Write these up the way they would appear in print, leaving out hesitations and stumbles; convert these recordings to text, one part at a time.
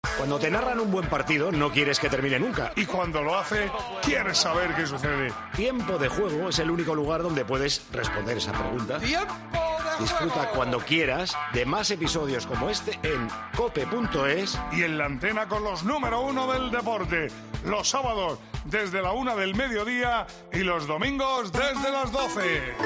Cuando te narran un buen partido, no quieres que termine nunca. Y cuando lo hace, quieres saber qué sucede. Tiempo de Juego es el único lugar donde puedes responder esa pregunta. Disfruta cuando quieras de más episodios como este en cope.es y en la antena con los número 1 del deporte. Los sábados desde la 1 del mediodía y los domingos desde las 12.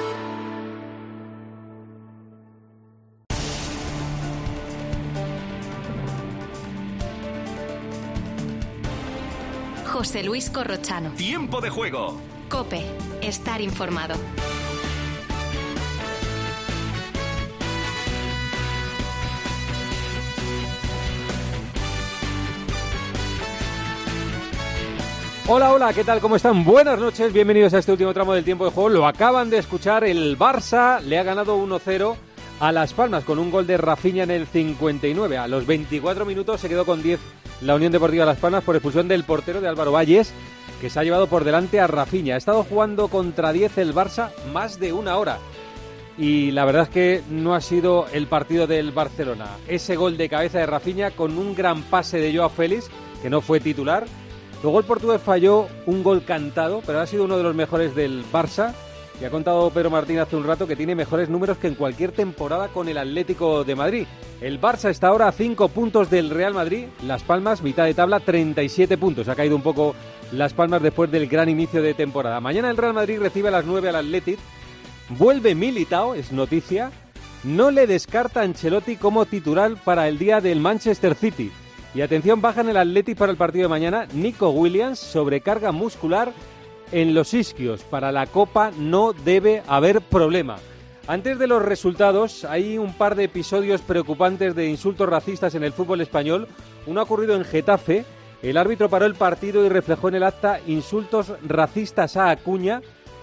José Luis Corrochano. Tiempo de Juego. COPE. Estar informado. Hola, hola, ¿qué tal? ¿Cómo están? Buenas noches, bienvenidos a este último tramo del Tiempo de Juego. Lo acaban de escuchar, el Barça le ha ganado 1-0 a Las Palmas con un gol de Rafinha en el 59. A los 24 minutos se quedó con 10 la Unión Deportiva Las Palmas por expulsión del portero de Álvaro Valles, que se ha llevado por delante a Rafinha. Ha estado jugando contra 10 el Barça más de una hora y la verdad es que no ha sido el partido del Barcelona. Ese gol de cabeza de Rafinha con un gran pase de Joao Félix, que no fue titular. Luego el portugués falló un gol cantado, pero ha sido uno de los mejores del Barça. Y ha contado Pedro Martín hace un rato que tiene mejores números que en cualquier temporada con el Atlético de Madrid. El Barça está ahora a 5 puntos del Real Madrid. Las Palmas, mitad de tabla, 37 puntos. Ha caído un poco Las Palmas después del gran inicio de temporada. Mañana el Real Madrid recibe a las 9 al Athletic. Vuelve Militao, es noticia. No le descarta a Ancelotti como titular para el día del Manchester City. Y atención, baja en el Athletic para el partido de mañana Nico Williams, sobrecarga muscular en los isquios. Para la Copa no debe haber problema. Antes de los resultados, hay un par de episodios preocupantes de insultos racistas en el fútbol español. Uno ha ocurrido en Getafe. El árbitro paró el partido y reflejó en el acta insultos racistas a Acuña,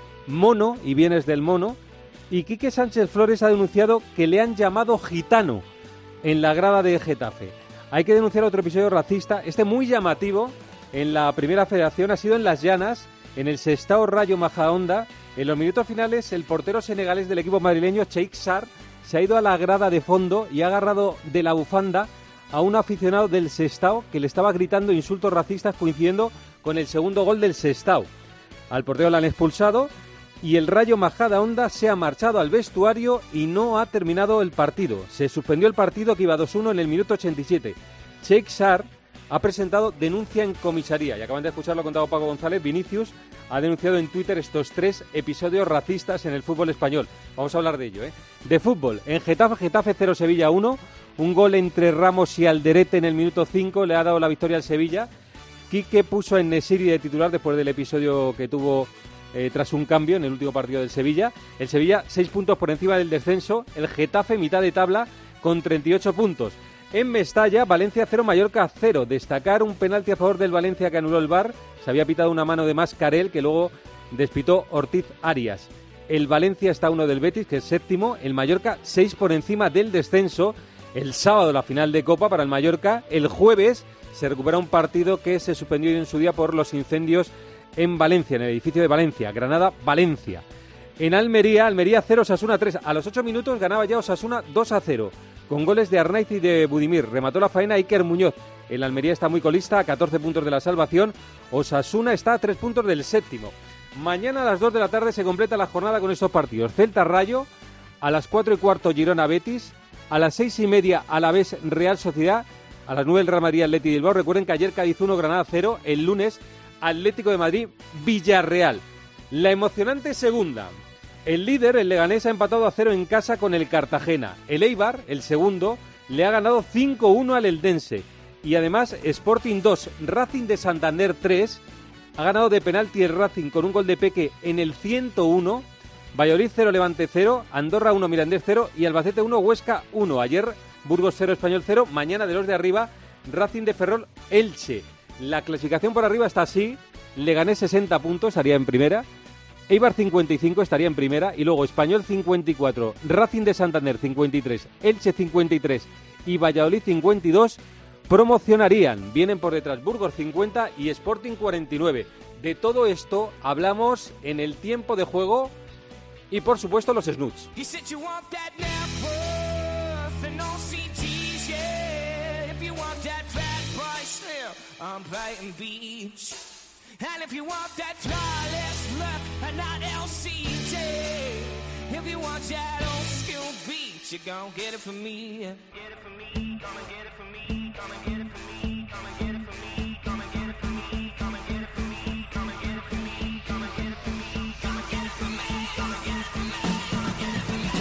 mono y bienes del mono. Y Quique Sánchez Flores ha denunciado que le han llamado gitano en la grada de Getafe. Hay que denunciar otro episodio racista, este muy llamativo, en la Primera Federación, ha sido en Las Llanas, en el Sestao Rayo Majadahonda. En los minutos finales, el portero senegalés del equipo madrileño, Cheikh Sarr, se ha ido a la grada de fondo y ha agarrado de la bufanda a un aficionado del Sestao que le estaba gritando insultos racistas coincidiendo con el segundo gol del Sestao. Al portero le han expulsado y el Rayo Majadahonda se ha marchado al vestuario y no ha terminado el partido. Se suspendió el partido que iba 2-1 en el minuto 87. Cheikh Sarr ha presentado denuncia en comisaría y acaban de escucharlo, ha contado Paco González. Vinicius ha denunciado en Twitter estos 3 episodios racistas en el fútbol español. Vamos a hablar de ello, ¿eh? De fútbol, en Getafe 0 Sevilla 1, un gol entre Ramos y Alderete en el minuto 5 le ha dado la victoria al Sevilla. Quique puso a En-Nesyri de titular después del episodio que tuvo tras un cambio en el último partido del Sevilla. El Sevilla 6 puntos por encima del descenso, el Getafe mitad de tabla con 38 puntos. En Mestalla, Valencia 0, Mallorca 0. Destacar un penalti a favor del Valencia que anuló el VAR. Se había pitado una mano de Mascarell que luego despitó Ortiz Arias. El Valencia está 1 del Betis, que es séptimo. El Mallorca 6 por encima del descenso. El sábado la final de Copa para el Mallorca. El jueves se recupera un partido que se suspendió en su día por los incendios en Valencia, en el edificio de Valencia. Granada-Valencia. En Almería 0, Osasuna 3. A los 8 minutos ganaba ya Osasuna 2-0. Con goles de Arnaiz y de Budimir. Remató la faena Iker Muñoz. El Almería está muy colista, a 14 puntos de la salvación. Osasuna está a 3 puntos del séptimo. Mañana a las 2 de la tarde se completa la jornada con estos partidos. Celta-Rayo, a las 4:15 Girona-Betis, a las 6:30 Alavés Real Sociedad, a las 9 el Real Madrid Athletic Bilbao. Recuerden que ayer Cádiz 1, Granada 0, el lunes Atlético de Madrid Villarreal. La emocionante segunda. El líder, el Leganés, ha empatado a 0 en casa con el Cartagena. El Eibar, el segundo, le ha ganado 5-1 al Eldense. Y además, Sporting 2, Racing de Santander 3. Ha ganado de penalti el Racing con un gol de Peque en el 101. Valladolid 0, Levante 0. Andorra 1, Mirandés 0. Y Albacete 1, Huesca 1. Ayer, Burgos 0, Español 0. Mañana, de los de arriba, Racing de Ferrol, Elche. La clasificación por arriba está así. Leganés 60 puntos, estaría en primera. Eibar 55 estaría en primera y luego Español 54, Racing de Santander 53, Elche 53 y Valladolid 52 promocionarían. Vienen por detrás Burgos 50 y Sporting 49. De todo esto hablamos en el tiempo de juego y por supuesto los snoots. on Brighton Beach. And if you want that flawless look and not LCJ, if you want that old school beat, you gon' get it from me. Get it from me, come and get it from me, come and get it from me, come and get it from me, come and get it from me, come and get it from me, come and get it from me, come and get it from me, come and get it from me, come and get it from me, come and get it from me.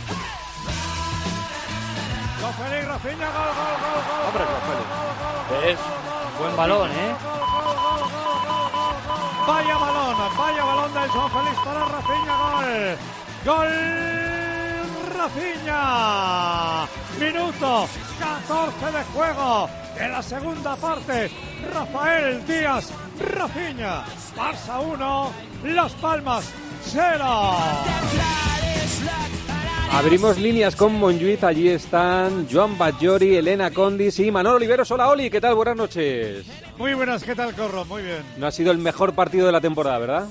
Joao Félix, Rafinha, gol, gol, gol, gol. Hombre, Joao Félix. ¿Ves? Buen balón, ¿eh? Vaya balón del Joao Félix para Rafinha, gol. Gol Rafinha. Minuto 14 de juego de la segunda parte. Rafael Díaz, Rafinha. Barça 1, Las Palmas 0. Abrimos líneas con Montjuïc, allí están Joan Batllori, Elena Condis y Manolo Oliveros. Hola Oli, ¿qué tal? Buenas noches. Muy buenas, ¿qué tal, Corro? Muy bien. No ha sido el mejor partido de la temporada, ¿verdad?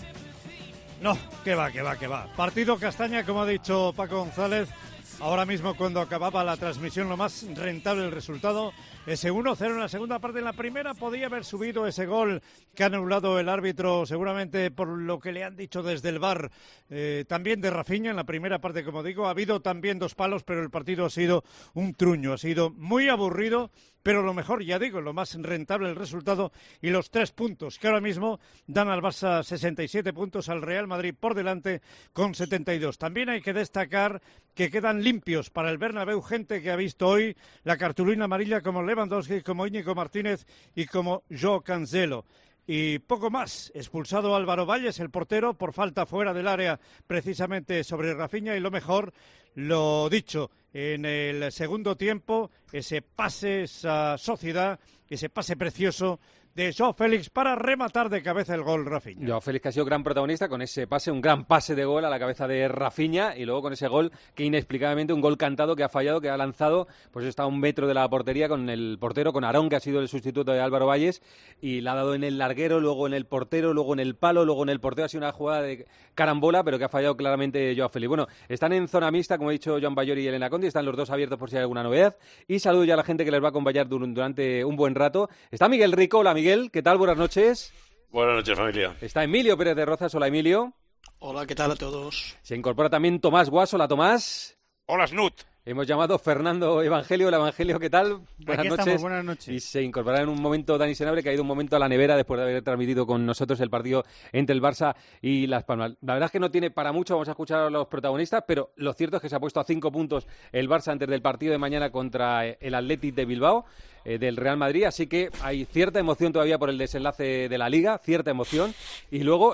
No, que va. Partido castaña, como ha dicho Paco González. Ahora mismo, cuando acababa la transmisión, lo más rentable el resultado. Ese 1-0 en la segunda parte. En la primera podía haber subido ese gol que ha anulado el árbitro, seguramente por lo que le han dicho desde el VAR. También de Rafinha en la primera parte, como digo. Ha habido también 2 palos, pero el partido ha sido un truño. Ha sido muy aburrido, pero lo mejor, ya digo, lo más rentable el resultado y los 3 puntos que ahora mismo dan al Barça 67 puntos, al Real Madrid por delante con 72. También hay que destacar que quedan limpios para el Bernabéu gente que ha visto hoy la cartulina amarilla como Lewandowski, como Íñigo Martínez y como Joao Cancelo. Y poco más, expulsado Álvaro Valles, el portero, por falta fuera del área precisamente sobre Rafinha. Y lo mejor, lo dicho, en el segundo tiempo, ese pase, esa sociedad, ese pase precioso de Joao Félix para rematar de cabeza el gol Rafinha. Joao Félix, que ha sido gran protagonista con ese pase, un gran pase de gol a la cabeza de Rafinha, y luego con ese gol que inexplicablemente, un gol cantado que ha fallado, que ha lanzado, pues está a 1 metro de la portería con el portero, con Aarón, que ha sido el sustituto de Álvaro Valles, y la ha dado en el larguero, luego en el portero, luego en el palo, luego en el portero. Ha sido una jugada de carambola, pero que ha fallado claramente Joao Félix. Bueno, están en zona mixta, como ha dicho Joan Batllori y Elena Condis, están los dos abiertos por si hay alguna novedad, y saludo ya a la gente que les va a acompañar durante un buen rato. Está Miguel Rico. Hola Miguel, ¿qué tal? Buenas noches. Buenas noches, familia. Está Emilio Pérez de Rozas. Hola, Emilio. Hola, ¿qué tal a todos? Se incorpora también Tomás Guas. Hola, Tomás. Hola, Snut. Hemos llamado Fernando Evangelio. Hola, Evangelio, ¿qué tal? Buenas noches. Estamos, buenas noches. Y se incorporará en un momento Dani Senabre, que ha ido un momento a la nevera después de haber transmitido con nosotros el partido entre el Barça y Las Palmas. La verdad es que no tiene para mucho, vamos a escuchar a los protagonistas, pero lo cierto es que se ha puesto a 5 puntos el Barça antes del partido de mañana contra el Athletic de Bilbao, del Real Madrid, así que hay cierta emoción todavía por el desenlace de la Liga, cierta emoción, y luego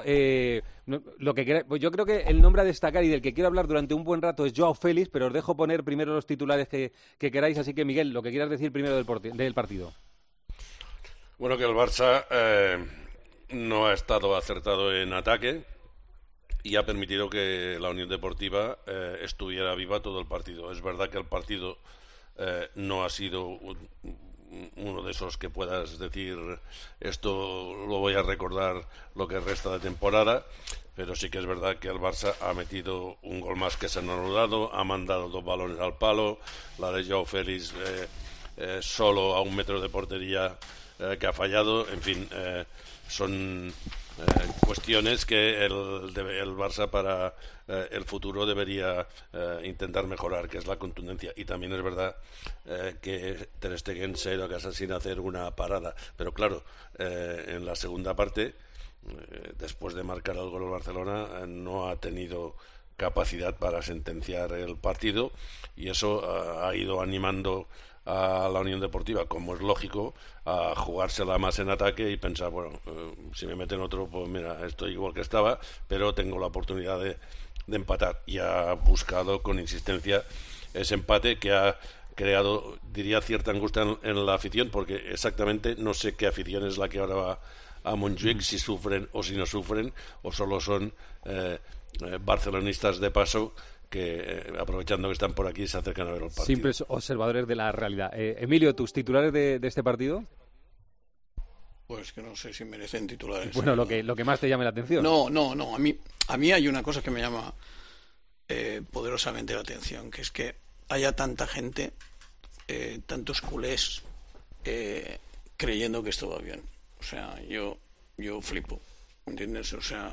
pues yo creo que el nombre a destacar y del que quiero hablar durante un buen rato es Joao Félix, pero os dejo poner primero los titulares que queráis, así que Miguel, lo que quieras decir primero del partido. Bueno, que el Barça no ha estado acertado en ataque y ha permitido que la Unión Deportiva estuviera viva todo el partido. Es verdad que el partido no ha sido uno de esos que puedas decir esto lo voy a recordar lo que resta de temporada, pero sí que es verdad que el Barça ha metido un gol más que se han anulado, ha mandado 2 balones al palo, la de Joao Félix solo a 1 metro de portería que ha fallado, en fin, son cuestiones que el Barça para el futuro debería intentar mejorar, que es la contundencia. Y también es verdad que Ter Stegen se ha ido a casa sin hacer una parada, pero claro, en la segunda parte, después de marcar el gol el Barcelona, no ha tenido capacidad para sentenciar el partido, y eso ha ido animando a la Unión Deportiva, como es lógico, a jugársela más en ataque y pensar, bueno, si me meten otro, pues mira, estoy igual que estaba, pero tengo la oportunidad de empatar. Y ha buscado con insistencia ese empate que ha creado, diría, cierta angustia en la afición, porque exactamente no sé qué afición es la que ahora va a Montjuïc, si sufren o si no sufren, o solo son barcelonistas de paso que, aprovechando que están por aquí, se acercan a ver el partido. Simples observadores de la realidad. Emilio, ¿tus titulares de este partido? Pues que no sé si merecen titulares. Bueno, lo que más te llame la atención. No. A mí hay una cosa que me llama poderosamente la atención, que es que haya tanta gente, tantos culés, creyendo que esto va bien. O sea, yo flipo, ¿entiendes? O sea,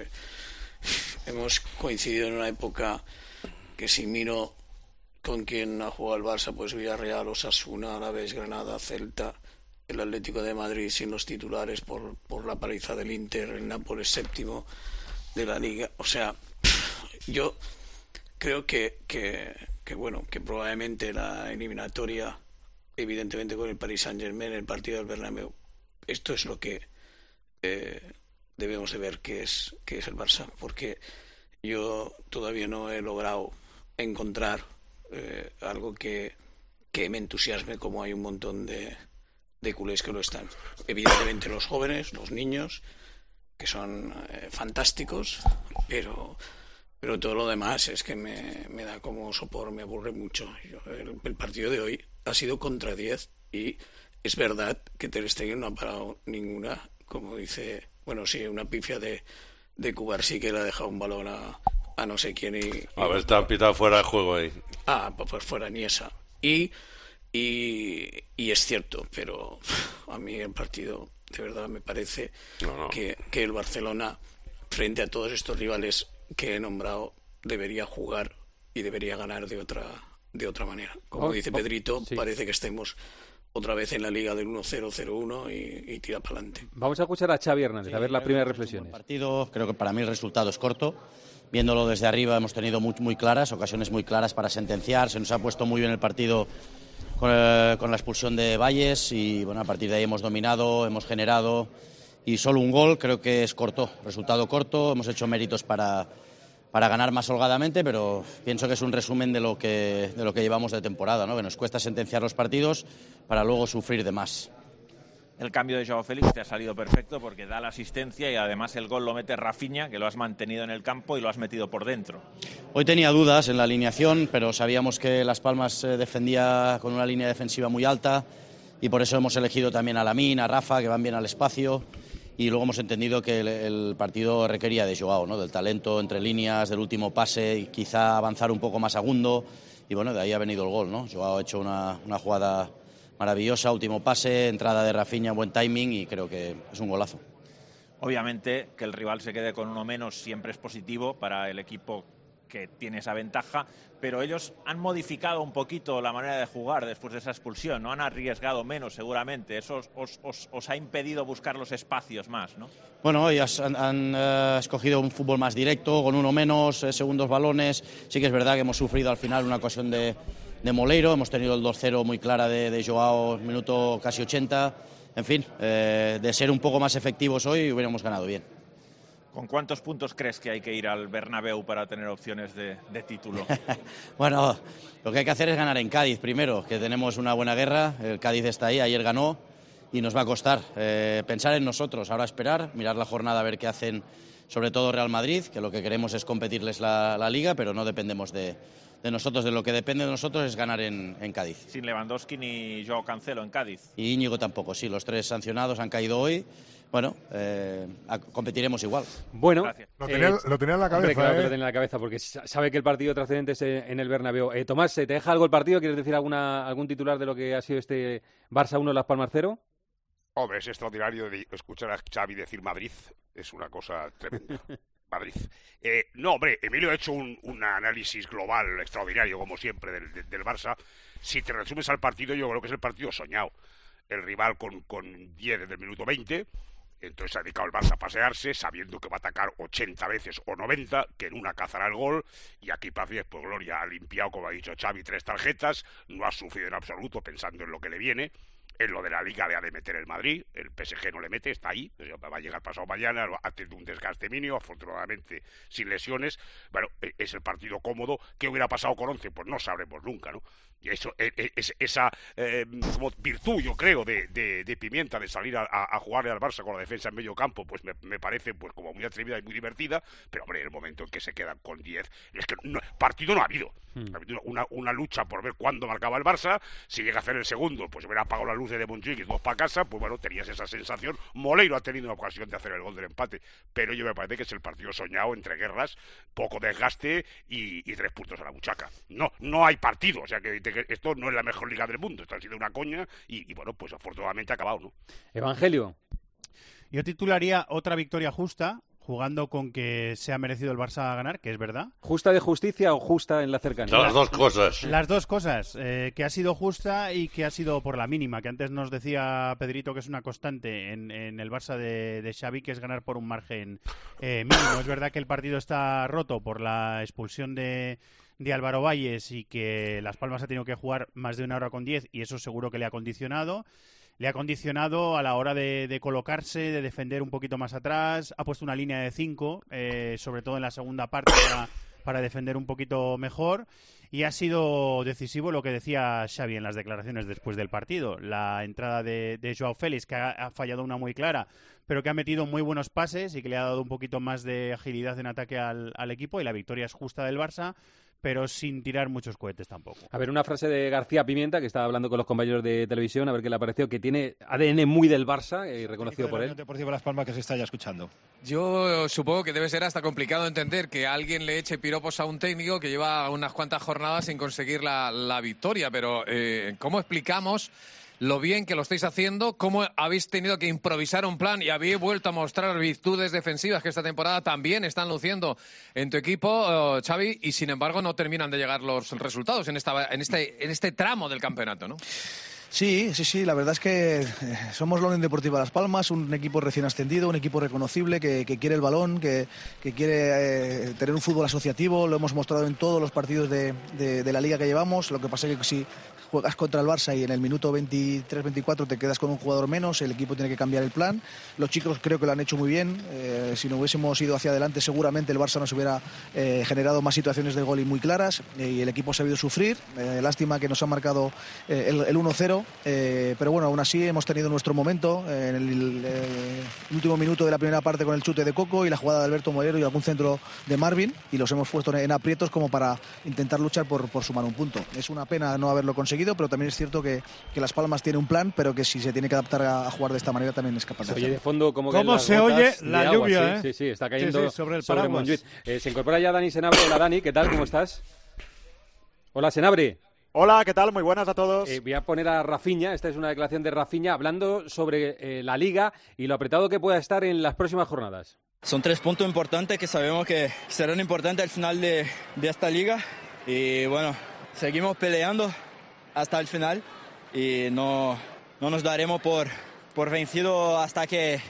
hemos coincidido en una época que si miro con quien ha jugado el Barça, pues Villarreal, Osasuna, Alavés, Granada, Celta, el Atlético de Madrid sin los titulares por la paliza del Inter, el Nápoles séptimo de la Liga. O sea, yo creo que probablemente la eliminatoria, evidentemente con el Paris Saint-Germain, el partido del Bernabéu, esto es lo que debemos de ver que es el Barça, porque yo todavía no he logrado encontrar algo que me entusiasme como hay un montón de culés que lo están. Evidentemente los jóvenes, los niños, que son fantásticos, pero todo lo demás es que me da como sopor, me aburre mucho. El partido de hoy ha sido contra 10 y es verdad que Ter Stegen no ha parado ninguna, como dice, bueno, sí, una pifia de Cubarsí que le ha dejado un balón a no sé quién a ver, está pitado fuera de juego ahí. Pues fuera ni esa. Y es cierto, pero a mí el partido de verdad me parece que el Barcelona, frente a todos estos rivales que he nombrado, debería jugar y debería ganar de otra manera. Como dice Pedrito, parece que estemos otra vez en la liga del 1-0, 0-1 y tira para adelante. Vamos a escuchar a Xavi Hernández, a ver las primeras reflexiones. Partido, creo que para mí el resultado es corto. Viéndolo desde arriba hemos tenido muy claras, ocasiones muy claras para sentenciar. Se nos ha puesto muy bien el partido con la expulsión de Valles y bueno, a partir de ahí hemos dominado, hemos generado y solo un gol creo que es corto, resultado corto. Hemos hecho méritos para ganar más holgadamente, pero pienso que es un resumen de lo que llevamos de temporada, ¿no? Que nos cuesta sentenciar los partidos para luego sufrir de más. El cambio de Joao Félix te ha salido perfecto porque da la asistencia y además el gol lo mete Rafinha, que lo has mantenido en el campo y lo has metido por dentro. Hoy tenía dudas en la alineación, pero sabíamos que Las Palmas defendía con una línea defensiva muy alta y por eso hemos elegido también a Lamine, a Rafa, que van bien al espacio. Y luego hemos entendido que el partido requería de Joao, ¿no? Del talento entre líneas, del último pase y quizá avanzar un poco más a Gundo. Y bueno, de ahí ha venido el gol, ¿no? Joao ha hecho una jugada maravillosa, último pase, entrada de Rafinha, buen timing y creo que es un golazo. Obviamente que el rival se quede con uno menos siempre es positivo para el equipo que tiene esa ventaja, pero ellos han modificado un poquito la manera de jugar después de esa expulsión, ¿no? Han arriesgado menos seguramente, eso os ha impedido buscar los espacios más, ¿no? Bueno, hoy han escogido un fútbol más directo, con uno menos, segundos balones. Sí que es verdad que hemos sufrido al final una ocasión de Moleiro, hemos tenido el 2-0 muy clara de Joao, minuto casi 80. En fin, de ser un poco más efectivos hoy hubiéramos ganado bien. ¿Con cuántos puntos crees que hay que ir al Bernabéu para tener opciones de título? Bueno, lo que hay que hacer es ganar en Cádiz primero, que tenemos una buena guerra, el Cádiz está ahí, ayer ganó y nos va a costar pensar en nosotros, ahora esperar, mirar la jornada a ver qué hacen, sobre todo Real Madrid, que lo que queremos es competirles la Liga, pero no dependemos de nosotros, de lo que depende de nosotros es ganar en Cádiz. Sin Lewandowski ni Joao Cancelo en Cádiz. Y Íñigo tampoco, sí, los tres sancionados han caído hoy. Bueno, competiremos igual. Bueno, lo tenía en la cabeza. Hombre, claro que lo tenía en la cabeza, porque sabe que el partido trascendente es en el Bernabéu. Tomás, ¿te deja algo el partido? ¿Quieres decir algún titular de lo que ha sido este Barça 1, Las Palmas 0? Hombre, es extraordinario escuchar a Xavi decir Madrid. Es una cosa tremenda. Madrid. No, hombre, Emilio ha hecho un análisis global extraordinario, como siempre, del Barça. Si te resumes al partido, yo creo que es el partido soñado. El rival con 10 desde el minuto 20... Entonces ha dedicado el Barça a pasearse, sabiendo que va a atacar 80 veces o 90, que en una cazará el gol, y aquí Pazíez, pues Gloria ha limpiado, como ha dicho Xavi, 3 tarjetas, no ha sufrido en absoluto pensando en lo que le viene. En lo de la Liga le ha de meter el Madrid, el PSG no le mete, está ahí, va a llegar pasado mañana, ha tenido un desgaste mínimo, afortunadamente sin lesiones. Bueno, es el partido cómodo. ¿Qué hubiera pasado con 11? Pues no sabremos nunca, ¿no? Y eso es esa como virtud, yo creo, de Pimienta, de salir a jugarle al Barça con la defensa en medio campo, pues me parece pues como muy atrevida y muy divertida, pero hombre, en el momento en que se quedan con 10, es que partido no ha habido. Ha habido una lucha por ver cuándo marcaba el Barça. Si llega a hacer el segundo, pues hubiera apagado la luz de Montjuic y 2 para casa, pues bueno, tenías esa sensación. Moleiro ha tenido una ocasión de hacer el gol del empate, pero yo me parece que es el partido soñado entre guerras, poco desgaste y 3 puntos a la buchaca. No hay partido, o sea que dice que esto no es la mejor liga del mundo, esto ha sido una coña y bueno, pues afortunadamente ha acabado, ¿no? Evangelio. Yo titularía otra victoria justa, jugando con que se ha merecido el Barça ganar, que es verdad. ¿Justa de justicia o justa en la cercanía? Las dos cosas. Las dos cosas, que ha sido justa y que ha sido por la mínima, que antes nos decía Pedrito que es una constante en el Barça de Xavi, que es ganar por un margen mínimo. Es verdad que el partido está roto por la expulsión de Álvaro Valles y que Las Palmas ha tenido que jugar más de 1 hora con 10 y eso seguro que le ha condicionado. Le ha condicionado a la hora de colocarse, de defender un poquito más atrás. Ha puesto una línea de 5, sobre todo en la segunda parte, para defender un poquito mejor. Y ha sido decisivo lo que decía Xavi en las declaraciones después del partido. La entrada de Joao Félix, que ha fallado una muy clara, pero que ha metido muy buenos pases y que le ha dado un poquito más de agilidad en ataque al equipo. Y la victoria es justa del Barça, pero sin tirar muchos cohetes tampoco. A ver, una frase de García Pimienta, que estaba hablando con los compañeros de televisión, a ver qué le ha parecido, que tiene ADN muy del Barça, reconocido por él. Deportivo Las Palmas que se está ya escuchando. Yo supongo que debe ser hasta complicado entender que alguien le eche piropos a un técnico que lleva unas cuantas jornadas sin conseguir la victoria, pero ¿cómo explicamos lo bien que lo estáis haciendo, cómo habéis tenido que improvisar un plan y habéis vuelto a mostrar virtudes defensivas que esta temporada también están luciendo en tu equipo, Xavi, y sin embargo no terminan de llegar los resultados en este tramo del campeonato, ¿no? Sí, la verdad es que somos la Unión Deportiva Las Palmas, un equipo recién ascendido, un equipo reconocible que quiere el balón, que quiere tener un fútbol asociativo, lo hemos mostrado en todos los partidos de la liga que llevamos. Lo que pasa es que si juegas contra el Barça y en el minuto 23-24 te quedas con un jugador menos, el equipo tiene que cambiar el plan. Los chicos creo que lo han hecho muy bien, si no hubiésemos ido hacia adelante seguramente el Barça nos hubiera generado más situaciones de gol y muy claras, y el equipo ha sabido sufrir. Lástima que nos ha marcado el 1-0. Pero bueno, aún así hemos tenido nuestro momento en el último minuto de la primera parte con el chute de Coco y la jugada de Alberto Morero y algún centro de Marvin, y los hemos puesto en aprietos como para intentar luchar por sumar un punto. Es una pena no haberlo conseguido, pero también es cierto que Las Palmas tiene un plan, pero que si se tiene que adaptar a jugar de esta manera también es capaz de hacerlo. Oye, de fondo, ¿cómo se oye la lluvia? Sí, está cayendo sobre el paraguas. Montjuïc. Se incorpora ya Dani Senabre. Hola, Dani, ¿qué tal? ¿Cómo estás? Hola, Senabre. Hola, ¿qué tal? Muy buenas a todos. Voy a poner a Rafinha, esta es una declaración de Rafinha, hablando sobre la Liga y lo apretado que pueda estar en las próximas jornadas. Son 3 puntos importantes que sabemos que serán importantes al final de esta Liga. Y bueno, seguimos peleando hasta el final y no nos daremos por vencido hasta que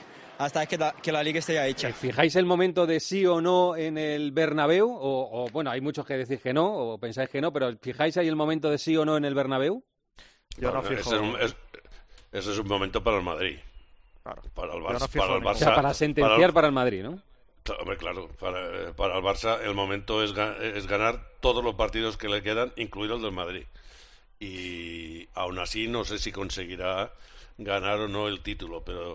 la Liga esté hecha. ¿Fijáis el momento de sí o no en el Bernabéu? O bueno, hay muchos que decís que no, o pensáis que no, pero ¿fijáis ahí el momento de sí o no en el Bernabéu? Yo no fijo. Ese es un momento para el Madrid. Claro. Para el Barça. O sea, para sentenciar para el Madrid, ¿no? Claro, para el Barça el momento es ganar todos los partidos que le quedan, incluido el del Madrid. Y aún así no sé si conseguirá ganar o no el título, pero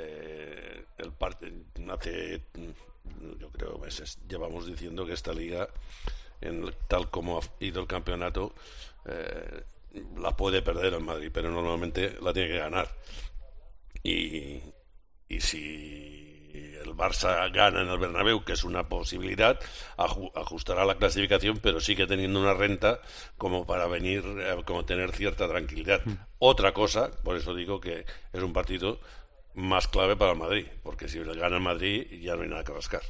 hace yo creo meses llevamos diciendo que esta liga, tal como ha ido el campeonato, la puede perder el Madrid, pero normalmente la tiene que ganar. Y si el Barça gana en el Bernabéu, que es una posibilidad, ajustará la clasificación, pero sigue teniendo una renta como para venir, como tener cierta tranquilidad. Otra cosa, por eso digo que es un partido más clave para el Madrid, porque si le gana el Madrid ya no hay nada que rascar.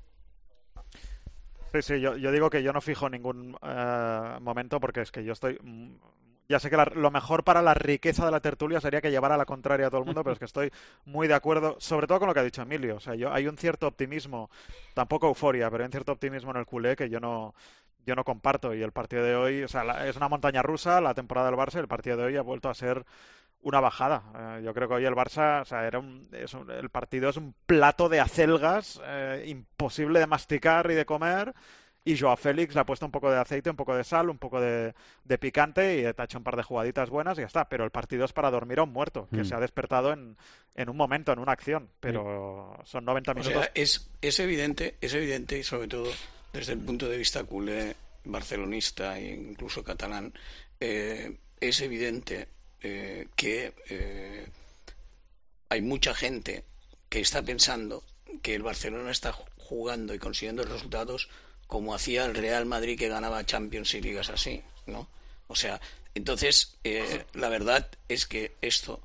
Sí, yo digo que yo no fijo ningún momento, porque es que yo estoy... Ya sé que lo mejor para la riqueza de la tertulia sería que llevara a la contraria a todo el mundo, pero es que estoy muy de acuerdo, sobre todo con lo que ha dicho Emilio. O sea, hay un cierto optimismo, tampoco euforia, pero hay un cierto optimismo en el culé que yo no comparto. Y el partido de hoy, o sea, es una montaña rusa la temporada del Barça, y el partido de hoy ha vuelto a ser una bajada. Yo creo que hoy el Barça, o sea, el partido es un plato de acelgas imposible de masticar y de comer. Y Joao Félix le ha puesto un poco de aceite, un poco de sal, un poco de picante, y te ha hecho un par de jugaditas buenas y ya está. Pero el partido es para dormir a un muerto, que se ha despertado en un momento, en una acción. Pero son 90 minutos. O sea, es evidente, y sobre todo desde el punto de vista culé, barcelonista e incluso catalán, es evidente que hay mucha gente que está pensando que el Barcelona está jugando y consiguiendo resultados como hacía el Real Madrid, que ganaba Champions y ligas así, ¿no? O sea, entonces, la verdad es que esto,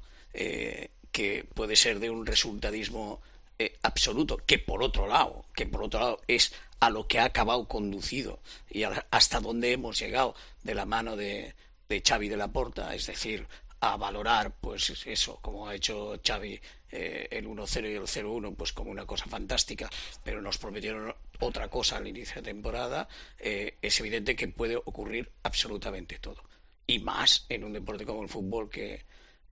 que puede ser de un resultadismo absoluto, que por otro lado es a lo que ha acabado conducido y hasta donde hemos llegado de la mano de Xavi de la Porta, es decir, a valorar, pues eso, como ha hecho Xavi, el 1-0 y el 0-1, pues como una cosa fantástica, pero nos prometieron otra cosa al inicio de temporada. Es evidente que puede ocurrir absolutamente todo, y más en un deporte como el fútbol, que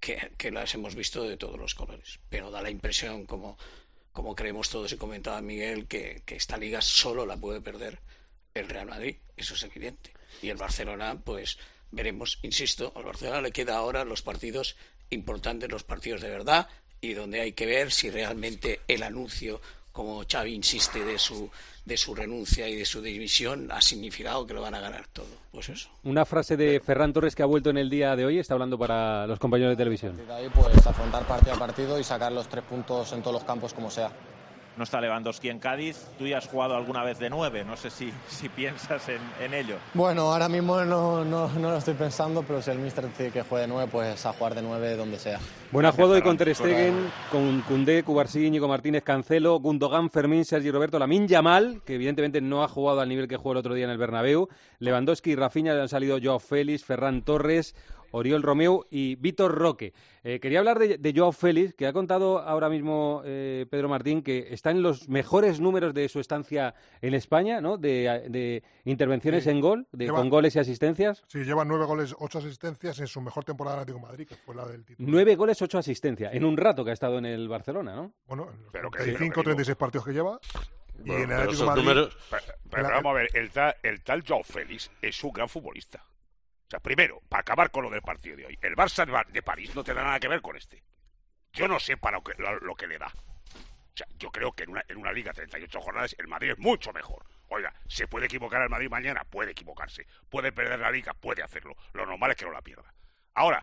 las hemos visto de todos los colores, pero da la impresión, como creemos todos y comentaba Miguel, que esta liga solo la puede perder el Real Madrid, eso es evidente, y el Barcelona, pues veremos. Insisto, al Barcelona le queda ahora los partidos importantes, los partidos de verdad, y donde hay que ver si realmente el anuncio, como Xavi insiste, de su renuncia y de su dimisión ha significado que lo van a ganar todo. Pues eso. Una frase de Ferran Torres, que ha vuelto en el día de hoy, está hablando para los compañeros de televisión. De ahí, pues afrontar partido a partido y sacar los 3 puntos en todos los campos como sea. No está Lewandowski en Cádiz. Tú ya has jugado alguna vez de 9. No sé si piensas en ello. Bueno, ahora mismo no lo estoy pensando, pero si el míster dice que juegue de 9, pues a jugar de 9 donde sea. Bueno, ha jugado hoy con Ter Stegen, con Koundé, Cubarsí, Íñigo Martínez, Cancelo, Gundogan, Fermín, Sergi Roberto, Lamine Yamal, que evidentemente no ha jugado al nivel que jugó el otro día en el Bernabéu, Lewandowski y Rafinha, han salido Joao Félix, Ferran Torres, Oriol Romeu y Vitor Roque. Quería hablar de Joao Félix, que ha contado ahora mismo Pedro Martín, que está en los mejores números de su estancia en España, ¿no? De intervenciones en gol, con goles y asistencias. Sí, lleva 9 goles, 8 asistencias en su mejor temporada en Atlético de Madrid, que fue la del título. 9 goles, 8 asistencias, en un rato que ha estado en el Barcelona, ¿no? Bueno, en los 35-36 partidos que lleva. Y en el Atlético de Madrid... Números... Pero vamos a ver, el tal Joao Félix es un gran futbolista. O sea, primero, para acabar con lo del partido de hoy, el Barça de París no tendrá nada que ver con este. Yo no sé para lo que le da. O sea, yo creo que en una liga de 38 jornadas el Madrid es mucho mejor. Oiga, ¿se puede equivocar el Madrid mañana? Puede equivocarse. ¿Puede perder la liga? Puede hacerlo. Lo normal es que no la pierda. Ahora,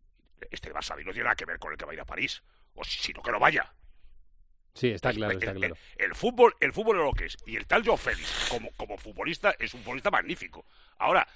este Barça no tiene nada que ver con el que va a ir a París. O sino que no vaya. Sí, está claro, está claro. El fútbol es lo que es. Y el tal Joao Félix, como futbolista, es un futbolista magnífico. Ahora...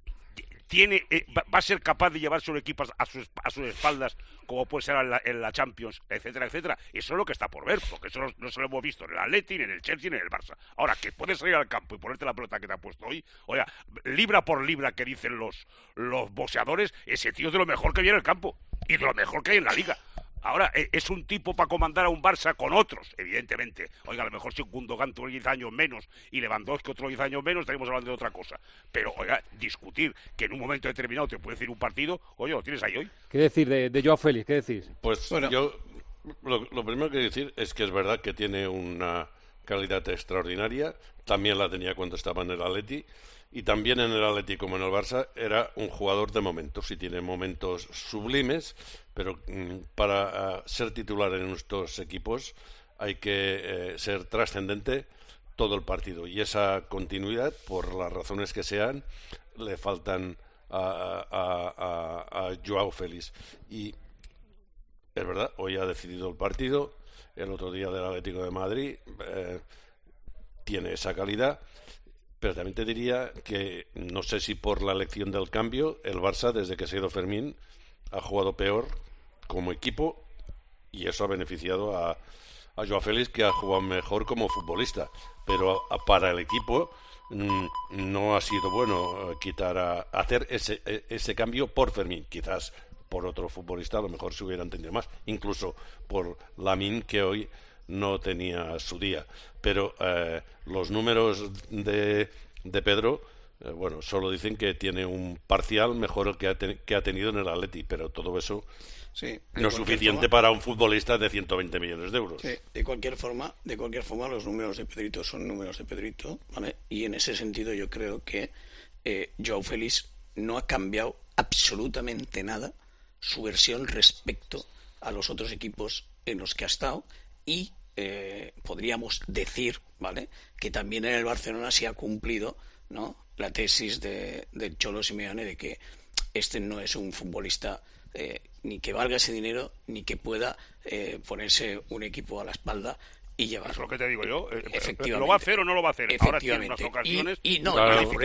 va a ser capaz de llevarse un equipo a sus espaldas, como puede ser en la Champions, etcétera, etcétera. Eso es lo que está por ver, porque eso no se lo hemos visto en el Atleti, ni en el Chelsea, ni en el Barça. Ahora, que puedes salir al campo y ponerte la pelota que te ha puesto hoy, oiga, libra por libra, que dicen los boxeadores, ese tío es de lo mejor que viene el campo, y de lo mejor que hay en la liga. Ahora, es un tipo para comandar a un Barça con otros, evidentemente. Oiga, a lo mejor si un Gundogan tuvo 10 años menos y Lewandowski otros 10 años menos, estaríamos hablando de otra cosa. Pero, oiga, discutir que en un momento determinado te puede decir un partido, oye, ¿lo tienes ahí hoy? ¿Qué decir de Joao Félix? ¿Qué decís? Pues bueno, yo lo primero que decir es que es verdad que tiene una calidad extraordinaria. También la tenía cuando estaba en el Atleti. Y también en el Atleti como en el Barça era un jugador de momentos, y tiene momentos sublimes, pero para ser titular en nuestros equipos hay que ser trascendente todo el partido, y esa continuidad, por las razones que sean, le faltan a Joao Félix. Y es verdad, hoy ha decidido el partido, el otro día del Atlético de Madrid, tiene esa calidad. Pero también te diría que no sé si por la elección del cambio, el Barça, desde que se ha ido Fermín, ha jugado peor como equipo, y eso ha beneficiado a Joao Félix, que ha jugado mejor como futbolista. Pero para el equipo no ha sido bueno hacer ese cambio por Fermín. Quizás por otro futbolista a lo mejor se hubiera entendido más, incluso por Lamine, que hoy no tenía su día. Pero los números de Pedro, bueno, solo dicen que tiene un parcial mejor que ha tenido en el Atleti, pero todo eso sí, no es suficiente para un futbolista de 120 millones de euros. Sí, de cualquier forma los números de Pedrito son números de Pedrito, ¿vale? Y en ese sentido yo creo que Joao Félix no ha cambiado absolutamente nada su versión respecto a los otros equipos en los que ha estado, y podríamos decir, ¿vale?, que también en el Barcelona se ha cumplido, ¿no?, la tesis del Cholo Simeone de que este no es un futbolista ni que valga ese dinero, ni que pueda ponerse un equipo a la espalda y llevarlo. Es lo que te digo yo. Efectivamente. ¿Lo va a hacer o no lo va a hacer? Ahora tiene unas ocasiones. Y la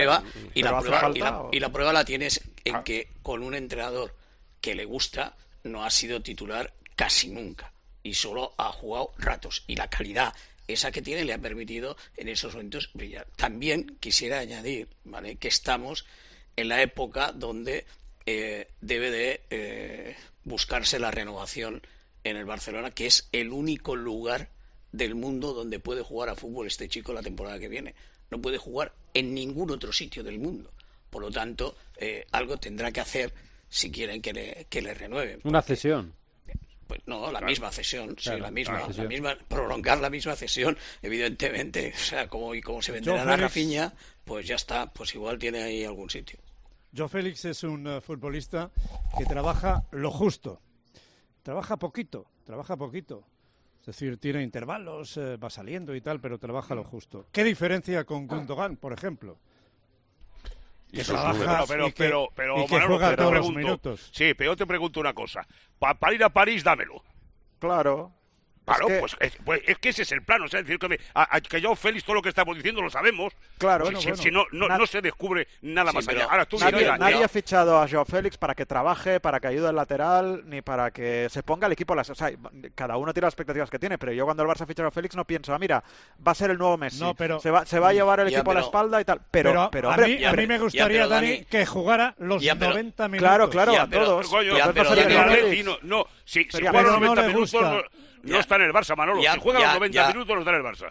prueba la tienes en que con un entrenador que le gusta no ha sido titular casi nunca y solo ha jugado ratos, y la calidad esa que tiene le ha permitido en esos momentos brillar. También quisiera añadir, ¿vale?, que estamos en la época donde debe de buscarse la renovación en el Barcelona, que es el único lugar del mundo donde puede jugar a fútbol este chico la temporada que viene. No puede jugar en ningún otro sitio del mundo. Por lo tanto, algo tendrá que hacer si quieren que le renueven. Una cesión. Pues no, la misma cesión, sí, claro, la misma, prolongar la misma cesión, evidentemente, o sea, como se venderá la Rafinha, pues ya está, pues igual tiene ahí algún sitio. Joao Félix es un futbolista que trabaja lo justo, trabaja poquito, es decir, tiene intervalos, va saliendo y tal, pero trabaja lo justo. ¿Qué diferencia con Gundogan, por ejemplo? Que trabaja pero Manolo, juega todos los minutos. Sí, pero yo te pregunto una cosa. Para ir a París, dámelo. Claro. Claro, es que ese es el plan. O sea, es decir, que Joao Félix, todo lo que estamos diciendo lo sabemos. Claro. Si no se descubre nada más allá. Ahora, nadie ha fichado a Joao Félix para que trabaje, para que ayude al lateral, ni para que se ponga el equipo. O sea, cada uno tiene las expectativas que tiene, pero yo cuando el Barça ficha a Joao Félix no pienso, mira, va a ser el nuevo Messi. No, pero, se va a llevar el equipo a la espalda y tal. Pero a mí me gustaría, Dani, que jugara los 90 minutos. Claro, a todos. Si juega los 90 minutos... No está en el Barça, Manolo. Si juega los 90 minutos, no está en el Barça.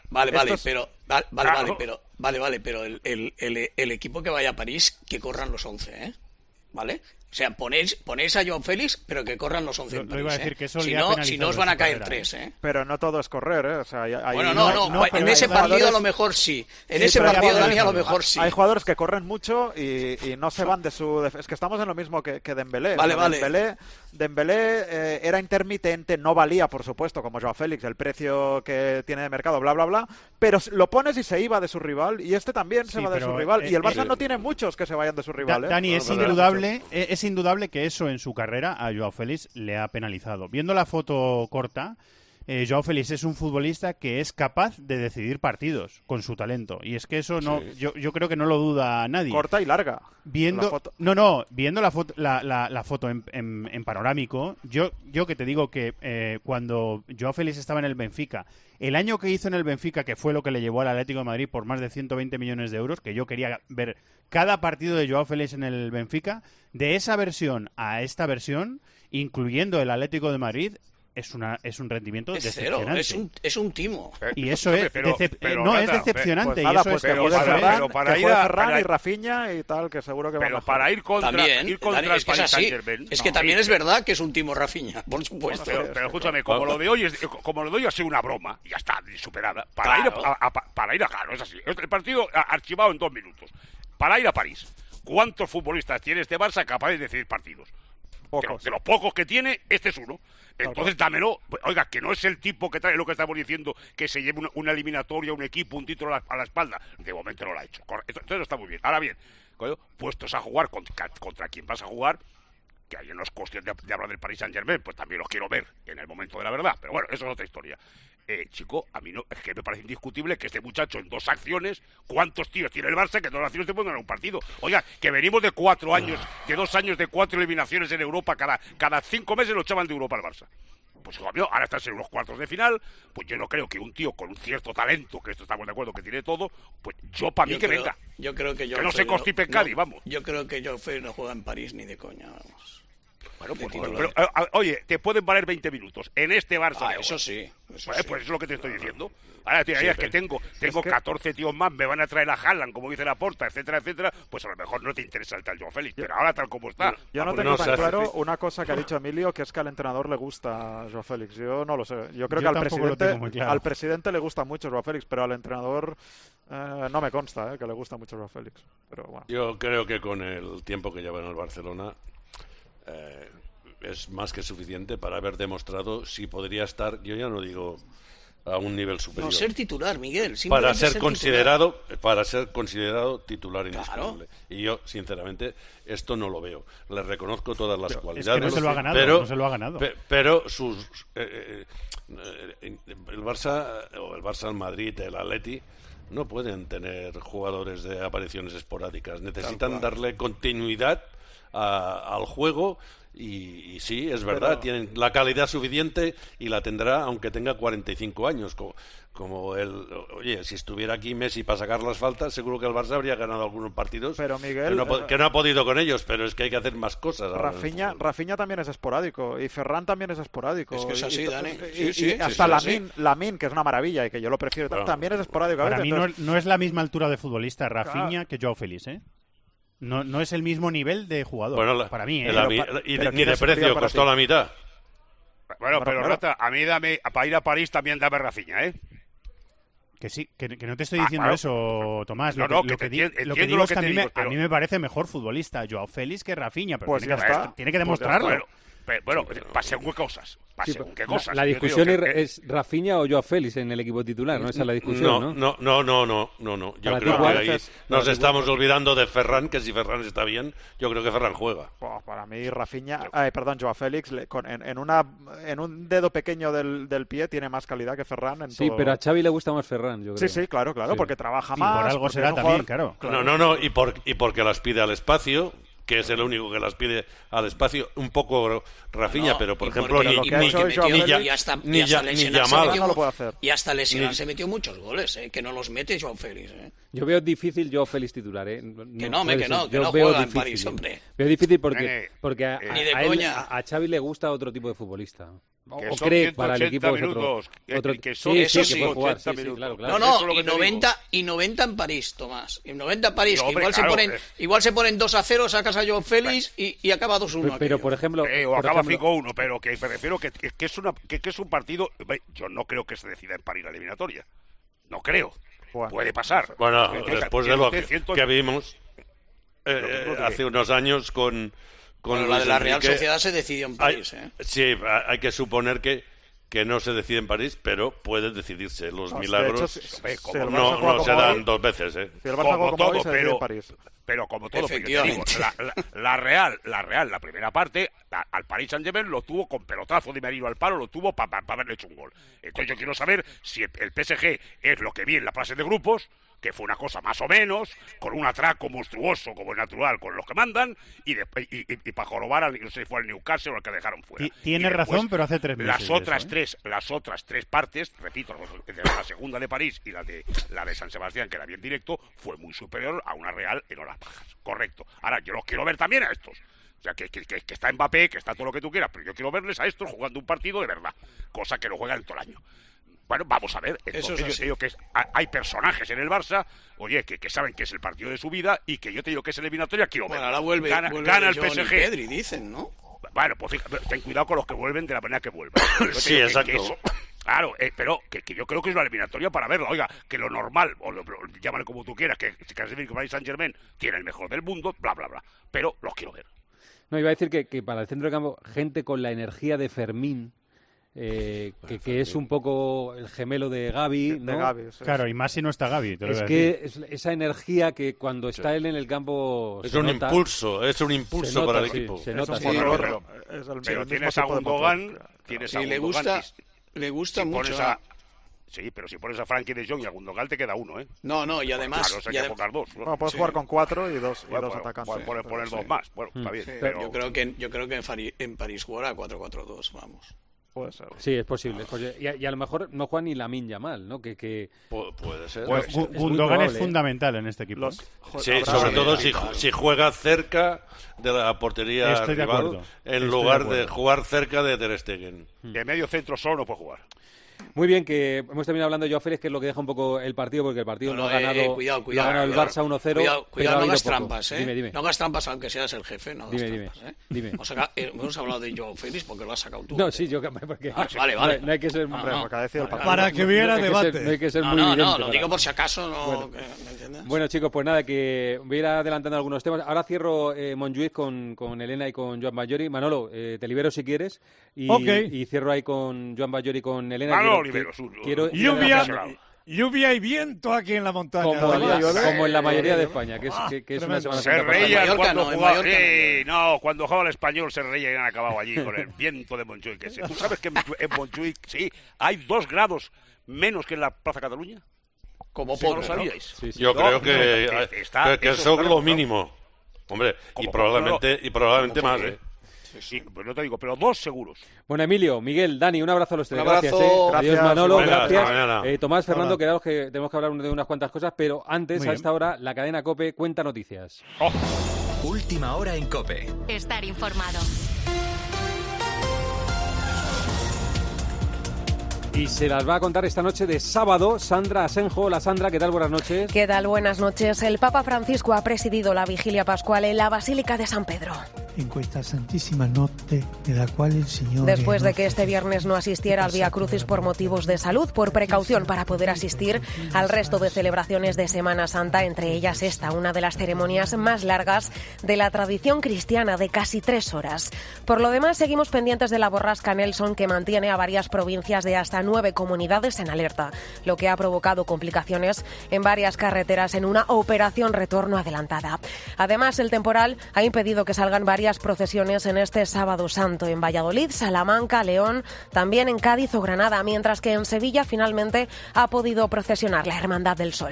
Pero el equipo que vaya a París, que corran los 11, ¿eh? ¿Vale? O sea, ponéis a Joao Félix, pero que corran los 11 en París, iba a decir que eso si no os van a caer 3, ¿eh? Pero no todo es correr, ¿eh? O sea, en ese partido a lo mejor sí. En ese partido, Dani, a lo mejor sí. Hay jugadores que corren mucho y no se van de su... Es que estamos en lo mismo que Dembélé. Dembélé era intermitente, no valía, por supuesto, como Joao Félix, el precio que tiene de mercado, bla, bla, bla, pero lo pones y se iba de su rival, y este también se va de su rival, y el Barça no tiene muchos que se vayan de su rival, ¿eh? Dani, es indudable que eso en su carrera a Joao Félix le ha penalizado. Viendo la foto corta, Joao Félix es un futbolista que es capaz de decidir partidos con su talento, y es que eso no, yo creo que no lo duda nadie. Corta y larga. Viendo la foto en panorámico, yo que te digo que cuando Joao Félix estaba en el Benfica, el año que hizo en el Benfica, que fue lo que le llevó al Atlético de Madrid por más de 120 millones de euros, que yo quería ver cada partido de Joao Félix en el Benfica, de esa versión a esta versión, incluyendo el Atlético de Madrid, es un rendimiento decepcionante. Es un timo. Y eso es decepcionante. Pero para ir a Ferran y Rafinha y tal, que seguro que pero para ir contra el Paris Saint-Germain. Es que también es verdad que es un timo Rafinha, por supuesto. Pero escúchame, como lo de hoy ha sido una broma, y ya está, superada. Para ir a claro, es así. El partido archivado en 2 minutos. Para ir a París, ¿cuántos futbolistas tiene este Barça capaces de decidir partidos? De los pocos que tiene, este es uno. Entonces dámelo. Oiga, que no es el tipo que trae lo que estamos diciendo, que se lleve una eliminatoria, un equipo, un título a la espalda. De momento no lo ha hecho. Entonces está muy bien. Ahora bien, puestos a jugar contra quien vas a jugar, que ahí no es cuestión de hablar del Paris Saint-Germain, pues también los quiero ver en el momento de la verdad. Pero bueno, eso es otra historia. Chico, a mí no, es que me parece indiscutible que este muchacho en 2 acciones, ¿cuántos tíos tiene el Barça que en 2 acciones te pueden ganar un partido? Oiga, que venimos de 4 años, de 2 años de 4 eliminaciones en Europa, cada 5 meses lo echaban de Europa al Barça. Pues obvio, ahora estás en unos cuartos de final, pues yo no creo que un tío con un cierto talento, que esto estamos de acuerdo que tiene todo, pues venga. Yo creo que no se constipe en Cádiz, vamos. Yo creo que Joao Félix no juega en París ni de coña, vamos. Bueno, pero oye, te pueden valer 20 minutos. En este Barça... eso sí. Pues eso es lo que te estoy diciendo. Ahora, tío, es que tengo 14 tíos más, me van a traer a Haaland, como dice Laporta, etcétera, etcétera. Pues a lo mejor no te interesa el tal Joao Félix, pero ahora tal como está. Yo no tengo tan claro una cosa que ha dicho Emilio, que es que al entrenador le gusta Joao Félix. Yo no lo sé. Yo creo que al presidente le gusta mucho Joao Félix, pero al entrenador no me consta que le gusta mucho Joao Félix. Pero bueno. Yo creo que con el tiempo que lleva en el Barcelona... es más que suficiente para haber demostrado si podría estar, yo ya no digo a un nivel superior. No ser titular, Miguel. Para ser considerado titular indiscutible. Claro. Y yo, sinceramente, esto no lo veo. Le reconozco todas las cualidades. Es que no se lo ha ganado. Pero sus el Barça, o el Barça, el Madrid, el Atleti, no pueden tener jugadores de apariciones esporádicas. Necesitan darle continuidad al juego. Y sí, es verdad, tienen la calidad suficiente y la tendrá aunque tenga 45 años. Como oye, si estuviera aquí Messi para sacar las faltas, seguro que el Barça habría ganado algunos partidos, pero Miguel, que no ha podido con ellos, pero es que hay que hacer más cosas. Rafinha también es esporádico y Ferran también es esporádico. Es que es así, Dani. Y hasta Lamine, que es una maravilla y que yo lo prefiero, también es esporádico. Para mí no es la misma altura de futbolista Rafinha que Joao Félix, ¿eh? No es el mismo nivel de jugador, para mí, ¿eh? Ni de precio, costó la mitad. Bueno, pero Rata, a mí para ir a París también dame Rafinha, ¿eh? Que sí, que no te estoy diciendo eso, Tomás. Lo que digo es que a mí me parece mejor futbolista Joao Félix que Rafinha, pero pues tiene que demostrarlo. Bueno, para según qué cosas. La discusión es Rafinha o Joao Félix en el equipo titular, ¿no? Esa es la discusión, ¿no? No. Yo creo que ahí nos estamos olvidando de Ferran, que si Ferran está bien, yo creo que Ferran juega. Para mí Joao Félix en un dedo pequeño del pie tiene más calidad que Ferran. Pero a Xavi le gusta más Ferran, yo creo. Sí, claro, porque trabaja más. Por algo será también, claro. No, y porque las pide al espacio, que es el único que las pide al espacio, un poco Rafinha, pero por ejemplo ni Yamal no lo puede hacer. Y hasta lesionar se metió muchos goles, que no los mete Joao Félix. Yo veo difícil Joao Félix titular, que no juega en París, hombre. Veo difícil porque a Xavi le gusta otro tipo de futbolista. O cree para el equipo minutos, que son que puede jugar, claro. Y 90 en París, Tomás. Y 90 en París, que igual se ponen 2-0, sacas a Joao Félix y acaba 2-1. Pero por ejemplo, o acaba 5-1, pero que me refiero que es un partido. Yo no creo que se decida en París la eliminatoria. No creo. Puede pasar. Bueno, después de lo que vimos hace unos años con la de la Real Sociedad se decidió en París. Sí, hay que suponer que no se decide en París, pero puede decidirse. Los milagros no se dan dos veces. Como todo, pero como todo. La Real, la primera parte, al Paris Saint-Germain lo tuvo con pelotazo de Merino al palo, lo tuvo para haberle hecho un gol. Entonces yo quiero saber si el PSG es lo que vi en la fase de grupos, que fue una cosa más o menos, con un atraco monstruoso como es natural con los que mandan, y para jorobar no sé si fue al Newcastle o al que dejaron fuera. Tienes razón, pero hace 3 meses. Las otras tres partes, repito, la segunda de París y la de San Sebastián, que era bien directo, fue muy superior a una Real en horas bajas. Correcto. Ahora, yo los quiero ver también a estos. O sea, que está Mbappé, que está todo lo que tú quieras, pero yo quiero verles a estos jugando un partido de verdad, cosa que no juegan todo el año. Bueno, vamos a ver. Entonces, yo te digo que hay personajes en el Barça, oye, que saben que es el partido de su vida y que yo te digo que es eliminatoria, quiero ver. Ahora vuelve gana el PSG. Pedri, dicen, ¿no? Bueno, pues fíjate, ten cuidado con los que vuelven de la manera que vuelven. Sí, exacto. Claro, pero que yo creo que es una eliminatoria para verlo. Oiga, que lo normal, llámale como tú quieras, que Paris Saint-Germain tiene el mejor del mundo, bla, bla, bla. Pero los quiero ver. No, iba a decir que para el centro de campo, gente con la energía de Fermín, que es un poco el gemelo de Gavi, ¿no? De Gavi, sí. Claro, y más si no está Gavi. Es que esa energía que cuando está él en el campo es un impulso para el equipo. Se nota, pero tienes a Gundogan, le gusta mucho. Sí, pero si pones a Frankie de Jong y a Gundogan te queda uno, ¿eh? No, y además... Claro, hay que pongar dos. No, puedes jugar con 4 y dos atacantes. Poner dos más. Bueno, está bien. Pero yo creo que en París jugará 4-4-2, vamos. Puede ser. Sí, es posible. Y a lo mejor no juega ni Lamine Yamal, ¿no? Puede ser. Pues Gundogan es fundamental en este equipo. Sí, sobre todo si juega cerca de la portería rival, en lugar de jugar cerca de Ter Stegen. De medio centro solo no puede jugar. Muy bien, que hemos terminado hablando de Joao Félix, que es lo que deja un poco el partido, porque el partido lo ha ganado, cuidado, lo ha ganado el Barça 1-0. Cuidado, no hagas trampas, ¿eh? Dime. No hagas trampas aunque seas el jefe, no hagas trampas, ¿eh? Dime. Hemos hablado de Joao Félix porque lo has sacado tú. No, sí, yo... Porque, vale. No hay que ser... Para que hubiera debate. No hay que ser muy evidente. No, lo digo por si acaso, no... ¿Me entiendes? Bueno, chicos, pues nada, que voy a ir adelantando algunos temas. Ahora cierro Montjuïc con Elena y con Joan Bajori. Manolo, te libero si quieres. Y cierro ahí con Joan Bajori y con Elena. Manolo, libero. Quiero Lluvia y viento aquí en la montaña. Como en la mayoría de España, que es una Semana Se Santa. reían cuando jugaba. No, cuando jugaba el Español se reían y han acabado allí con el viento de Montjuïc. ¿Tú sabes que en Montjuïc sí hay 2 grados menos que en la Plaza Cataluña? Como poco, ¿no lo sabíais? Sí. Yo creo que eso es lo mínimo. Hombre, y probablemente más, ¿eh? Sí, pues no te digo, pero 2 seguros. Bueno, Emilio, Miguel, Dani, un abrazo a los tres. Un abrazo. Gracias. Adiós, Manolo, Venga, gracias. Tomás, Fernando, quedaos que tenemos que hablar de unas cuantas cosas, pero antes, Muy a esta hora, la cadena COPE cuenta noticias. Última hora en COPE. Estar informado. Y se las va a contar esta noche de sábado Sandra Asenjo. Hola Sandra, ¿qué tal? Buenas noches. ¿Qué tal? Buenas noches. El Papa Francisco ha presidido la vigilia pascual en la Basílica de San Pedro. En questa Santissima Notte nella quale il Signore... Después de que este viernes no asistiera al Vía Crucis por motivos de salud, por precaución para poder asistir al resto de celebraciones de Semana Santa, entre ellas esta, una de las ceremonias más largas de la tradición cristiana, de casi 3 horas. Por lo demás, seguimos pendientes de la borrasca Nelson, que mantiene a varias provincias de hasta 9 comunidades en alerta, lo que ha provocado complicaciones en varias carreteras en una operación retorno adelantada. Además, el temporal ha impedido que salgan varias procesiones en este Sábado Santo en Valladolid, Salamanca, León, también en Cádiz o Granada, mientras que en Sevilla finalmente ha podido procesionar la Hermandad del Sol.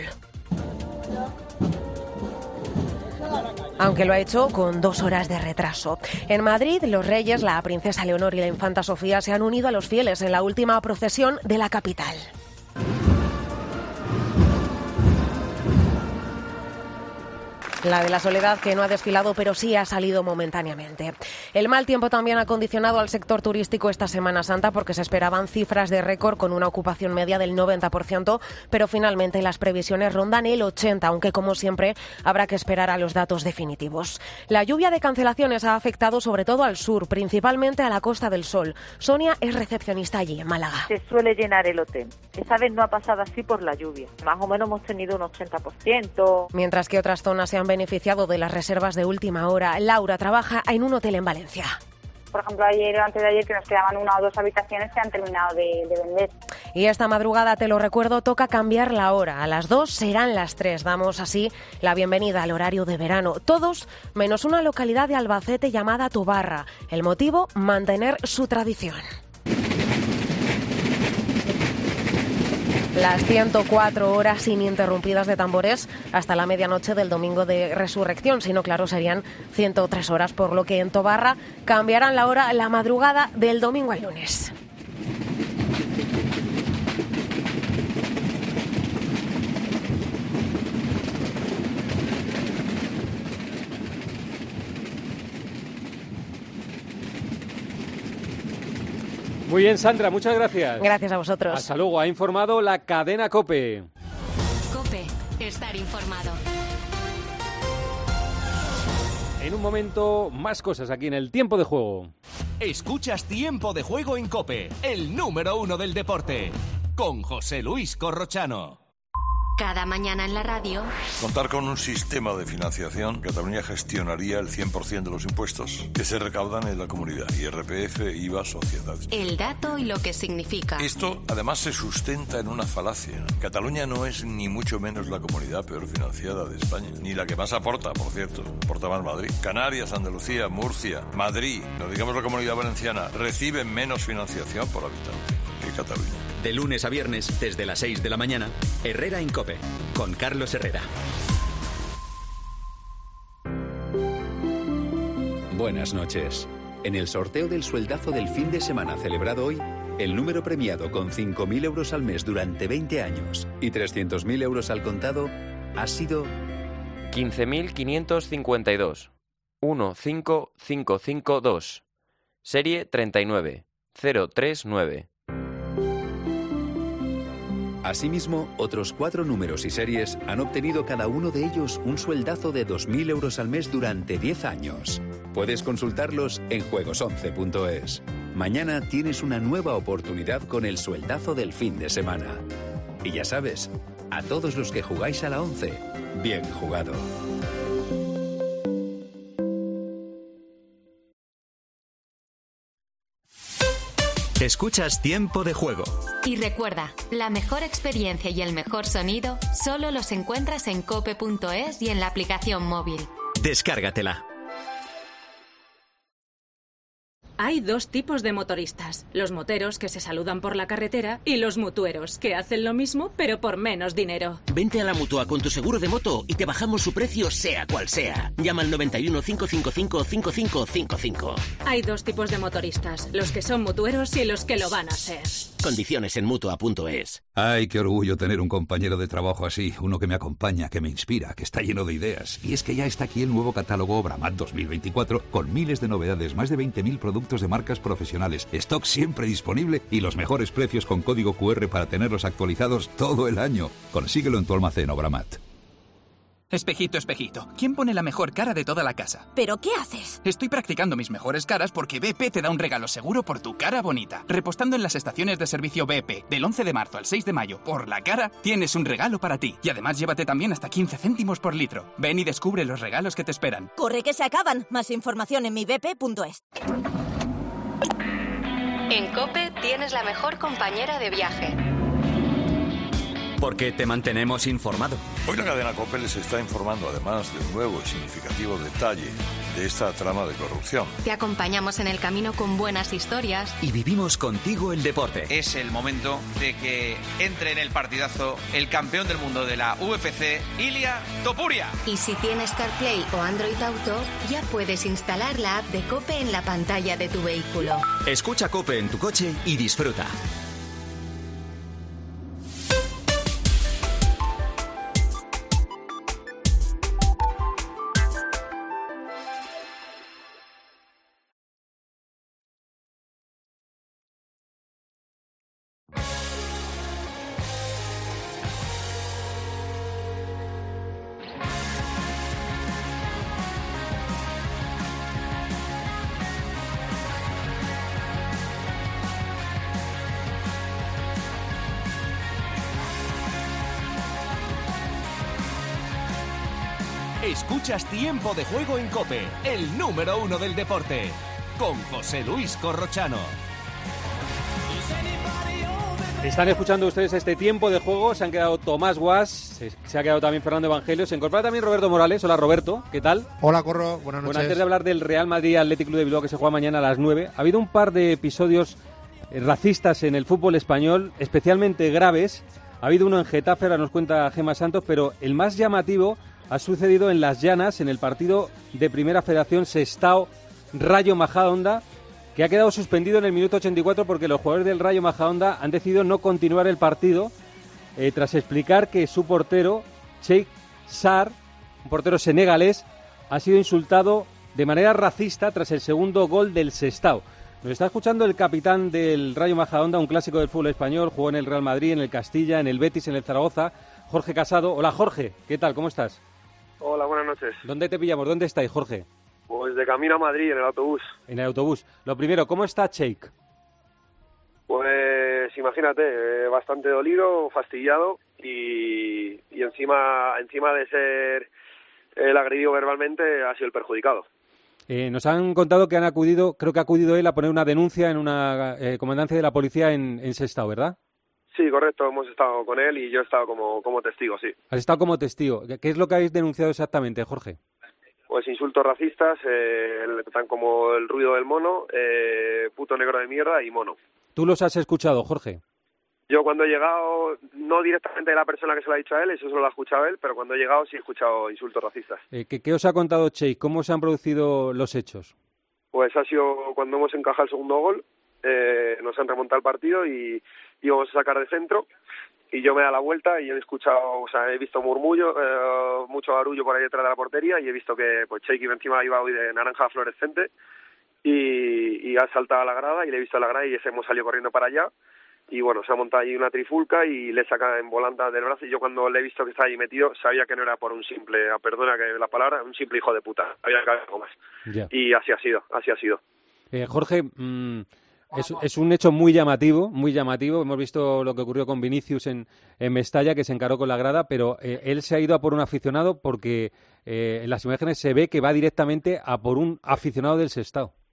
Aunque lo ha hecho con 2 horas de retraso. En Madrid, los reyes, la princesa Leonor y la infanta Sofía se han unido a los fieles en la última procesión de la capital. La de la Soledad, que no ha desfilado, pero sí ha salido momentáneamente. El mal tiempo también ha condicionado al sector turístico esta Semana Santa, porque se esperaban cifras de récord con una ocupación media del 90%, pero finalmente las previsiones rondan el 80%, aunque como siempre habrá que esperar a los datos definitivos. La lluvia de cancelaciones ha afectado sobre todo al sur, principalmente a la Costa del Sol. Sonia es recepcionista allí, en Málaga. Se suele llenar el hotel. Esta vez no ha pasado así por la lluvia. Más o menos hemos tenido un 80%. Mientras que otras zonas se han beneficiado de las reservas de última hora. Laura trabaja en un hotel en Valencia. Por ejemplo, ayer o antes de ayer, que nos quedaban 1 o 2 habitaciones que han terminado de vender. Y esta madrugada, te lo recuerdo, toca cambiar la hora. A las 2 serán las 3. Damos así la bienvenida al horario de verano. Todos menos una localidad de Albacete llamada Tobarra. El motivo, mantener su tradición. Las 104 horas ininterrumpidas de tambores hasta la medianoche del domingo de Resurrección. Si no, claro, serían 103 horas, por lo que en Tobarra cambiarán la hora la madrugada del domingo al lunes. Muy bien, Sandra, muchas gracias. Gracias a vosotros. Hasta luego. Ha informado la cadena COPE. COPE, estar informado. En un momento, más cosas aquí en el Tiempo de Juego. Escuchas Tiempo de Juego en COPE, el número 1 del deporte, con José Luis Corrochano. Cada mañana en la radio. Contar con un sistema de financiación, Cataluña gestionaría el 100% de los impuestos que se recaudan en la comunidad, IRPF, IVA, sociedades. El dato y lo que significa. Esto, además, se sustenta en una falacia. Cataluña no es ni mucho menos la comunidad peor financiada de España, ni la que más aporta, por cierto. Aporta más Madrid. Canarias, Andalucía, Murcia, Madrid, no digamos la Comunidad Valenciana, reciben menos financiación por habitante que Cataluña. De lunes a viernes, desde las 6 de la mañana, Herrera en COPE, con Carlos Herrera. Buenas noches. En el sorteo del sueldazo del fin de semana celebrado hoy, el número premiado con 5.000 euros al mes durante 20 años y 300.000 euros al contado ha sido 15.552. 15552. Serie 39039. Asimismo, otros 4 números y series han obtenido cada uno de ellos un sueldazo de 2.000 euros al mes durante 10 años. Puedes consultarlos en juegos11.es. Mañana tienes una nueva oportunidad con el sueldazo del fin de semana. Y ya sabes, a todos los que jugáis a la 11, bien jugado. Escuchas Tiempo de Juego. Y recuerda, la mejor experiencia y el mejor sonido solo los encuentras en cope.es y en la aplicación móvil. Descárgatela. Hay dos tipos de motoristas, los moteros que se saludan por la carretera y los mutueros que hacen lo mismo pero por menos dinero. Vente a la Mutua con tu seguro de moto y te bajamos su precio sea cual sea. Llama al 91 555 5555. Hay dos tipos de motoristas, los que son mutueros y los que lo van a ser. Condiciones en Mutua.es. Ay, qué orgullo tener un compañero de trabajo así, uno que me acompaña, que me inspira, que está lleno de ideas. Y es que ya está aquí el nuevo catálogo Obramat 2024 con miles de novedades, más de 20.000 productos de marcas profesionales, stock siempre disponible y los mejores precios con código QR para tenerlos actualizados todo el año. Consíguelo en tu almacén Obramat. Espejito, espejito, ¿quién pone la mejor cara de toda la casa? ¿Pero qué haces? Estoy practicando mis mejores caras porque BP te da un regalo seguro por tu cara bonita. Repostando en las estaciones de servicio BP del 11 de marzo al 6 de mayo por la cara, tienes un regalo para ti. Y además llévate también hasta 15 céntimos por litro. Ven y descubre los regalos que te esperan. Corre que se acaban. Más información en mibp.es. En COPE tienes la mejor compañera de viaje. Porque te mantenemos informado. Hoy la cadena COPE les está informando además de un nuevo y significativo detalle de esta trama de corrupción. Te acompañamos en el camino con buenas historias. Y vivimos contigo el deporte. Es el momento de que entre en el partidazo el campeón del mundo de la UFC, Ilia Topuria. Y si tienes CarPlay o Android Auto, ya puedes instalar la app de COPE en la pantalla de tu vehículo. Escucha COPE en tu coche y disfruta. Escuchas Tiempo de Juego en COPE, el número 1 del deporte, con José Luis Corrochano. Están escuchando ustedes este Tiempo de Juego, se han quedado Tomás Guas, se ha quedado también Fernando Evangelio, se incorpora también Roberto Morales. Hola Roberto, ¿qué tal? Hola Corro, buenas noches. Bueno, antes de hablar del Real Madrid Athletic Club de Bilbao que se juega mañana a las 9, ha habido un par de episodios racistas en el fútbol español, especialmente graves. Ha habido uno en Getafe, ahora nos cuenta Gemma Santos, pero el más llamativo ha sucedido en Las Llanas, en el partido de Primera Federación Sestao Rayo Majadahonda, que ha quedado suspendido en el minuto 84 porque los jugadores del Rayo Majadahonda han decidido no continuar el partido tras explicar que su portero, Cheikh Sarr, un portero senegalés, ha sido insultado de manera racista tras el segundo gol del Sestao. Nos está escuchando el capitán del Rayo Majadahonda, un clásico del fútbol español, jugó en el Real Madrid, en el Castilla, en el Betis, en el Zaragoza, Jorge Casado. Hola Jorge, ¿qué tal? ¿Cómo estás? Hola, buenas noches. ¿Dónde te pillamos? ¿Dónde estáis, Jorge? Pues de camino a Madrid, en el autobús. En el autobús. Lo primero, ¿cómo está Cheikh? Pues imagínate, bastante dolido, fastidiado y encima de ser el agredido verbalmente, ha sido el perjudicado. Nos han contado que creo que ha acudido él a poner una denuncia en una comandancia de la policía en Sestao, ¿verdad? Sí, correcto, hemos estado con él y yo he estado como testigo, sí. Has estado como testigo. ¿Qué es lo que habéis denunciado exactamente, Jorge? Pues insultos racistas, tan como el ruido del mono, puto negro de mierda y mono. ¿Tú los has escuchado, Jorge? Yo cuando he llegado, no directamente de la persona que se lo ha dicho a él, eso solo lo ha escuchado él, pero cuando he llegado sí he escuchado insultos racistas. ¿Qué os ha contado Cheikh? ¿Cómo se han producido los hechos? Pues ha sido cuando hemos encajado el segundo gol, nos han remontado el partido y íbamos a sacar de centro y yo me da la vuelta y he escuchado, o sea, he visto murmullo, mucho barullo por ahí detrás de la portería y he visto que pues Cheikh encima iba hoy de naranja fluorescente y ha saltado a la grada y le he visto a la grada y hemos salido corriendo para allá y bueno, se ha montado ahí una trifulca y le saca en volanta del brazo y yo cuando le he visto que estaba ahí metido sabía que no era por un simple, perdona que la palabra, un simple hijo de puta, había que haber algo más. Ya. Y así ha sido. Jorge, es un hecho muy llamativo, hemos visto lo que ocurrió con Vinicius en Mestalla, que se encaró con la grada, pero él se ha ido a por un aficionado porque en las imágenes se ve que va directamente a por un aficionado del Sestao.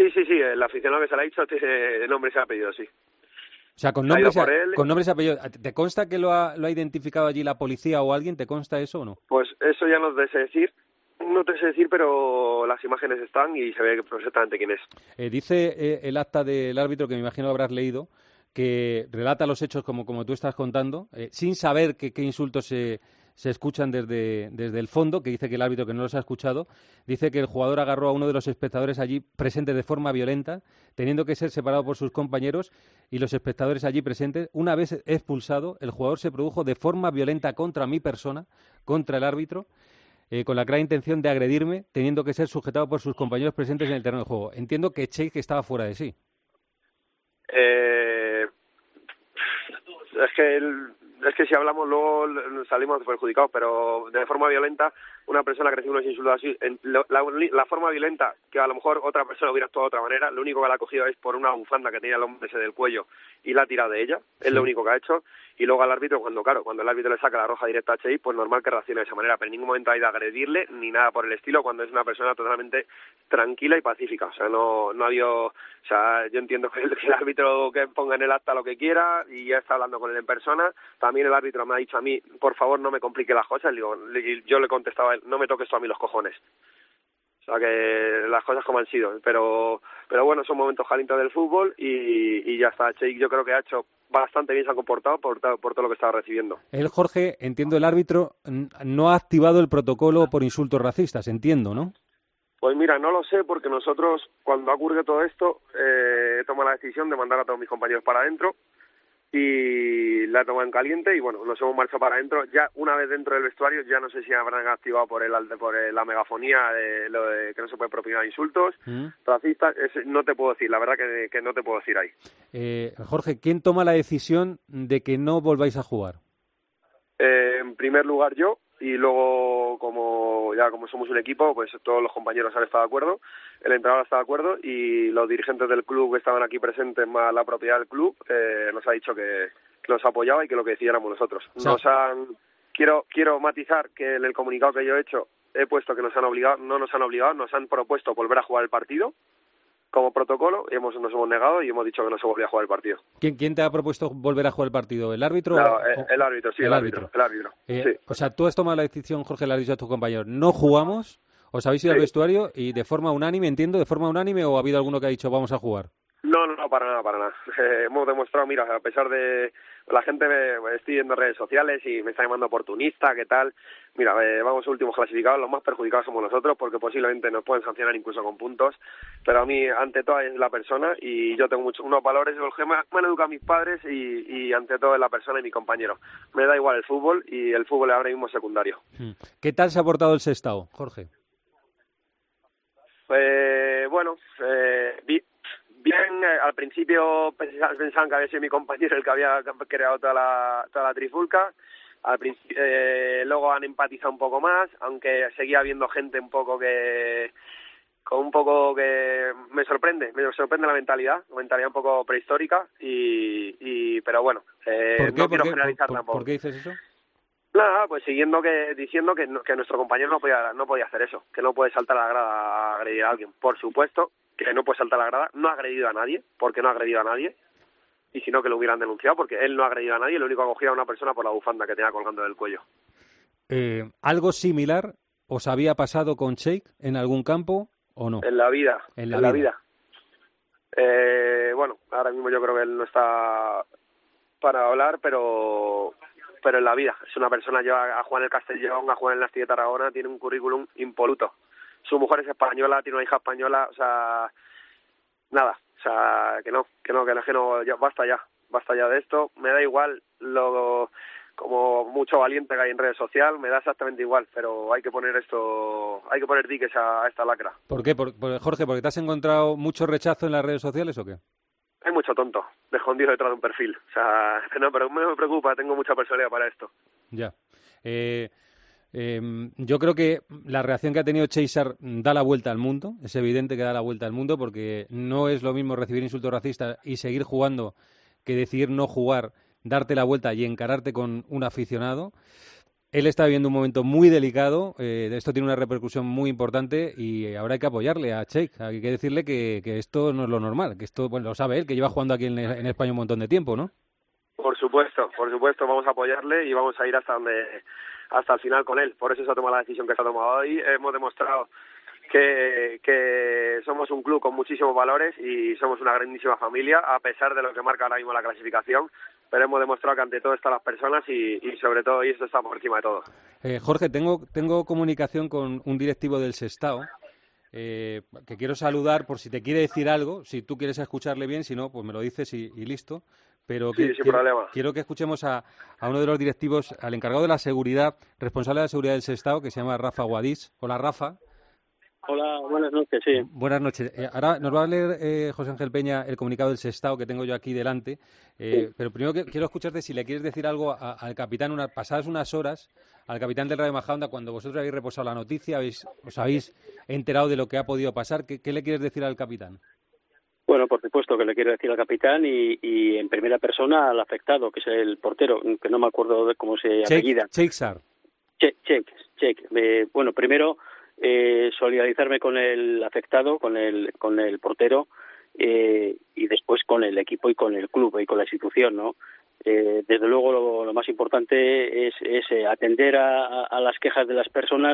Sí, el aficionado que se le ha dicho tiene nombre y apellido, sí. O sea, con nombres y apellidos. ¿Te consta que lo ha identificado allí la policía o alguien? ¿Te consta eso o no? Pues eso ya no te sé decir, pero las imágenes están y se ve perfectamente quién es. Dice el acta del árbitro, que me imagino lo habrás leído, que relata los hechos como tú estás contando, sin saber qué insultos se escuchan desde el fondo, que dice que el árbitro, que no los ha escuchado, dice que el jugador agarró a uno de los espectadores allí presentes de forma violenta, teniendo que ser separado por sus compañeros y los espectadores allí presentes. Una vez expulsado, el jugador se produjo de forma violenta contra mi persona, contra el árbitro, con la clara intención de agredirme, teniendo que ser sujetado por sus compañeros presentes en el terreno de juego. Entiendo que Cheik estaba fuera de sí. Es que si hablamos luego salimos perjudicados, pero de forma violenta, una persona que recibe unos insultos así, la forma violenta, que a lo mejor otra persona hubiera actuado de otra manera, lo único que la ha cogido es por una bufanda que tenía el hombre ese del cuello y la ha tirado de ella, es lo único que ha hecho, y luego al árbitro, cuando el árbitro le saca la roja directa a Cheik, pues normal que reaccione de esa manera, pero en ningún momento ha ido a agredirle ni nada por el estilo, cuando es una persona totalmente tranquila y pacífica, o sea, no ha habido, o sea, yo entiendo que el árbitro que ponga en el acta lo que quiera y ya está hablando con él en persona. También el árbitro me ha dicho a mí, por favor no me complique las cosas, y yo le contestaba a él, no me toques tú a mí los cojones. O sea, que las cosas como han sido, pero bueno, son momentos calientes del fútbol y ya está. Cheik yo creo que ha hecho bastante bien, se ha comportado por todo lo que estaba recibiendo. Él, Jorge, entiendo, el árbitro no ha activado el protocolo por insultos racistas, entiendo, ¿no? Pues mira, no lo sé, porque nosotros, cuando ocurre todo esto, tomo la decisión de mandar a todos mis compañeros para adentro y la toman en caliente y bueno, nos hemos marchado para adentro. Ya una vez dentro del vestuario, ya no sé si habrán activado por la megafonía de lo de que no se puede propinar insultos racistas, no te puedo decir, la verdad que no te puedo decir ahí. Jorge, ¿quién toma la decisión de que no volváis a jugar? En primer lugar yo, y luego como somos un equipo, pues todos los compañeros han estado de acuerdo, el entrenador está de acuerdo y los dirigentes del club que estaban aquí presentes más la propiedad del club nos ha dicho que nos apoyaba y que lo que decidiéramos nosotros. Quiero matizar que en el comunicado que yo he hecho he puesto que no nos han obligado, nos han propuesto volver a jugar el partido como protocolo y nos hemos negado y hemos dicho que no se volvía a jugar el partido. ¿Quién te ha propuesto volver a jugar el partido? ¿El árbitro? No, el árbitro, sí, el árbitro. Sí. O sea, tú has tomado la decisión, Jorge, le has dicho a tus compañeros, no jugamos, os habéis ido al vestuario y de forma unánime, entiendo, de forma unánime, ¿o ha habido alguno que ha dicho vamos a jugar? No, para nada. Hemos demostrado, mira, a pesar de la gente estoy viendo redes sociales y me está llamando oportunista, ¿qué tal? Mira, vamos últimos clasificados, los más perjudicados somos nosotros porque posiblemente nos pueden sancionar incluso con puntos, pero a mí ante todo es la persona y yo tengo unos valores que me han educado mis padres y ante todo es la persona y mi compañero. Me da igual el fútbol y el fútbol es ahora mismo secundario. ¿Qué tal se ha portado el Sestao, Jorge? Bien, al principio pensaban que había sido mi compañero el que había creado toda la trifulca. Al principio, luego han empatizado un poco más, aunque seguía habiendo gente un poco que me sorprende la mentalidad un poco prehistórica pero bueno, no quiero generalizar tampoco. ¿Por qué dices eso? Nada, pues diciendo que nuestro compañero no podía hacer eso, que no puede saltar a la grada a agredir a alguien. Por supuesto que no puede saltar a la grada, no ha agredido a nadie, porque no ha agredido a nadie, y si no que lo hubieran denunciado, porque él no ha agredido a nadie, lo único que ha cogido a una persona por la bufanda que tenía colgando del cuello. ¿Algo similar os había pasado con Cheik en algún campo o no? En la vida. Bueno, ahora mismo yo creo que él no está para hablar, pero en la vida. Es una persona, ha jugado en el Castellón, ha jugado en el Astilla de Tarragona, tiene un currículum impoluto. Su mujer es española, tiene una hija española, o sea, nada, o sea, que no, ya, basta ya de esto. Me da igual como mucho valiente que hay en redes sociales, me da exactamente igual, pero hay que poner diques a esta lacra. ¿Por qué? Jorge, ¿porque te has encontrado mucho rechazo en las redes sociales o qué? Hay mucho tonto escondido detrás de un perfil, o sea, no, pero no me preocupa, tengo mucha personalidad para esto. Ya. Yo creo que la reacción que ha tenido Cheisar da la vuelta al mundo, es evidente que da la vuelta al mundo porque no es lo mismo recibir insultos racistas y seguir jugando que decidir no jugar, darte la vuelta y encararte con un aficionado. Él está viviendo un momento muy delicado, esto tiene una repercusión muy importante y ahora hay que apoyarle a Cheikh. Hay que decirle que esto no es lo normal, que esto, bueno, lo sabe él, que lleva jugando aquí en España un montón de tiempo, ¿no? Por supuesto, vamos a apoyarle y vamos a ir hasta el final con él. Por eso se ha tomado la decisión que se ha tomado hoy. Hemos demostrado que somos un club con muchísimos valores y somos una grandísima familia, a pesar de lo que marca ahora mismo la clasificación, pero hemos demostrado que ante todo están las personas y sobre todo, y eso está por encima de todo. Jorge, tengo comunicación con un directivo del Sestao, que quiero saludar por si te quiere decir algo, si tú quieres escucharle bien, si no, pues me lo dices y listo. Pero sí, sin problema. Quiero que escuchemos a uno de los directivos, al encargado de la seguridad, responsable de la seguridad del Sestao, que se llama Rafa Guadix. Hola, Rafa. Hola, buenas noches, sí. Buenas noches. Ahora nos va a leer José Ángel Peña el comunicado del Sestao que tengo yo aquí delante, sí. Pero primero quiero escucharte si le quieres decir algo al capitán, pasadas unas horas, al capitán del Rayo Majadahonda, cuando vosotros habéis reposado la noticia, os habéis enterado de lo que ha podido pasar. ¿Qué le quieres decir al capitán? Bueno, por supuesto que le quiero decir al capitán y en primera persona al afectado, que es el portero, que no me acuerdo de cómo se apellida. Cheikh Sarr. Cheikh. Bueno, primero solidarizarme con el afectado, con el portero, y después con el equipo y con el club y con la institución, ¿no? Desde luego lo más importante es atender a las quejas de las personas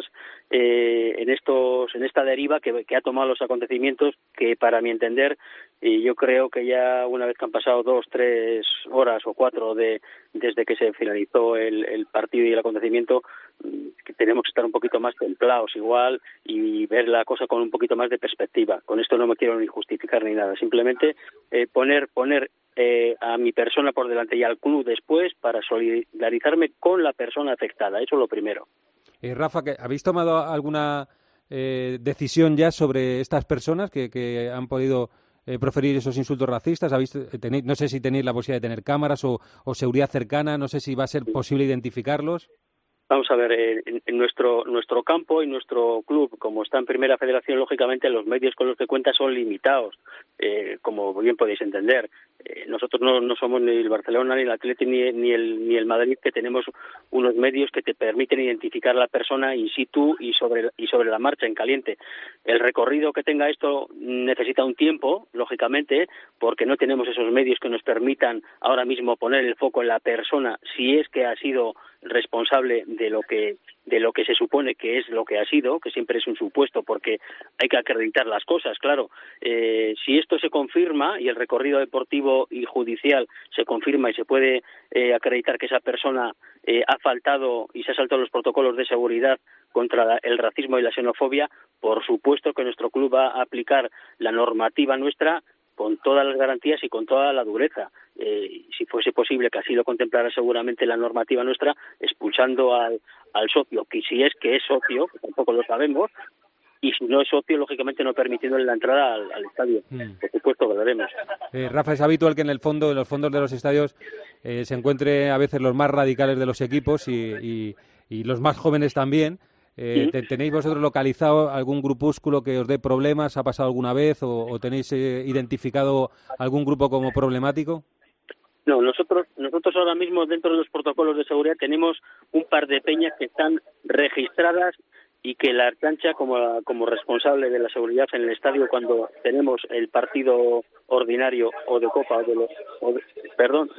en esta deriva que ha tomado los acontecimientos, que para mi entender, yo creo que ya una vez que han pasado 2, 3 horas o 4 desde que se finalizó el partido y el acontecimiento, que tenemos que estar un poquito más templados igual y ver la cosa con un poquito más de perspectiva. Con esto no me quiero ni justificar ni nada, simplemente poner a mi persona por delante y al club después para solidarizarme con la persona afectada. Eso es lo primero. Rafa, ¿habéis tomado alguna decisión ya sobre estas personas que han podido proferir esos insultos racistas? No sé si tenéis la posibilidad de tener cámaras o seguridad cercana, no sé si va a ser posible identificarlos. Vamos a ver, en nuestro campo y nuestro club, como está en Primera Federación, lógicamente los medios con los que cuenta son limitados, como bien podéis entender. Nosotros no somos ni el Barcelona, ni el Atleti, ni el Madrid, que tenemos unos medios que te permiten identificar a la persona in situ y sobre la marcha, en caliente. El recorrido que tenga esto necesita un tiempo, lógicamente, porque no tenemos esos medios que nos permitan ahora mismo poner el foco en la persona, si es que ha sido responsable de lo que se supone que es lo que ha sido, que siempre es un supuesto porque hay que acreditar las cosas, claro. Si esto se confirma y el recorrido deportivo y judicial se confirma y se puede acreditar que esa persona ha faltado y se ha saltado los protocolos de seguridad contra el racismo y la xenofobia, por supuesto que nuestro club va a aplicar la normativa nuestra con todas las garantías y con toda la dureza. Si fuese posible, que así lo contemplara seguramente la normativa nuestra, expulsando al socio, que si es que es socio, que tampoco lo sabemos, y si no es socio, lógicamente no permitiéndole la entrada al estadio. Por supuesto que lo haremos. Rafa, es habitual que en los fondos de los estadios se encuentre a veces los más radicales de los equipos y los más jóvenes también. ¿Tenéis vosotros localizado algún grupúsculo que os dé problemas? ¿Ha pasado alguna vez? ¿O tenéis identificado algún grupo como problemático? No, nosotros ahora mismo dentro de los protocolos de seguridad tenemos un par de peñas que están registradas y que la Archancha, como responsable de la seguridad en el estadio cuando tenemos el partido ordinario o de Copa perdón,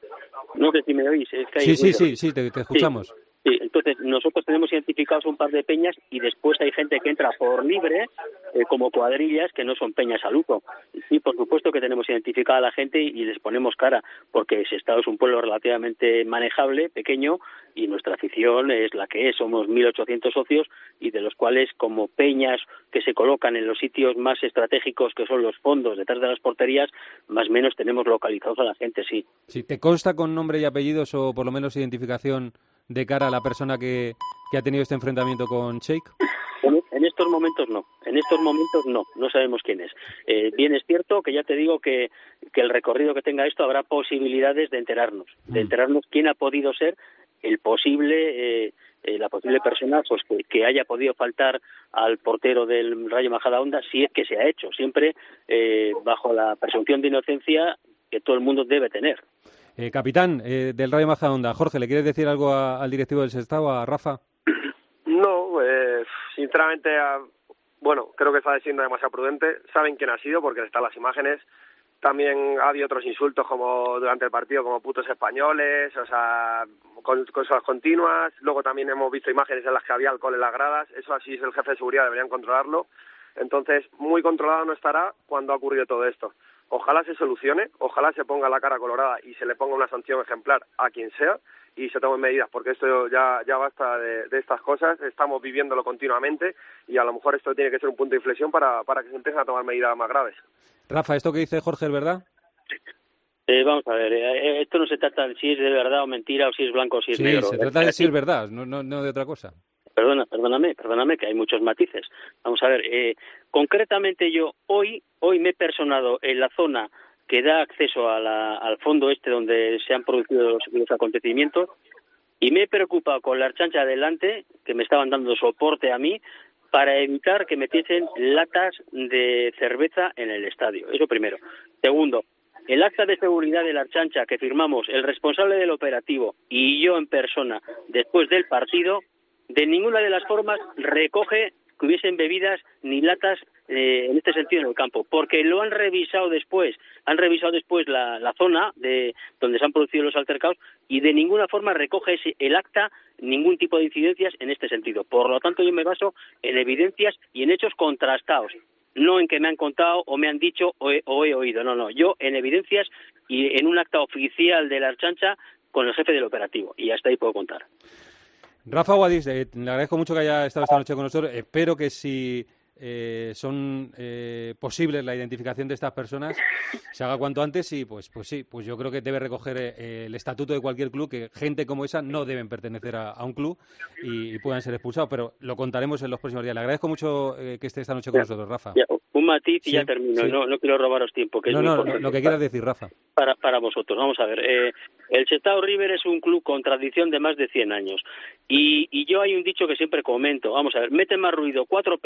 no sé si me oís. Es que hay sí, te escuchamos. Sí, entonces nosotros tenemos identificados un par de peñas y después hay gente que entra por libre, como cuadrillas, que no son peñas al uso. Sí, por supuesto que tenemos identificada a la gente y les ponemos cara, porque Sestao es un pueblo relativamente manejable, pequeño, y nuestra afición es la que es. Somos 1.800 socios y de los cuales, como peñas que se colocan en los sitios más estratégicos, que son los fondos detrás de las porterías, más o menos tenemos localizados a la gente, sí. Sí, ¿te consta con nombre y apellidos o por lo menos identificación de cara a la persona que ha tenido este enfrentamiento con Cheikh? En estos momentos no sabemos quién es. Bien es cierto que ya te digo que el recorrido que tenga esto habrá posibilidades de enterarnos quién ha podido ser la posible persona pues que haya podido faltar al portero del Rayo Majadahonda, si es que se ha hecho, siempre bajo la presunción de inocencia que todo el mundo debe tener. Capitán del Rayo Majadahonda, Jorge, ¿le quieres decir algo al directivo del Sestao, a Rafa? No, sinceramente, bueno, creo que está siendo demasiado prudente. Saben quién ha sido porque están las imágenes. También ha habido otros insultos como durante el partido, como putos españoles, o sea, con cosas continuas. Luego también hemos visto imágenes en las que había alcohol en las gradas. Eso así es el jefe de seguridad, deberían controlarlo. Entonces, muy controlado no estará cuando ha ocurrido todo esto. Ojalá se solucione, ojalá se ponga la cara colorada y se le ponga una sanción ejemplar a quien sea y se tomen medidas, porque esto ya basta de estas cosas. Estamos viviéndolo continuamente y a lo mejor esto tiene que ser un punto de inflexión para que se empiecen a tomar medidas más graves. Rafa, ¿esto que dice Jorge es verdad? Vamos a ver, esto no se trata de si es de verdad o mentira, o si es blanco o si es negro. Sí, se trata de si es verdad, no de otra cosa. Perdóname, que hay muchos matices. Vamos a ver, concretamente yo hoy me he personado en la zona que da acceso al fondo donde se han producido los acontecimientos, y me he preocupado con la Archancha adelante, que me estaban dando soporte a mí, para evitar que metiesen latas de cerveza en el estadio. Eso primero. Segundo, el acta de seguridad de la Archancha que firmamos el responsable del operativo y yo en persona después del partido, de ninguna de las formas recoge que hubiesen bebidas ni latas en este sentido en el campo, porque lo han revisado después la zona de donde se han producido los altercados y de ninguna forma recoge el acta ningún tipo de incidencias en este sentido. Por lo tanto, yo me baso en evidencias y en hechos contrastados, no en que me han contado o me han dicho o he oído, no, yo en evidencias y en un acta oficial de la Archancha con el jefe del operativo, y hasta ahí puedo contar. Rafa Guadix, le agradezco mucho que haya estado esta noche con nosotros. Espero que si son posibles la identificación de estas personas se haga cuanto antes y pues yo creo que debe recoger el estatuto de cualquier club, que gente como esa no deben pertenecer a un club y puedan ser expulsados, pero lo contaremos en los próximos días. Le agradezco mucho que esté esta noche con nosotros, Rafa. Un matiz y ya termino. Sí. No quiero robaros tiempo. Que lo que quieras decir, Rafa. Para vosotros. Vamos a ver. El Sestao River es un club con tradición de más de 100 años. Y yo hay un dicho que siempre comento. Vamos a ver. Mete más ruido 4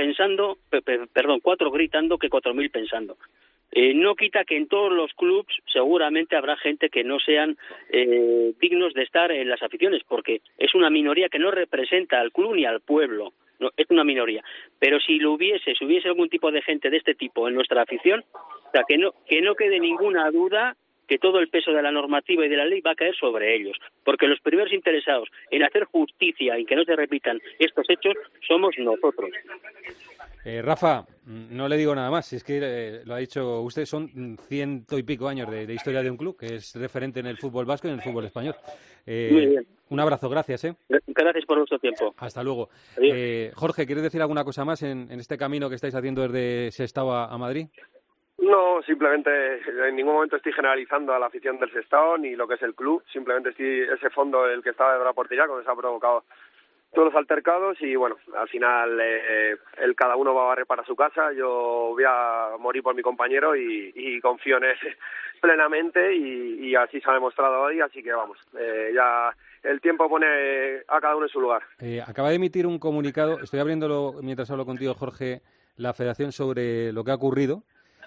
gritando que 4.000 pensando. No quita que en todos los clubs seguramente habrá gente que no sean dignos de estar en las aficiones, porque es una minoría que no representa al club ni al pueblo. No, es una minoría. Pero si hubiese algún tipo de gente de este tipo en nuestra afición, o sea, que no quede ninguna duda que todo el peso de la normativa y de la ley va a caer sobre ellos, porque los primeros interesados en hacer justicia y que no se repitan estos hechos somos nosotros. Rafa, no le digo nada más, es que lo ha dicho usted, son 100 y pico años de historia de un club que es referente en el fútbol vasco y en el fútbol español. Muy bien. Un abrazo, gracias. Gracias por vuestro tiempo. Hasta luego. Adiós. Jorge, ¿quieres decir alguna cosa más en este camino que estáis haciendo desde Sestao a Madrid? No, simplemente en ningún momento estoy generalizando a la afición del Sestao ni lo que es el club, simplemente ese fondo el que estaba de la portería cuando se ha provocado todos los altercados y bueno, al final cada uno va a barrer para su casa. Yo voy a morir por mi compañero y confío en él plenamente y así se ha demostrado hoy, así que vamos, ya el tiempo pone a cada uno en su lugar. Acaba de emitir un comunicado, estoy abriéndolo mientras hablo contigo, Jorge, la Federación sobre lo que ha ocurrido.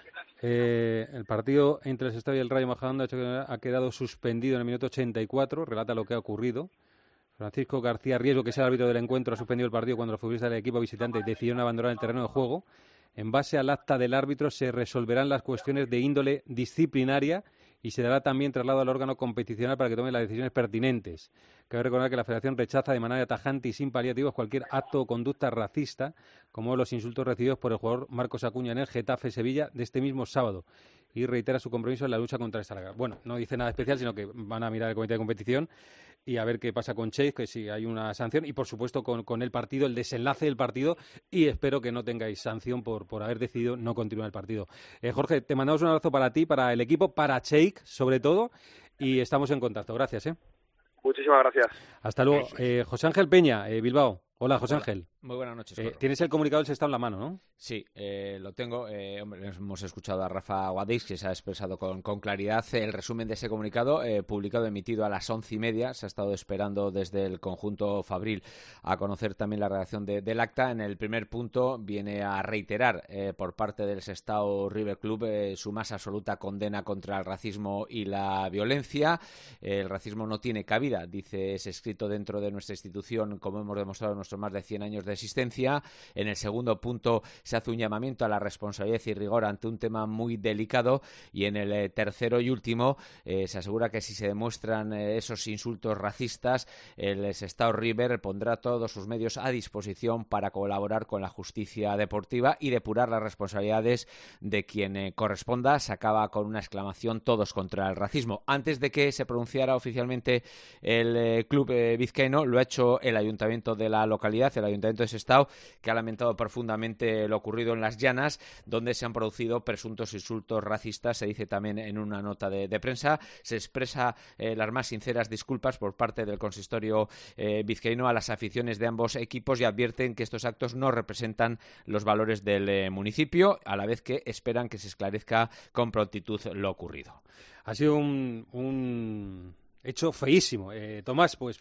El partido entre el Sestao y el Rayo Majadahonda ha quedado suspendido en el minuto 84, relata lo que ha ocurrido. Francisco García Riesgo, que es el árbitro del encuentro, ha suspendido el partido cuando los futbolistas del equipo visitante decidieron abandonar el terreno de juego. En base al acta del árbitro se resolverán las cuestiones de índole disciplinaria y se dará también traslado al órgano competicional para que tome las decisiones pertinentes. Cabe recordar que la Federación rechaza de manera tajante y sin paliativos cualquier acto o conducta racista, como los insultos recibidos por el jugador Marcos Acuña en el Getafe Sevilla de este mismo sábado, y reitera su compromiso en la lucha contra esta laga. Bueno, no dice nada especial, sino que van a mirar el comité de competición y a ver qué pasa con Cheikh, que si hay una sanción, y por supuesto con el partido, el desenlace del partido, y espero que no tengáis sanción por haber decidido no continuar el partido. Jorge, te mandamos un abrazo para ti, para el equipo, para Cheikh sobre todo, y estamos en contacto. Gracias. Muchísimas gracias. Hasta luego. José Ángel Peña, Bilbao. Hola, José Ángel. Muy buenas noches. Tienes el comunicado del Sestao en la mano, ¿no? Sí, lo tengo. Hombre, hemos escuchado a Rafa Guadix, que se ha expresado con claridad el resumen de ese comunicado, publicado, emitido a las 11:30. Se ha estado esperando desde el conjunto Fabril a conocer también la redacción del acta. En el primer punto viene a reiterar por parte del Sestao River Club su más absoluta condena contra el racismo y la violencia. El racismo no tiene cabida, dice ese escrito, dentro de nuestra institución, como hemos demostrado en nuestros más de 100 años de existencia. En el segundo punto se hace un llamamiento a la responsabilidad y rigor ante un tema muy delicado, y en el tercero y último se asegura que si se demuestran esos insultos racistas, el Sestao River pondrá todos sus medios a disposición para colaborar con la justicia deportiva y depurar las responsabilidades de quien corresponda. Se acaba con una exclamación: todos contra el racismo. Antes de que se pronunciara oficialmente el club vizcaíno, lo ha hecho el ayuntamiento de la localidad, el ayuntamiento de Sestao, que ha lamentado profundamente lo ocurrido en Las Llanas, donde se han producido presuntos insultos racistas. Se dice también en una nota de prensa, se expresa las más sinceras disculpas por parte del consistorio vizcaíno a las aficiones de ambos equipos, y advierten que estos actos no representan los valores del municipio, a la vez que esperan que se esclarezca con prontitud lo ocurrido. Ha sido un hecho feísimo. Tomás, pues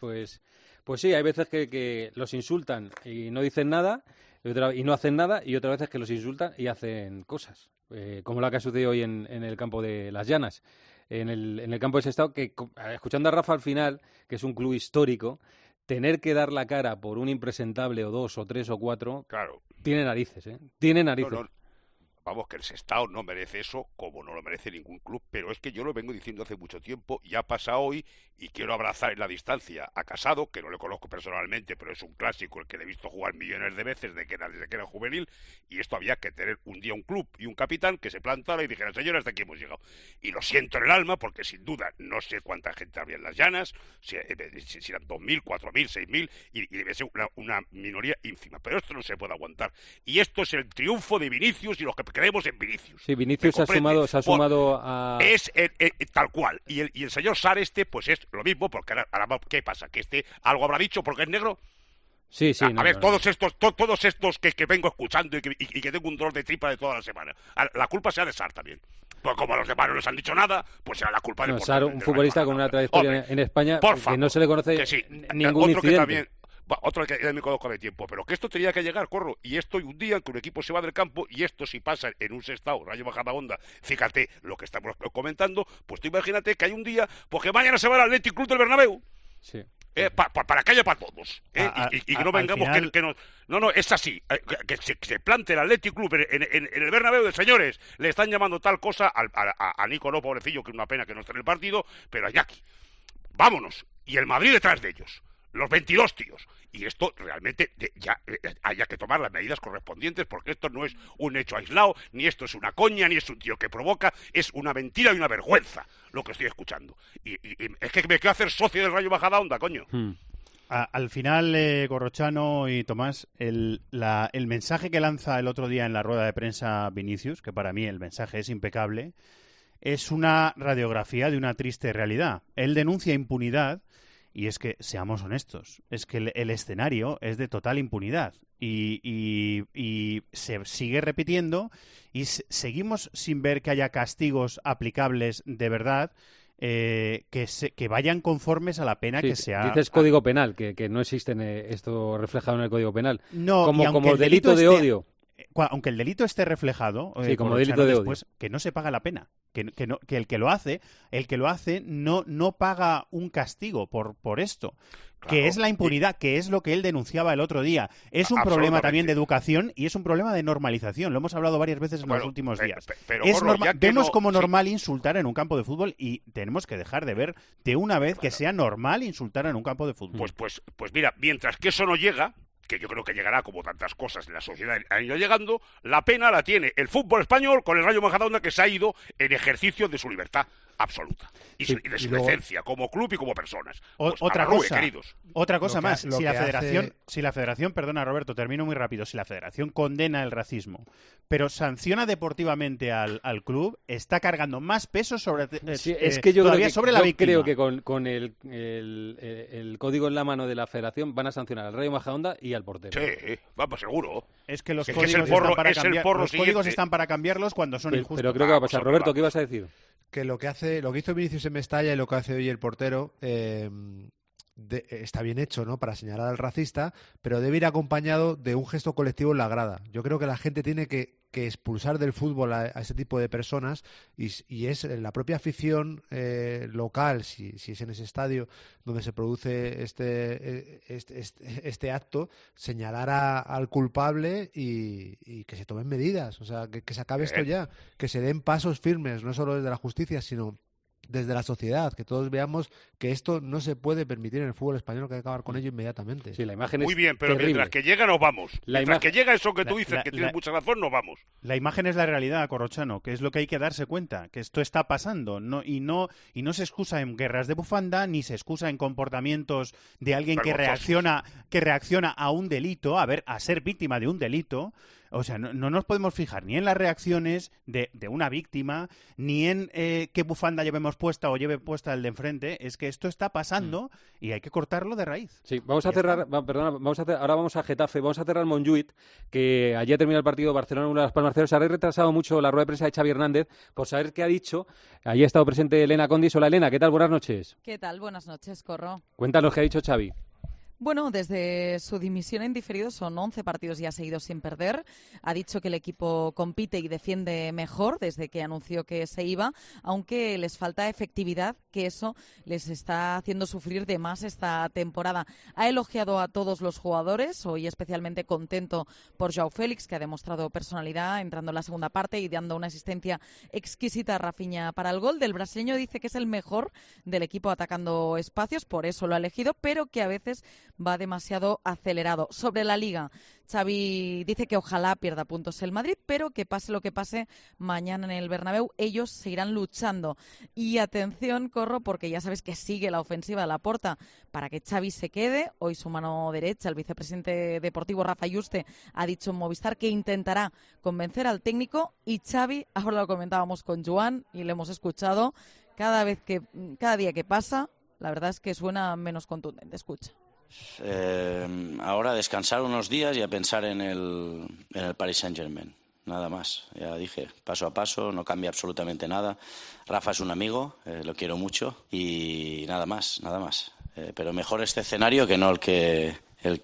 sí, hay veces que los insultan y no dicen nada, y no hacen nada, y otras veces que los insultan y hacen cosas, como la que ha sucedido hoy en el campo de Las Llanas, en el campo de Sestao, que, escuchando a Rafa al final, que es un club histórico, tener que dar la cara por un impresentable o dos o tres o cuatro, claro, tiene narices, tiene narices. No. Vamos, que el Sestao no merece eso, como no lo merece ningún club, pero es que yo lo vengo diciendo hace mucho tiempo, y ha pasado hoy, y quiero abrazar en la distancia a Casado, que no le conozco personalmente, pero es un clásico, el que le he visto jugar millones de veces desde que era juvenil, y esto había que tener un día un club y un capitán que se plantara y dijera: señores, hasta aquí hemos llegado. Y lo siento en el alma, porque sin duda no sé cuánta gente había en Las Llanas, si eran 2.000, 4.000, 6.000, y debe ser una minoría ínfima, pero esto no se puede aguantar. Y esto es el triunfo de Vinicius y los que creemos en Vinicius. Sí, Vinicius se ha sumado a... Es tal cual. Y el señor Sar pues es lo mismo, porque ahora ¿qué pasa? ¿Que algo habrá dicho porque es negro? Sí. A ver, todos estos que vengo escuchando y que tengo un dolor de tripa de toda la semana. La culpa sea de Sar también. Pues como los demás no les han dicho nada, pues será la culpa de Sar, un futbolista con una trayectoria en España, que no se le conoce ningún otro incidente. Que también, otro que ya me conozco de tiempo, pero que esto tenía que llegar, Corro, y esto hay un día en que un equipo se va del campo, y esto si pasa en un Sestao, Rayo Majadahonda, fíjate lo que estamos comentando, pues tú imagínate que hay un día, porque mañana se va al Athletic Club del Bernabéu. Sí. Para que haya para todos, y que no vengamos final... que nos... No, es así, que se plante el Athletic Club en el Bernabéu de señores, le están llamando tal cosa a Nico, no, pobrecillo, que es una pena que no esté en el partido, pero a Iñaki, vámonos, y el Madrid detrás de ellos, los 22 tíos, y esto realmente ya haya que tomar las medidas correspondientes, porque esto no es un hecho aislado, ni esto es una coña, ni es un tío que provoca, es una mentira y una vergüenza lo que estoy escuchando, y es que me quiero hacer socio del Rayo Majadahonda, coño. Al final, Corrochano y Tomás, el mensaje que lanza el otro día en la rueda de prensa Vinicius, que para mí el mensaje es impecable, es una radiografía de una triste realidad. Él denuncia impunidad. Y es que, seamos honestos, es que el escenario es de total impunidad y se sigue repitiendo y seguimos sin ver que haya castigos aplicables de verdad que vayan conformes a la pena que se ha... Dices Código Penal, que no existe esto reflejado en el Código Penal. No, como delito de odio. Aunque el delito esté reflejado, como delito de odio, que no se paga la pena, que el que lo hace no paga un castigo por esto, claro, que es la impunidad, que es lo que él denunciaba el otro día. Es un problema también de educación y es un problema de normalización. Lo hemos hablado varias veces en los últimos días. Vemos como normal insultar en un campo de fútbol y tenemos que dejar de ver de una vez que sea normal insultar en un campo de fútbol. Pues mira, mientras que eso no llega, que yo creo que llegará como tantas cosas en la sociedad han ido llegando, la pena la tiene el fútbol español con el Rayo Majadahonda, que se ha ido en ejercicio de su libertad absoluta. Y Sí, de y su luego- decencia, como club y como personas. Pues Otra Alarrue, cosa, queridos. otra cosa Lo que más. ha- lo Si que la federación, perdona Roberto, termino muy rápido. Si la federación condena el racismo, pero sanciona deportivamente al club, está cargando más peso sobre Sí, es que yo todavía creo que, sobre la yo víctima. creo que con el código en la mano de la federación van a sancionar al Rayo Majadahonda y al portero. Sí, vamos, seguro. Es que los Es códigos el porro- están para es el cambiar. porro Los códigos siguiente. están para cambiarlos cuando son injustos. Pero creo que va a pasar. Roberto, ¿qué ibas a decir? Que lo que hizo Vinicius en Mestalla y lo que hace hoy el portero está bien hecho, ¿no? Para señalar al racista, pero debe ir acompañado de un gesto colectivo en la grada. Yo creo que la gente tiene que expulsar del fútbol a este tipo de personas y es la propia afición local, si es en ese estadio donde se produce este acto, señalar al culpable y que se tomen medidas, o sea, que se acabe esto ya, que se den pasos firmes, no solo desde la justicia, sino desde la sociedad, que todos veamos que esto no se puede permitir en el fútbol español, que hay que acabar con ello inmediatamente. Sí, la imagen Muy es bien, pero terrible. mientras que llega nos vamos. Mientras que llega eso que tú dices, que tienes la- mucha razón, nos vamos. La imagen es la realidad, Corrochano, que es lo que hay que darse cuenta, que esto está pasando, y no se excusa en guerras de bufanda, ni se excusa en comportamientos de alguien que reacciona a un delito, a ser víctima de un delito. O sea, no nos podemos fijar ni en las reacciones de una víctima, ni en qué bufanda llevemos puesta o lleve puesta el de enfrente. Es que esto está pasando y hay que cortarlo de raíz. Sí, vamos a cerrar, ahora vamos a Getafe, vamos a cerrar Montjuïc, que ayer terminó el partido Barcelona-Las Palmas 0. Se ha retrasado mucho la rueda de prensa de Xavi Hernández por saber qué ha dicho. Allí ha estado presente Elena Condis. Hola Elena, ¿qué tal? Buenas noches. ¿Qué tal? Buenas noches, Corro. Cuéntanos qué ha dicho Xavi. Bueno, desde su dimisión en diferido son 11 partidos ya seguidos sin perder. Ha dicho que el equipo compite y defiende mejor desde que anunció que se iba, aunque les falta efectividad, que eso les está haciendo sufrir de más esta temporada. Ha elogiado a todos los jugadores, hoy especialmente contento por João Félix, que ha demostrado personalidad entrando en la segunda parte y dando una asistencia exquisita a Rafinha para el gol. Del brasileño dice que es el mejor del equipo atacando espacios, por eso lo ha elegido, pero que a veces va demasiado acelerado. Sobre la Liga, Xavi dice que ojalá pierda puntos el Madrid, pero que pase lo que pase mañana en el Bernabéu, ellos seguirán luchando. Y atención, Corro, porque ya sabes que sigue la ofensiva de Laporta para que Xavi se quede. Hoy su mano derecha, el vicepresidente deportivo Rafa Yuste, ha dicho en Movistar que intentará convencer al técnico, y Xavi, ahora lo comentábamos con Joan y le hemos escuchado, cada día que pasa, la verdad es que suena menos contundente. Escucha. Ahora descansar unos días y a pensar en el Paris Saint-Germain. Nada más. Ya dije, paso a paso, no cambia absolutamente nada. Rafa es un amigo, lo quiero mucho y nada más. Pero mejor este escenario que no el que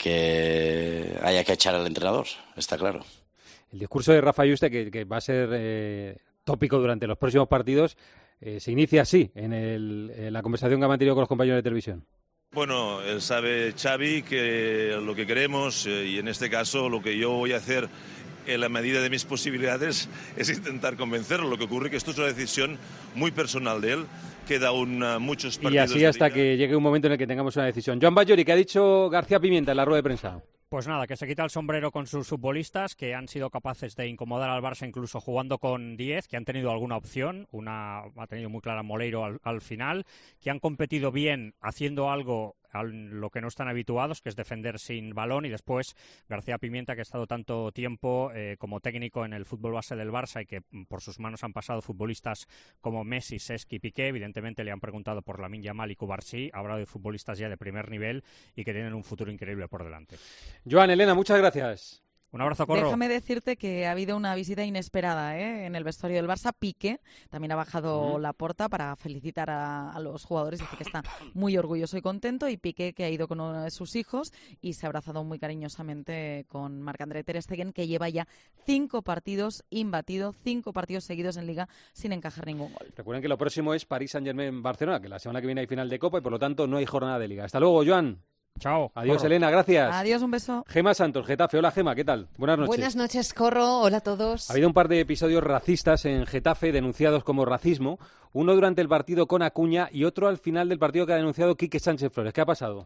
haya que echar al entrenador, está claro. El discurso de Rafa Yuste, que va a ser tópico durante los próximos partidos, se inicia así en la conversación que ha mantenido con los compañeros de televisión. Bueno, él sabe, Xavi, que lo que queremos, y en este caso lo que yo voy a hacer en la medida de mis posibilidades es intentar convencerlo. Lo que ocurre es que esto es una decisión muy personal de él. Queda aún muchos partidos. Y así hasta que llegue un momento en el que tengamos una decisión. Joan Bayori, ¿qué ha dicho García Pimienta en la rueda de prensa? Pues nada, que se quita el sombrero con sus futbolistas, que han sido capaces de incomodar al Barça incluso jugando con 10, que han tenido alguna opción, una ha tenido muy clara Moleiro al final, que han competido bien haciendo algo a lo que no están habituados, que es defender sin balón, y después García Pimienta, que ha estado tanto tiempo como técnico en el fútbol base del Barça y que por sus manos han pasado futbolistas como Messi, Cesc y Piqué. Evidentemente le han preguntado por Lamine Yamal y Cubarsí, ha hablado de futbolistas ya de primer nivel y que tienen un futuro increíble por delante. Joan, Elena, muchas gracias. Un abrazo, Corro. Déjame decirte que ha habido una visita inesperada en el vestuario del Barça. Piqué también ha bajado Laporta para felicitar a los jugadores. Dice que está muy orgulloso y contento. Y Piqué, que ha ido con uno de sus hijos y se ha abrazado muy cariñosamente con Marc-André ter Stegen, que lleva ya 5 partidos imbatido, 5 partidos seguidos en Liga sin encajar ningún gol. Recuerden que lo próximo es Paris Saint-Germain-Barcelona, que la semana que viene hay final de Copa y por lo tanto no hay jornada de Liga. Hasta luego, Joan. Chao. Adiós, Corro. Elena, gracias. Adiós, un beso. Gema Santos, Getafe. Hola, Gema, ¿qué tal? Buenas noches. Buenas noches, Corro. Hola a todos. Ha habido un par de episodios racistas en Getafe denunciados como racismo. Uno durante el partido con Acuña y otro al final del partido que ha denunciado Quique Sánchez Flores. ¿Qué ha pasado?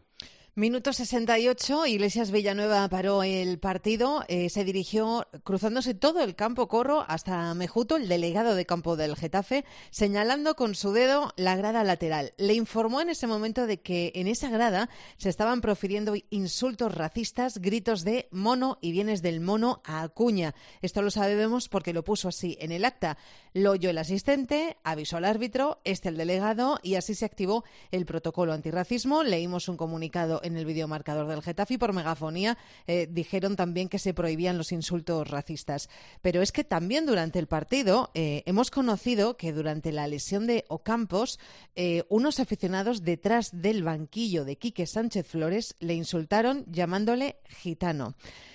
Minuto 68, Iglesias Villanueva paró el partido, se dirigió cruzándose todo el campo, Corro, hasta Mejuto, el delegado de campo del Getafe, señalando con su dedo la grada lateral. Le informó en ese momento de que en esa grada se estaban profiriendo insultos racistas, gritos de mono y vienes del mono a Acuña. Esto lo sabemos porque lo puso así en el acta. Lo oyó el asistente, avisó al árbitro, el delegado, y así se activó el protocolo antirracismo. Leímos un comunicado en el videomarcador del Getafe y por megafonía dijeron también que se prohibían los insultos racistas. Pero es que también durante el partido hemos conocido que durante la lesión de Ocampos, unos aficionados detrás del banquillo de Quique Sánchez Flores le insultaron llamándole gitano.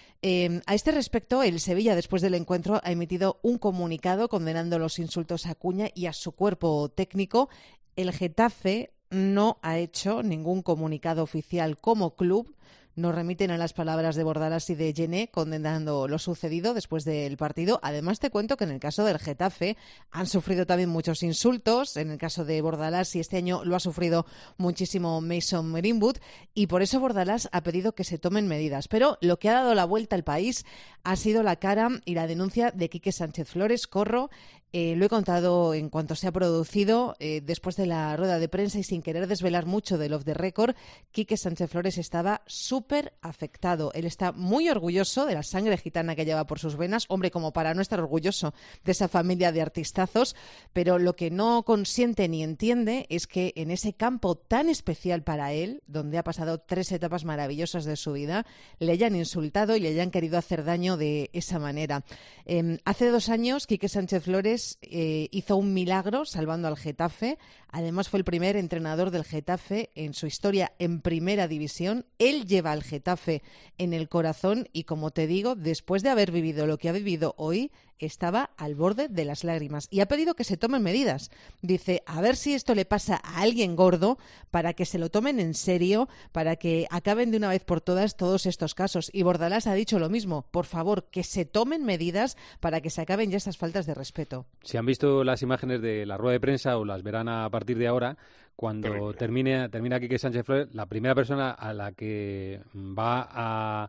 A este respecto, el Sevilla, después del encuentro, ha emitido un comunicado condenando los insultos a Acuña y a su cuerpo técnico. El Getafe no ha hecho ningún comunicado oficial como club. Nos remiten a las palabras de Bordalás y de Gené condenando lo sucedido después del partido. Además, te cuento que en el caso del Getafe han sufrido también muchos insultos. En el caso de Bordalás, y este año lo ha sufrido muchísimo Mason Greenwood, y por eso Bordalás ha pedido que se tomen medidas. Pero lo que ha dado la vuelta al país ha sido la cara y la denuncia de Quique Sánchez Flores. Corro, lo he contado en cuanto se ha producido. Después de la rueda de prensa y sin querer desvelar mucho del off the record, Quique Sánchez Flores estaba súper afectado. Él está muy orgulloso de la sangre gitana que lleva por sus venas, hombre, como para no estar orgulloso de esa familia de artistazos, pero lo que no consiente ni entiende es que en ese campo tan especial para él, donde ha pasado 3 etapas maravillosas de su vida, le hayan insultado y le hayan querido hacer daño de esa manera. Hace 2 años, Quique Sánchez Flores hizo un milagro salvando al Getafe. Además, fue el primer entrenador del Getafe en su historia en primera división. Él lleva al Getafe en el corazón y, como te digo, después de haber vivido lo que ha vivido hoy, estaba al borde de las lágrimas y ha pedido que se tomen medidas. Dice, a ver si esto le pasa a alguien gordo, para que se lo tomen en serio, para que acaben de una vez por todas todos estos casos. Y Bordalás ha dicho lo mismo, por favor, que se tomen medidas para que se acaben ya estas faltas de respeto. Si han visto las imágenes de la rueda de prensa o las verán a partir de ahora, cuando termina Quique Sánchez Flores, la primera persona a la que va a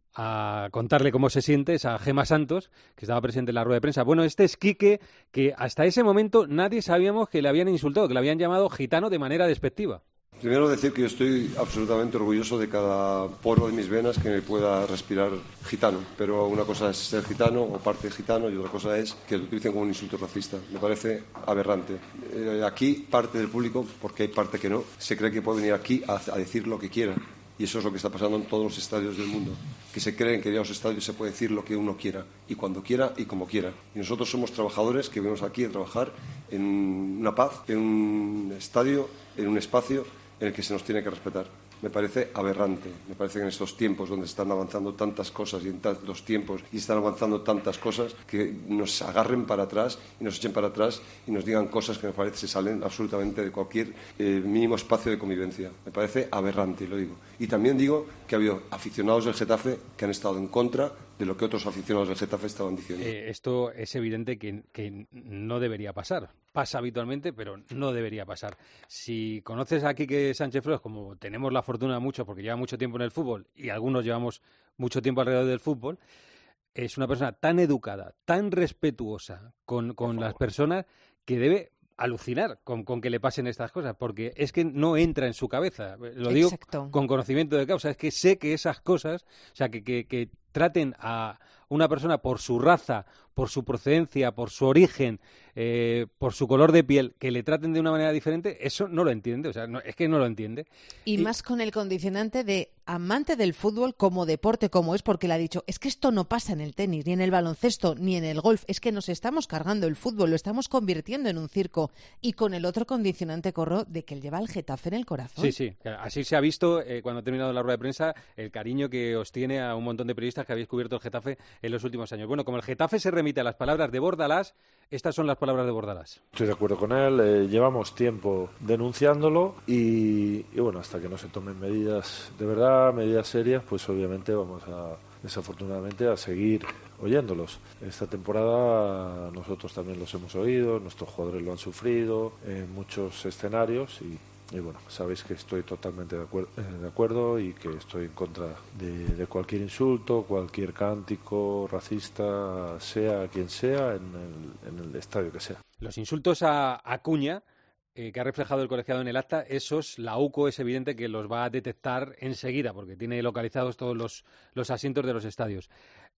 contarle cómo se siente es a Gemma Santos, que estaba presente en la rueda de prensa. Bueno, este es Quique, que hasta ese momento nadie sabíamos que le habían insultado, que le habían llamado gitano de manera despectiva. Primero decir que yo estoy absolutamente orgulloso de cada poro de mis venas que me pueda respirar gitano, pero una cosa es ser gitano o parte gitano y otra cosa es que lo utilicen como un insulto racista. Me parece aberrante. Aquí parte del público, porque hay parte que no, se cree que puede venir aquí a decir lo que quiera. Y eso es lo que está pasando en todos los estadios del mundo, que se creen que en los estadios se puede decir lo que uno quiera, y cuando quiera y como quiera. Y nosotros somos trabajadores que venimos aquí a trabajar en una paz, en un estadio, en un espacio en el que se nos tiene que respetar. Me parece aberrante. Me parece que en estos tiempos donde están avanzando tantas cosas y en tantos tiempos y están avanzando tantas cosas, que nos agarren para atrás y nos echen para atrás y nos digan cosas que me parece se salen absolutamente de cualquier mínimo espacio de convivencia. Me parece aberrante, lo digo. Y también digo que ha habido aficionados del Getafe que han estado en contra de lo que otros aficionados del Getafe estaban diciendo. Esto es evidente que no debería pasar. Pasa habitualmente, pero no debería pasar. Si conoces a Quique Sánchez Flores, como tenemos la fortuna mucho, porque lleva mucho tiempo en el fútbol, y algunos llevamos mucho tiempo alrededor del fútbol, es una persona tan educada, tan respetuosa con las personas, que debe alucinar con que le pasen estas cosas, porque es que no entra en su cabeza. Lo digo con conocimiento de causa. Es que sé que esas cosas, o sea, que traten a una persona por su raza, por su procedencia, por su origen, por su color de piel, que le traten de una manera diferente, eso no lo entiende, o sea, es que no lo entiende. Y más con el condicionante de amante del fútbol como deporte, como es, porque le ha dicho, es que esto no pasa en el tenis, ni en el baloncesto, ni en el golf, es que nos estamos cargando el fútbol, lo estamos convirtiendo en un circo, y con el otro condicionante, Corro, de que él lleva al Getafe en el corazón. Sí, así se ha visto cuando ha terminado la rueda de prensa, el cariño que os tiene a un montón de periodistas que habéis cubierto el Getafe en los últimos años. Bueno, como el Getafe se remite a las palabras de Bordalás, estas son las palabras de Bordalás. Estoy de acuerdo con él, llevamos tiempo denunciándolo y bueno, hasta que no se tomen medidas de verdad, medidas serias, pues obviamente vamos desafortunadamente a seguir oyéndolos. Esta temporada nosotros también los hemos oído, nuestros jugadores lo han sufrido en muchos escenarios bueno, sabéis que estoy totalmente de acuerdo y que estoy en contra de cualquier insulto, cualquier cántico racista, sea quien sea, en el estadio que sea. Los insultos a Acuña, que ha reflejado el colegiado en el acta, esos, la UCO es evidente que los va a detectar enseguida, porque tiene localizados todos los asientos de los estadios.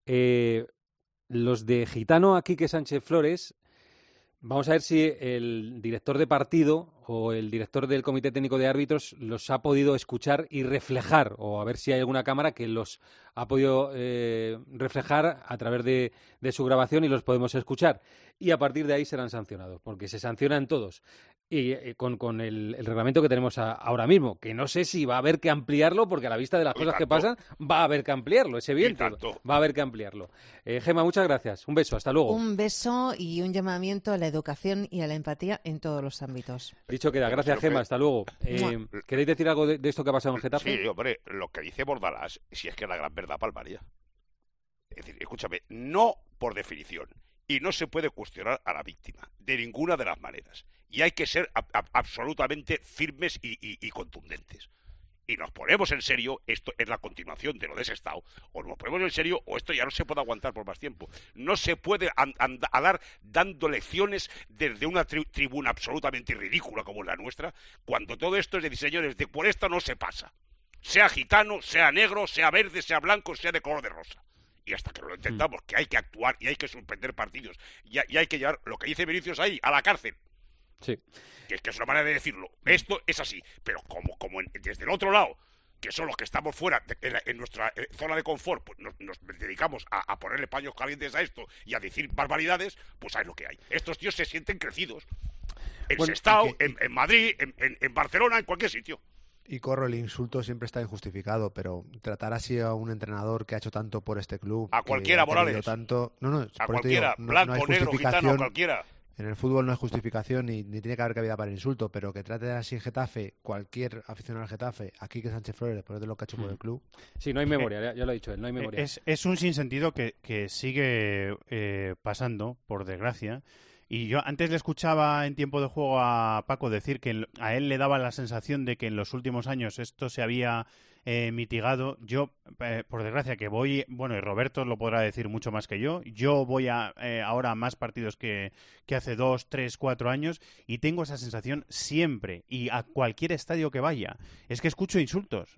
Los de Gitano a Quique Sánchez Flores, vamos a ver si el director de partido o el director del Comité Técnico de Árbitros los ha podido escuchar y reflejar, o a ver si hay alguna cámara que los ha podido reflejar a través de su grabación y los podemos escuchar. Y a partir de ahí serán sancionados, porque se sancionan todos. Y con el reglamento que tenemos ahora mismo, que no sé si va a haber que ampliarlo, porque a la vista de las cosas que pasan, va a haber que ampliarlo, es evidente, va a haber que ampliarlo. Gemma, muchas gracias, un beso, hasta luego. Un beso y un llamamiento a la educación y a la empatía en todos los ámbitos. Dicho queda, gracias Gemma, hasta luego. ¿Queréis decir algo de esto que ha pasado en Getafe? Sí, hombre, lo que dice Bordalás, si es que es la gran verdad palmaria. Es decir, escúchame, no por definición, y no se puede cuestionar a la víctima, de ninguna de las maneras. Y hay que ser absolutamente firmes y contundentes. Y nos ponemos en serio, esto es la continuación de lo de ese Estado, o nos ponemos en serio o esto ya no se puede aguantar por más tiempo. No se puede andar dando lecciones desde una tribuna absolutamente ridícula como la nuestra, cuando todo esto es de señores, de por esto no se pasa. Sea gitano, sea negro, sea verde, sea blanco, sea de color de rosa. Y hasta que lo entendamos, que hay que actuar y hay que suspender partidos y hay que llevar lo que dice Vinicius ahí, a la cárcel. Sí. Que es una manera de decirlo. Esto es así, pero como desde el otro lado, que son los que estamos fuera, en nuestra zona de confort, pues nos dedicamos a ponerle paños calientes a esto y a decir barbaridades, pues sabes lo que hay. Estos tíos se sienten crecidos. En Sestao, en Madrid, en Barcelona, en cualquier sitio. Y Corro, el insulto siempre está injustificado, pero tratar así a un entrenador que ha hecho tanto por este club... A cualquiera, Morales. Tanto, a cualquiera, blanco, negro, gitano, a cualquiera. En el fútbol no hay justificación ni tiene que haber cabida para el insulto, pero que trate así en Getafe, cualquier aficionado al Getafe, aquí que Sánchez Flores, después de lo que ha hecho por el club... Sí, no hay memoria, ya lo ha dicho él, no hay memoria. Es un sinsentido que sigue pasando, por desgracia. Y yo antes le escuchaba en tiempo de juego a Paco decir que a él le daba la sensación de que en los últimos años esto se había mitigado. Yo, por desgracia, que voy, bueno, y Roberto lo podrá decir mucho más que yo voy ahora a más partidos que hace 2, 3, 4 años y tengo esa sensación siempre y a cualquier estadio que vaya. Es que escucho insultos.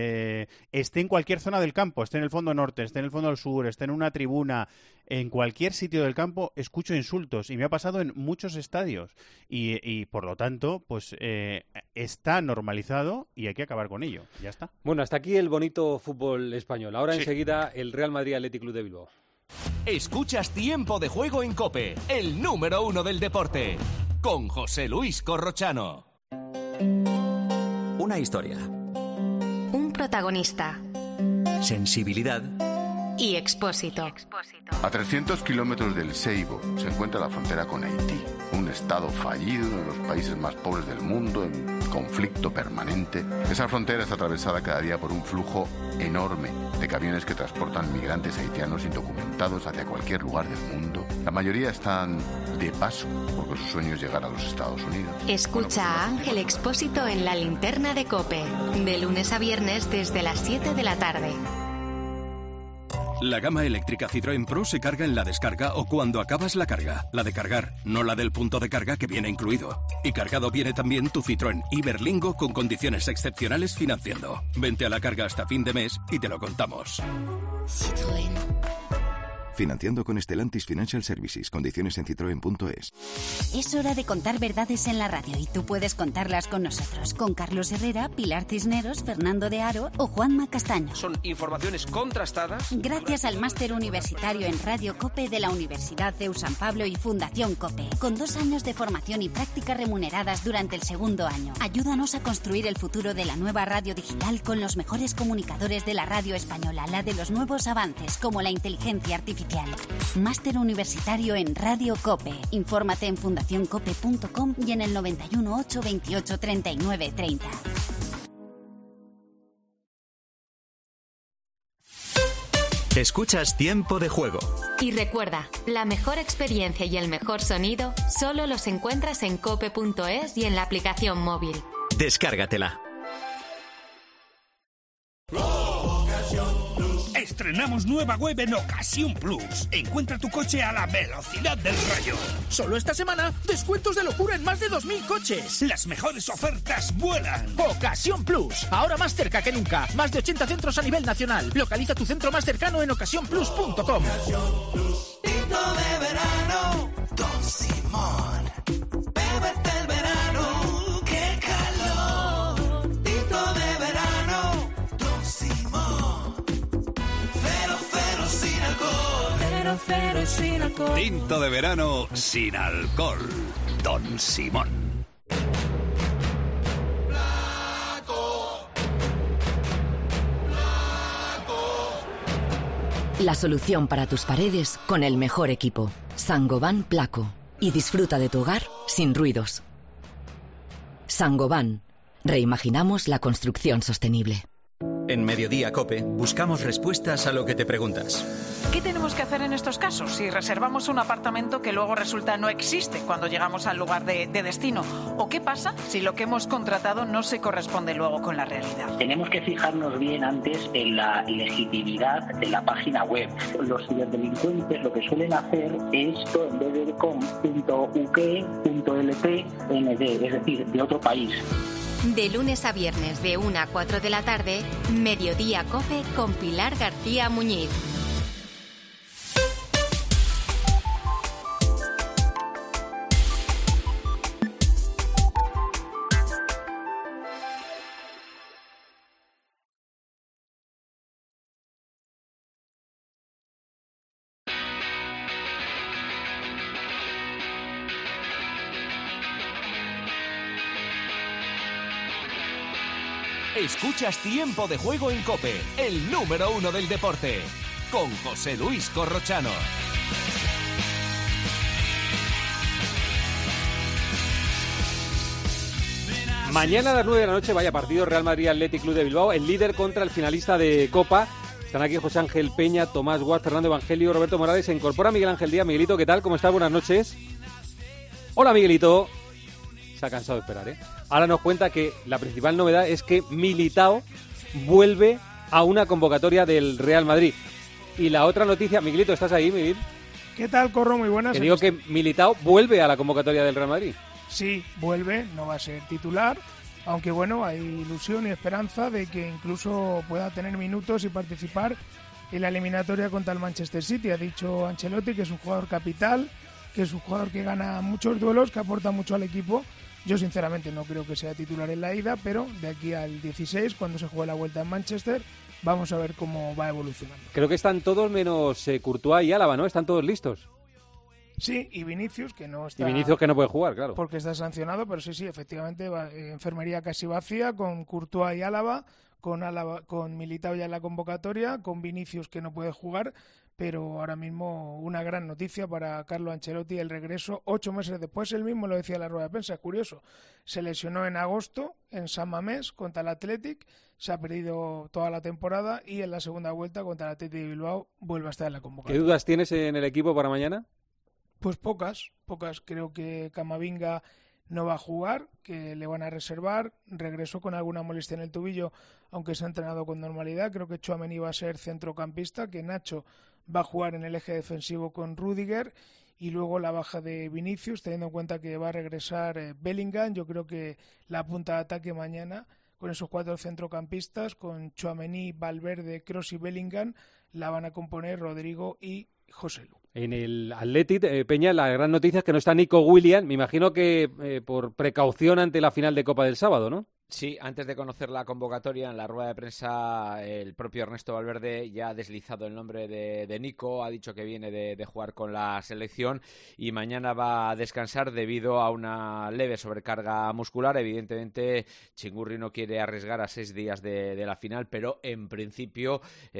Esté en cualquier zona del campo, esté en el fondo norte, esté en el fondo sur, esté en una tribuna, en cualquier sitio del campo escucho insultos y me ha pasado en muchos estadios y por lo tanto pues está normalizado y hay que acabar con ello. Ya está. Bueno, hasta aquí el bonito fútbol español. Ahora enseguida el Real Madrid Athletic Club de Bilbao. Escuchas Tiempo de Juego en COPE, el número 1 del deporte, con José Luis Corrochano. Una historia. Un protagonista. Sensibilidad. Y Expósito. A 300 kilómetros del Seibo se encuentra la frontera con Haití, un estado fallido, uno de los países más pobres del mundo, en conflicto permanente. Esa frontera está atravesada cada día por un flujo enorme de camiones que transportan migrantes haitianos indocumentados hacia cualquier lugar del mundo. La mayoría están de paso, porque su sueño es llegar a los Estados Unidos. Escucha a Ángel Expósito en La Linterna de COPE, de lunes a viernes desde las 7 de la tarde. La gama eléctrica Citroën Pro se carga en la descarga o cuando acabas la carga. La de cargar, no la del punto de carga que viene incluido. Y cargado viene también tu Citroën Iberlingo con condiciones excepcionales financiando. Vente a la carga hasta fin de mes y te lo contamos. Citroën. Financiando con Stellantis Financial Services. Condiciones en citroen.es. Es hora de contar verdades en la radio y tú puedes contarlas con nosotros. Con Carlos Herrera, Pilar Cisneros, Fernando de Aro o Juanma Castaño. Son informaciones contrastadas. Gracias al máster universitario en Radio COPE de la Universidad CEU San Pablo y Fundación COPE. Con 2 años de formación y prácticas remuneradas durante el segundo año. Ayúdanos a construir el futuro de la nueva radio digital con los mejores comunicadores de la radio española. La de los nuevos avances como la inteligencia artificial. Máster universitario en Radio COPE. Infórmate en fundacioncope.com y en el 91 828 39 30. Escuchas Tiempo de Juego. Y recuerda, la mejor experiencia y el mejor sonido solo los encuentras en cope.es y en la aplicación móvil. Descárgatela. Estrenamos nueva web en Ocasión Plus. Encuentra tu coche a la velocidad del rayo. Solo esta semana, descuentos de locura en más de 2.000 coches. Las mejores ofertas vuelan. Ocasión Plus, ahora más cerca que nunca. Más de 80 centros a nivel nacional. Localiza tu centro más cercano en ocasiónplus.com. Tinto de verano, Don Simón. Bébete el verano, qué calor. Tinto de verano, Don Simón. Cero sin alcohol. Cero sin alcohol. Tinto de verano sin alcohol. Don Simón. La solución para tus paredes con el mejor equipo. Saint-Gobain Placo. Y disfruta de tu hogar sin ruidos. Saint-Gobain. Reimaginamos la construcción sostenible. En Mediodía COPE buscamos respuestas a lo que te preguntas. ¿Qué tenemos que hacer en estos casos si reservamos un apartamento que luego resulta no existe cuando llegamos al lugar de destino? ¿O qué pasa si lo que hemos contratado no se corresponde luego con la realidad? Tenemos que fijarnos bien antes en la legitimidad de la página web. Los ciberdelincuentes lo que suelen hacer es esto en vez de ir con .uk.lpnd, es decir, de otro país. De lunes a viernes de 1 a 4 de la tarde, Mediodía COPE con Pilar García Muñiz. Escuchas Tiempo de Juego en COPE, el número 1 del deporte, con José Luis Corrochano. Mañana a las 9 de la noche, vaya partido, Real Madrid Athletic Club de Bilbao, el líder contra el finalista de Copa. Están aquí José Ángel Peña, Tomás Guas, Fernando Evangelio, Roberto Morales. Se incorpora Miguel Ángel Díaz. Miguelito, ¿qué tal? ¿Cómo estás? Buenas noches. Hola, Miguelito. Se ha cansado de esperar, ¿eh? Ahora nos cuenta que la principal novedad es que Militao vuelve a una convocatoria del Real Madrid. Y la otra noticia, Miguelito, ¿estás ahí, Miguel? ¿Qué tal, Corro? Muy buenas. Te digo que Militao vuelve a la convocatoria del Real Madrid. Sí, vuelve, no va a ser titular, aunque bueno, hay ilusión y esperanza de que incluso pueda tener minutos y participar en la eliminatoria contra el Manchester City. Ha dicho Ancelotti que es un jugador capital, que es un jugador que gana muchos duelos, que aporta mucho al equipo. Yo sinceramente no creo que sea titular en la ida, pero de aquí al 16, cuando se juegue la vuelta en Manchester, vamos a ver cómo va evolucionando. Creo que están todos menos Courtois y Álava, ¿no? Están todos listos. Sí, y Vinicius, que no está... Y Vinicius que no puede jugar, claro. Porque está sancionado, pero sí, efectivamente, enfermería casi vacía, con Courtois y Álava, con Militao ya en la convocatoria, con Vinicius que no puede jugar, pero ahora mismo una gran noticia para Carlo Ancelotti, el regreso 8 meses después. Él mismo lo decía en la rueda de prensa, es curioso, se lesionó en agosto en San Mamés contra el Athletic, se ha perdido toda la temporada y en la segunda vuelta contra el Athletic de Bilbao vuelve a estar en la convocatoria. ¿Qué dudas tienes en el equipo para mañana? Pues pocas. Creo que Camavinga no va a jugar, que le van a reservar. Regresó con alguna molestia en el tobillo, aunque se ha entrenado con normalidad. Creo que Tchouaméni va a ser centrocampista, que Nacho va a jugar en el eje defensivo con Rüdiger, y luego la baja de Vinicius, teniendo en cuenta que va a regresar Bellingham. Yo creo que la punta de ataque mañana, con esos 4 centrocampistas, con Tchouaméni, Valverde, Kroos y Bellingham, la van a componer Rodrigo y Joselu. En el Athletic, Peña, la gran noticia es que no está Nico Williams. Me imagino que por precaución ante la final de Copa del sábado, ¿no? Sí, antes de conocer la convocatoria, en la rueda de prensa, el propio Ernesto Valverde ya ha deslizado el nombre de Nico, ha dicho que viene de jugar con la selección y mañana va a descansar debido a una leve sobrecarga muscular. Evidentemente, Chingurri no quiere arriesgar a 6 días de la final, pero en principio,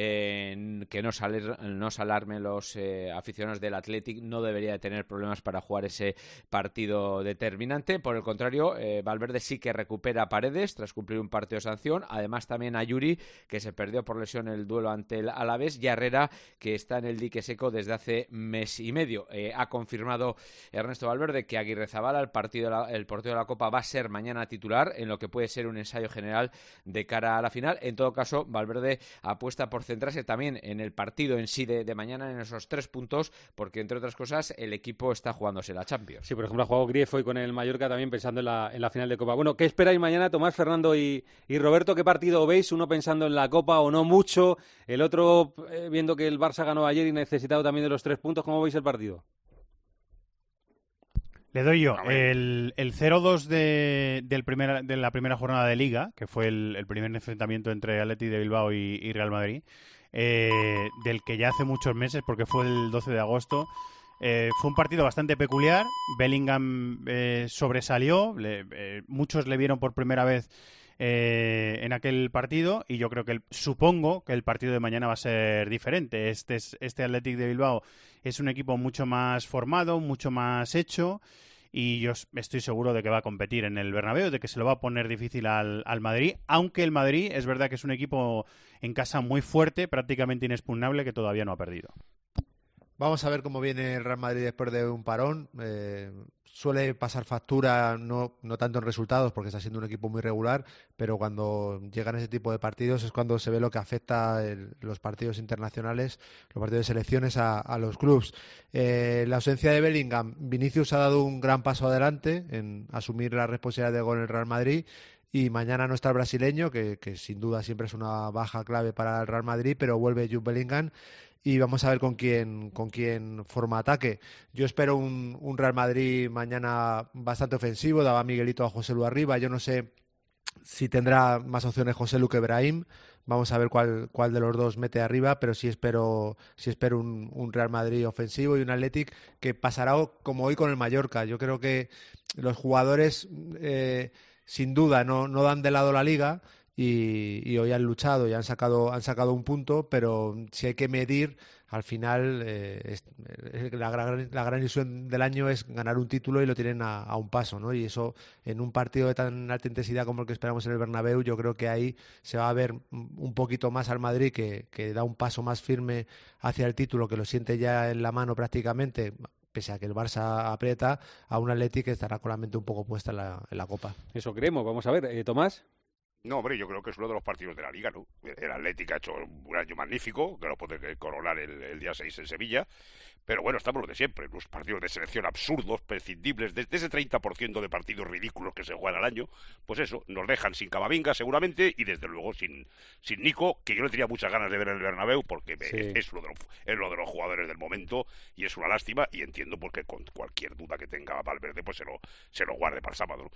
que no se alarmen los aficionados del Athletic, no debería de tener problemas para jugar ese partido determinante. Por el contrario, Valverde sí que recupera a Paredes, lesiones tras cumplir un partido de sanción. Además también a Yuri, que se perdió por lesión el duelo ante el Alavés, y a Herrera, que está en el dique seco desde hace mes y medio. Ha confirmado Ernesto Valverde que Aguirrezabala, el partido de la Copa, va a ser mañana titular en lo que puede ser un ensayo general de cara a la final. En todo caso, Valverde apuesta por centrarse también en el partido en sí de mañana, en esos 3 puntos, porque entre otras cosas el equipo está jugándose la Champions. Sí, por ejemplo, ha jugado Grief hoy con el Mallorca también pensando en la final de Copa. Bueno, ¿qué esperáis mañana, Tomás, Fernando y Roberto? ¿Qué partido veis? Uno pensando en la Copa o no mucho, el otro viendo que el Barça ganó ayer y necesitado también de los 3 puntos. ¿Cómo veis el partido? Le doy yo. El 0-2 de la primera jornada de Liga, que fue el primer enfrentamiento entre Athletic de Bilbao y Real Madrid, del que ya hace muchos meses, porque fue el 12 de agosto. Fue un partido bastante peculiar. Bellingham sobresalió. Muchos le vieron por primera vez en aquel partido, y yo creo que supongo que el partido de mañana va a ser diferente. Este Athletic de Bilbao es un equipo mucho más formado, mucho más hecho, y yo estoy seguro de que va a competir en el Bernabéu, de que se lo va a poner difícil al Madrid, aunque el Madrid es verdad que es un equipo en casa muy fuerte, prácticamente inexpugnable, que todavía no ha perdido. Vamos a ver cómo viene el Real Madrid después de un parón. Suele pasar factura, no tanto en resultados, porque está siendo un equipo muy regular, pero cuando llegan ese tipo de partidos es cuando se ve lo que afecta los partidos internacionales, los partidos de selecciones a los clubes. La ausencia de Bellingham, Vinicius ha dado un gran paso adelante en asumir la responsabilidad de gol en el Real Madrid. Y mañana no está el brasileño, que sin duda siempre es una baja clave para el Real Madrid, pero vuelve Jude Bellingham. Y vamos a ver con quién forma ataque. Yo espero un Real Madrid mañana bastante ofensivo. Daba Miguelito a José Lu arriba. Yo no sé si tendrá más opciones José Lu que Brahim. Vamos a ver cuál de los dos mete arriba, pero sí espero un Real Madrid ofensivo y un Athletic que pasará como hoy con el Mallorca. Yo creo que los jugadores sin duda no dan de lado la Liga. Y hoy han luchado y han sacado un punto, pero si hay que medir, al final la gran ilusión del año es ganar un título y lo tienen a un paso, ¿no? Y eso en un partido de tan alta intensidad como el que esperamos en el Bernabéu, yo creo que ahí se va a ver un poquito más al Madrid que da un paso más firme hacia el título, que lo siente ya en la mano prácticamente, pese a que el Barça aprieta, a un Athletic que estará con la mente un poco puesta en la Copa. Eso creemos. Vamos a ver, Tomás. No, hombre, yo creo que es uno de los partidos de la Liga, ¿no? El Atlético ha hecho un año magnífico, que lo puede coronar el día 6 en Sevilla, pero bueno, estamos lo de siempre, los partidos de selección absurdos, prescindibles, desde ese 30% de partidos ridículos que se juegan al año, pues eso, nos dejan sin Camavinga seguramente, y desde luego sin Nico, que yo le tenía muchas ganas de ver en el Bernabéu, porque sí, es uno de los jugadores del momento, y es una lástima, y entiendo porque con cualquier duda que tenga Valverde, pues se lo guarde para el sábado, ¿no?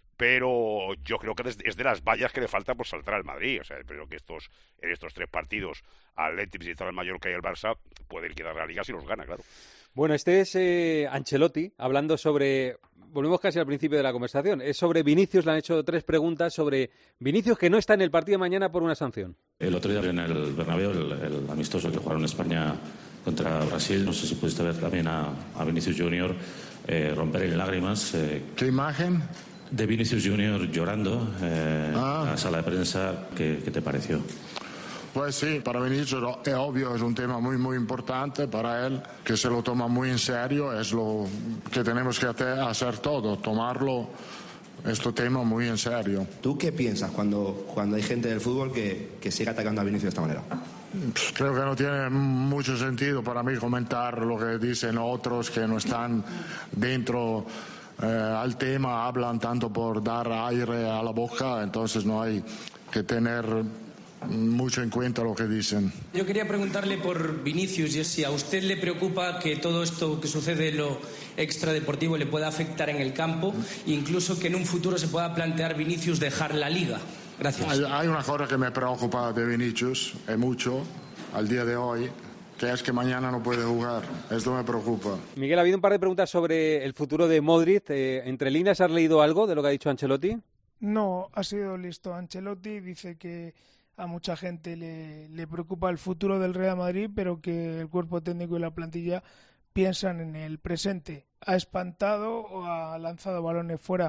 Pero yo creo que es de las vallas que le falta por saltar al Madrid. O sea, espero que en estos 3 partidos, Athletic, visitar al Mallorca y el Barça, pueden quedar la Liga si los gana, claro. Bueno, este es Ancelotti, hablando sobre... Volvemos casi al principio de la conversación. Es sobre Vinicius, le han hecho 3 preguntas sobre Vinicius, que no está en el partido de mañana por una sanción. El otro día en el Bernabéu, el amistoso que jugaron España contra Brasil, no sé si pudiste ver también a Vinicius Junior romper en lágrimas. ¿Qué imagen? De Vinicius Junior llorando en la sala de prensa. ¿Qué te pareció? Pues sí, para Vinicius es obvio, es un tema muy muy importante para él, que se lo toma muy en serio, es lo que tenemos que hacer todo, tomarlo, este tema muy en serio. ¿Tú qué piensas cuando hay gente del fútbol que sigue atacando a Vinicius de esta manera? Creo que no tiene mucho sentido para mí comentar lo que dicen otros que no están dentro al tema, hablan tanto por dar aire a la boca, entonces no hay que tener mucho en cuenta lo que dicen. Yo quería preguntarle por Vinicius, y es si a usted le preocupa que todo esto que sucede en lo extradeportivo le pueda afectar en el campo, incluso que en un futuro se pueda plantear Vinicius dejar la Liga. Gracias. Hay una cosa que me preocupa de Vinicius, es mucho, al día de hoy, que es que mañana no puede jugar. Esto me preocupa. Miguel, ha habido un par de preguntas sobre el futuro de Modric. ¿Entre líneas has leído algo de lo que ha dicho Ancelotti? No, ha sido listo. Ancelotti dice que a mucha gente le preocupa el futuro del Real Madrid, pero que el cuerpo técnico y la plantilla piensan en el presente. Ha espantado o ha lanzado balones fuera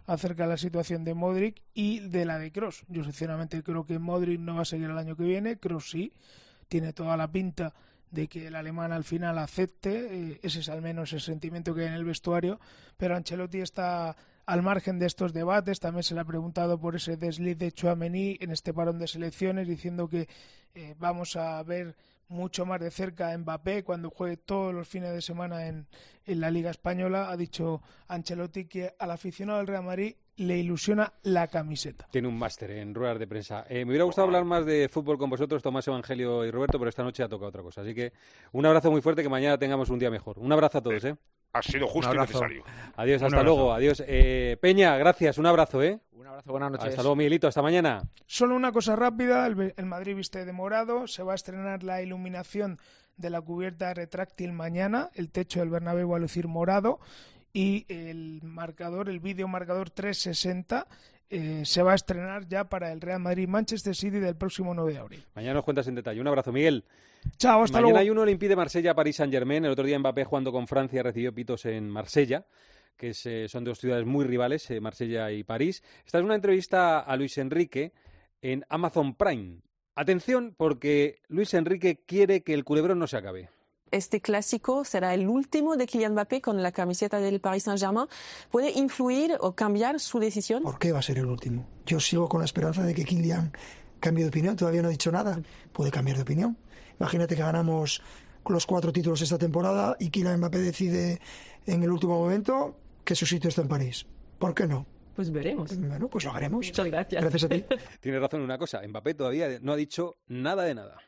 acerca de la situación de Modric y de la de Kroos. Yo sinceramente creo que Modric no va a seguir el año que viene, Kroos sí, tiene toda la pinta de que el alemán al final acepte, ese es al menos el sentimiento que hay en el vestuario, pero Ancelotti está al margen de estos debates. También se le ha preguntado por ese desliz de Tchouaméni en este parón de selecciones, diciendo que vamos a ver mucho más de cerca a Mbappé cuando juegue todos los fines de semana en la Liga Española. Ha dicho Ancelotti que al aficionado del Real Madrid le ilusiona la camiseta. Tiene un máster en ruedas de prensa. Me hubiera gustado hablar más de fútbol con vosotros, Tomás, Evangelio y Roberto, pero esta noche ha tocado otra cosa. Así que un abrazo muy fuerte, que mañana tengamos un día mejor. Un abrazo a todos, ¿eh? Ha sido justo y necesario. Adiós, hasta luego. Adiós. Peña, gracias. Un abrazo, ¿eh? Un abrazo, buenas noches. Hasta luego, Miguelito. Hasta mañana. Solo una cosa rápida. El Madrid viste de morado. Se va a estrenar la iluminación de la cubierta retráctil mañana. El techo del Bernabéu va a lucir morado. Y el marcador, el vídeo marcador 360, se va a estrenar ya para el Real Madrid-Manchester City del próximo 9 de abril. Mañana nos cuentas en detalle. Un abrazo, Miguel. Chao, hasta luego. Mañana hay uno le impide Marsella, París Saint-Germain. El otro día Mbappé, jugando con Francia, recibió pitos en Marsella, que son dos ciudades muy rivales, Marsella y París. Esta es una entrevista a Luis Enrique en Amazon Prime. Atención, porque Luis Enrique quiere que el culebrón no se acabe. Este clásico será el último de Kylian Mbappé con la camiseta del Paris Saint-Germain. ¿Puede influir o cambiar su decisión? ¿Por qué va a ser el último? Yo sigo con la esperanza de que Kylian cambie de opinión. Todavía no ha dicho nada. Puede cambiar de opinión. Imagínate que ganamos los 4 títulos esta temporada y Kylian Mbappé decide en el último momento que su sitio está en París. ¿Por qué no? Pues veremos. Bueno, pues lo haremos. Muchas gracias. Gracias a ti. Tienes razón en una cosa. Mbappé todavía no ha dicho nada de nada.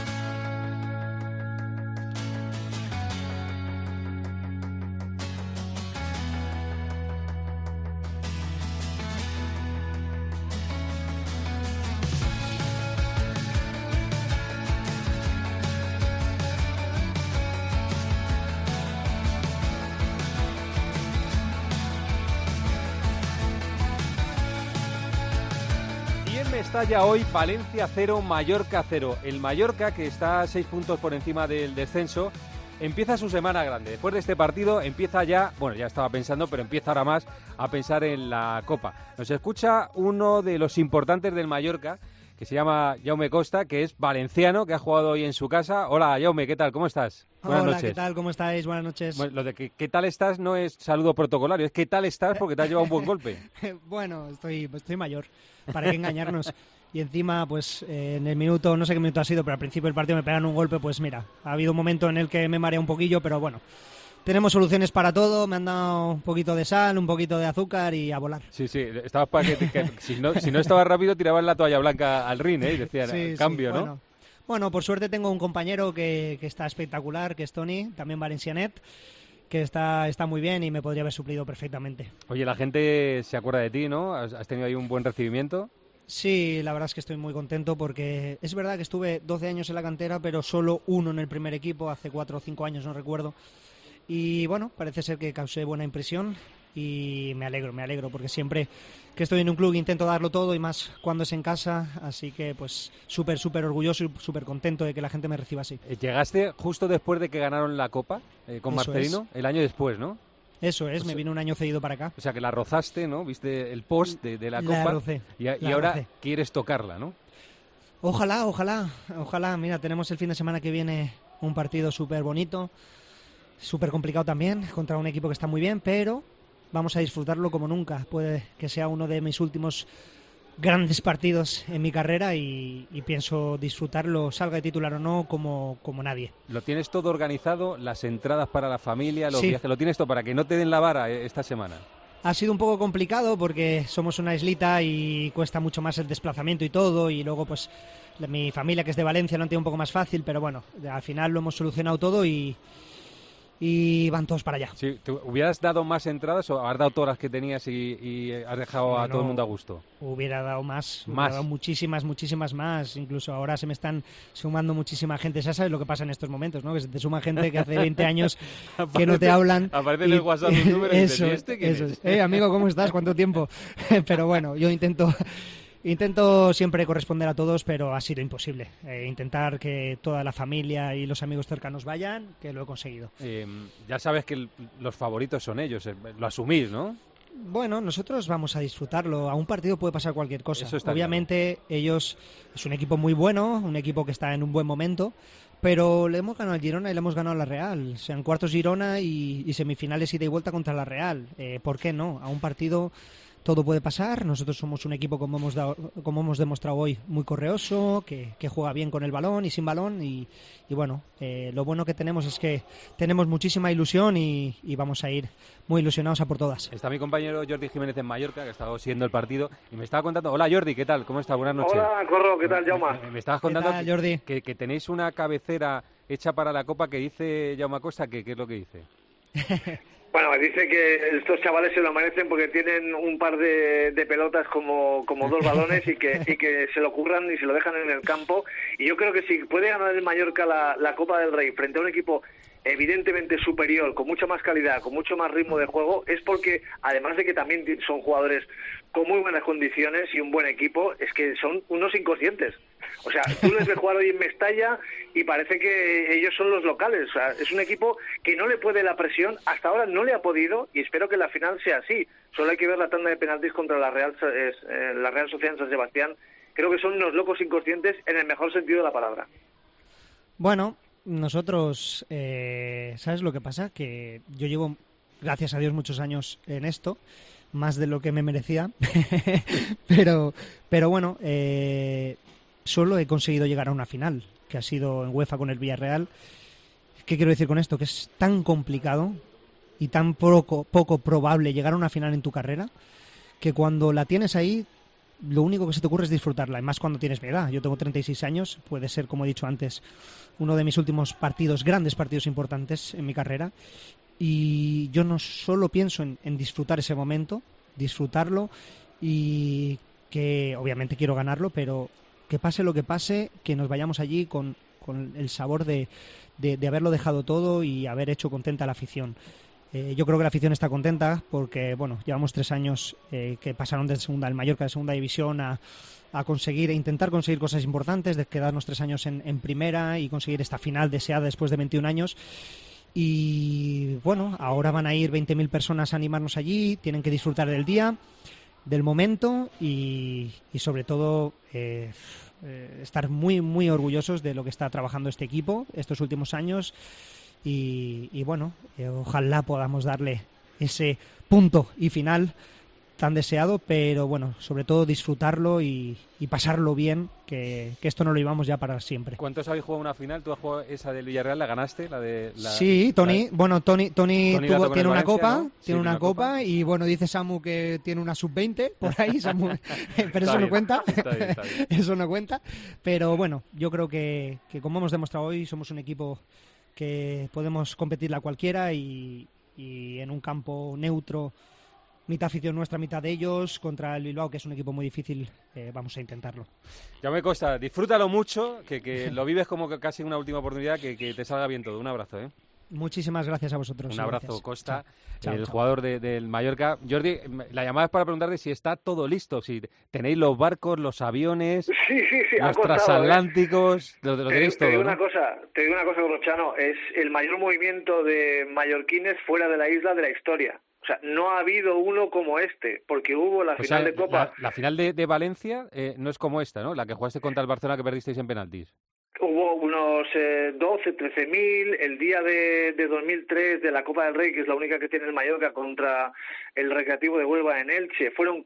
Está ya hoy Valencia 0, Mallorca 0. El Mallorca, que está a 6 puntos por encima del descenso, empieza su semana grande. Después de este partido empieza ya, bueno, ya estaba pensando, pero empieza ahora más a pensar en la Copa. Nos escucha uno de los importantes del Mallorca, que se llama Jaume Costa, que es valenciano, que ha jugado hoy en su casa. Hola, Jaume, ¿qué tal? ¿Cómo estás? Buenas Hola, noches. ¿qué tal? ¿Cómo estáis? Buenas noches. Bueno, lo de que ¿qué tal estás? No es saludo protocolario, es ¿qué tal estás? Porque te has llevado un buen golpe. Bueno, estoy mayor, para qué engañarnos. Y encima, pues en el minuto, no sé qué minuto ha sido, pero al principio del partido me pegan un golpe. Pues mira, ha habido un momento en el que me marea un poquillo, pero bueno, tenemos soluciones para todo. Me han dado un poquito de sal, un poquito de azúcar y a volar. Sí, estabas para que si no estabas rápido tirabas la toalla blanca al ring, y decían cambio, sí, ¿no? Bueno, por suerte tengo un compañero que está espectacular, que es Toni, también valencianet, que está muy bien y me podría haber suplido perfectamente. Oye, la gente se acuerda de ti, ¿no? ¿Has tenido ahí un buen recibimiento? Sí, la verdad es que estoy muy contento porque es verdad que estuve 12 años en la cantera, pero solo uno en el primer equipo, hace 4 o 5 años, no recuerdo. Y bueno, parece ser que causé buena impresión y me alegro, porque siempre que estoy en un club intento darlo todo y más cuando es en casa, así que pues súper orgulloso y súper contento de que la gente me reciba así. Llegaste justo después de que ganaron la Copa con Eso Marcelino, el año después, ¿no? Eso es, me vino un año cedido para acá. O sea, que la rozaste, ¿no? Viste el post de la Copa. La rocé. Y ahora quieres tocarla, ¿no? Ojalá. Mira, tenemos el fin de semana que viene un partido súper bonito, súper complicado también, contra un equipo que está muy bien, pero vamos a disfrutarlo como nunca. Puede que sea uno de mis últimos grandes partidos en mi carrera y pienso disfrutarlo, salga de titular o no, como nadie. ¿Lo tienes todo organizado? ¿Las entradas para la familia, los Sí. viajes? ¿Lo tienes todo para que no te den la vara esta semana? Ha sido un poco complicado porque somos una islita y cuesta mucho más el desplazamiento y todo, y luego pues mi familia, que es de Valencia, lo han tenido un poco más fácil, pero bueno, al final lo hemos solucionado todo y van todos para allá. Sí, ¿te hubieras dado más entradas o has dado todas las que tenías y has dejado a todo el mundo a gusto? Hubiera dado más, hubiera dado muchísimas más. Incluso ahora se me están sumando muchísima gente. Ya sabes lo que pasa en estos momentos, ¿no? Que se te suma gente que hace 20 años que no te hablan. Aparece en el WhatsApp un número y dices, ¿y este quién es? Amigo, ¿cómo estás? ¿Cuánto tiempo? Pero bueno, yo intento siempre corresponder a todos, pero ha sido imposible. Intentar que toda la familia y los amigos cercanos vayan, que lo he conseguido. Ya sabes que los favoritos son ellos, lo asumís, ¿no? Bueno, nosotros vamos a disfrutarlo. A un partido puede pasar cualquier cosa. Obviamente ellos es un equipo muy bueno, un equipo que está en un buen momento, pero le hemos ganado al Girona y le hemos ganado a la Real. O sea, en cuartos Girona y semifinales ida y vuelta contra la Real. ¿Por qué no? A un partido todo puede pasar. Nosotros somos un equipo, como hemos demostrado hoy, muy correoso, que juega bien con el balón y sin balón. Y bueno, lo bueno que tenemos es que tenemos muchísima ilusión y vamos a ir muy ilusionados a por todas. Está mi compañero Jordi Jiménez en Mallorca, que ha estado siguiendo el partido, y me estaba contando... Hola Jordi, ¿qué tal? ¿Cómo estás? Buenas noches. Hola, Corro, ¿qué tal, Jaume? Me estabas contando tal, Jordi? Que tenéis una cabecera hecha para la Copa que dice Jaume Costa, ¿qué es lo que dice? Bueno, dice que estos chavales se lo merecen porque tienen un par de pelotas como dos balones y que se lo curran y se lo dejan en el campo. Y yo creo que si puede ganar el Mallorca la Copa del Rey frente a un equipo evidentemente superior, con mucha más calidad, con mucho más ritmo de juego, es porque, además de que también son jugadores con muy buenas condiciones y un buen equipo, es que son unos inconscientes. O sea, tú les ves jugar hoy en Mestalla y parece que ellos son los locales. O sea, es un equipo que no le puede la presión, hasta ahora no le ha podido, y espero que la final sea así. Solo hay que ver la tanda de penaltis contra la Real Sociedad en San Sebastián. Creo que son unos locos inconscientes en el mejor sentido de la palabra. Bueno, nosotros, ¿sabes lo que pasa? Que yo llevo, gracias a Dios, muchos años en esto, más de lo que me merecía, pero bueno, solo he conseguido llegar a una final, que ha sido en UEFA con el Villarreal. ¿Qué quiero decir con esto? Que es tan complicado y tan poco probable llegar a una final en tu carrera, que cuando la tienes ahí, lo único que se te ocurre es disfrutarla, y más cuando tienes mi edad. Yo tengo 36 años, puede ser, como he dicho antes, uno de mis últimos partidos, grandes partidos importantes en mi carrera, y yo no solo pienso en disfrutar ese momento, disfrutarlo, y que obviamente quiero ganarlo, pero que pase lo que pase, que nos vayamos allí con el sabor de haberlo dejado todo y haber hecho contenta a la afición. Yo creo que la afición está contenta porque, bueno, llevamos 3 años que pasaron de segunda, el Mallorca de segunda división a intentar conseguir cosas importantes, de quedarnos 3 años en primera y conseguir esta final deseada después de 21 años. Y bueno, ahora van a ir 20.000 personas a animarnos allí, tienen que disfrutar del día, del momento y sobre todo estar muy, muy orgullosos de lo que está trabajando este equipo estos últimos años. Y bueno, ojalá podamos darle ese punto y final tan deseado, pero bueno, sobre todo disfrutarlo y pasarlo bien, que esto no lo llevamos ya para siempre. ¿Cuántos habéis jugado una final? ¿Tú has jugado esa del Villarreal? ¿La ganaste? Sí, Tony. Bueno, Tony tiene una copa, ¿no? Tiene una copa y bueno, dice Samu que tiene una sub-20 por ahí, Samu, pero eso no cuenta. Está bien. Eso no cuenta. Pero bueno, yo creo que como hemos demostrado hoy, somos un equipo que podemos competirla a cualquiera y en un campo neutro, mitad afición nuestra, mitad de ellos, contra el Bilbao, que es un equipo muy difícil, vamos a intentarlo. Ya me consta, disfrútalo mucho, que lo vives como que casi una última oportunidad, que te salga bien todo. Un abrazo, ¿eh? Muchísimas gracias a vosotros. Un abrazo, gracias. Costa, chao, el chao. jugador del Mallorca. Jordi, la llamada es para preguntarte si está todo listo, si tenéis los barcos, los aviones, Sí, los transatlánticos, lo tenéis todo, te digo ¿no? una cosa, Corrochano, es el mayor movimiento de mallorquines fuera de la isla de la historia. O sea, no ha habido uno como este, porque hubo la final de Copa. La final de Valencia no es como esta, ¿no? La que jugaste contra el Barcelona, que perdisteis en penaltis. Hubo unos 12, 13.000 el día de 2003 de la Copa del Rey, que es la única que tiene el Mallorca contra el Recreativo de Huelva en Elche. Fueron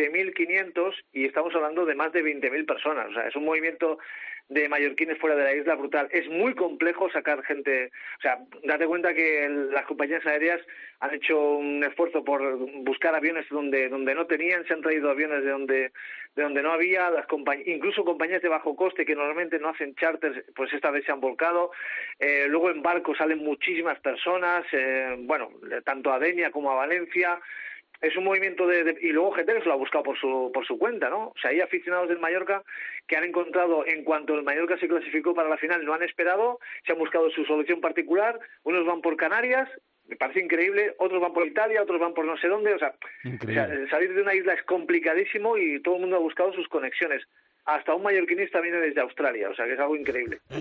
15.500 y estamos hablando de más de 20.000 personas. O sea, es un movimiento de mallorquines fuera de la isla brutal. Es muy complejo sacar gente. O sea, date cuenta que las compañías aéreas han hecho un esfuerzo por buscar aviones donde no tenían, se han traído aviones de donde no había, incluso compañías de bajo coste que normalmente no hacen charters, pues esta vez se han volcado. Luego en barco salen muchísimas personas, bueno, tanto a Denia como a Valencia. Es un movimiento y luego gente que se lo ha buscado por su cuenta, ¿no? O sea, hay aficionados del Mallorca que han encontrado, en cuanto el Mallorca se clasificó para la final, no han esperado, se han buscado su solución particular. Unos van por Canarias, me parece increíble, otros van por Italia, otros van por no sé dónde. O sea, salir de una isla es complicadísimo y todo el mundo ha buscado sus conexiones. Hasta un mallorquinista viene desde Australia, o sea, que es algo increíble.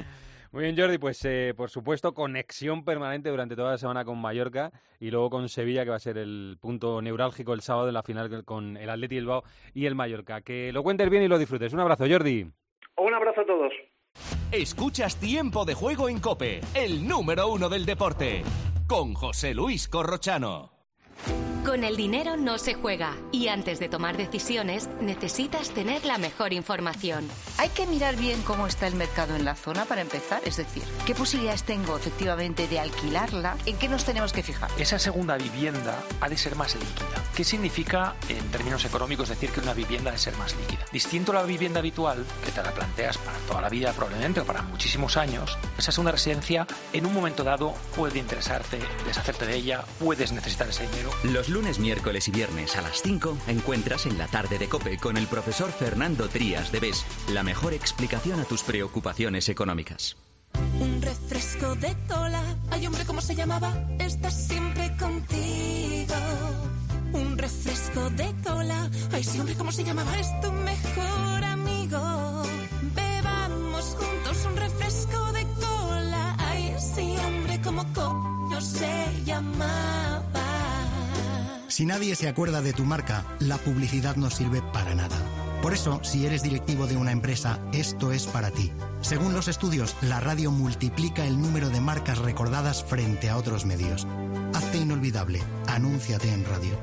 Muy bien, Jordi, pues por supuesto conexión permanente durante toda la semana con Mallorca y luego con Sevilla, que va a ser el punto neurálgico el sábado en la final con el Athletic Bilbao y el Mallorca. Que lo cuentes bien y lo disfrutes. Un abrazo, Jordi. Un abrazo a todos. Escuchas Tiempo de Juego en COPE, el número 1 del deporte, con José Luis Corrochano. Con el dinero no se juega y antes de tomar decisiones necesitas tener la mejor información. Hay que mirar bien cómo está el mercado en la zona para empezar, es decir, qué posibilidades tengo efectivamente de alquilarla, en qué nos tenemos que fijar. Esa segunda vivienda ha de ser más líquida. ¿Qué significa en términos económicos decir que una vivienda ha de ser más líquida? Distinto a la vivienda habitual, que te la planteas para toda la vida probablemente o para muchísimos años, esa segunda residencia en un momento dado puede interesarte, deshacerte de ella, puedes necesitar ese dinero. Los lunes, miércoles y viernes a las 5 encuentras en la tarde de COPE con el profesor Fernando Trías de BES la mejor explicación a tus preocupaciones económicas. Un refresco de cola, ay hombre, ¿cómo se llamaba? Está siempre contigo. Un refresco de cola, ay sí hombre, ¿cómo se llamaba? Es tu mejor amigo. Bebamos juntos un refresco de cola, ay sí hombre, ¿cómo se llamaba? Si nadie se acuerda de tu marca, la publicidad no sirve para nada. Por eso, si eres directivo de una empresa, esto es para ti. Según los estudios, la radio multiplica el número de marcas recordadas frente a otros medios. Hazte inolvidable. Anúnciate en radio.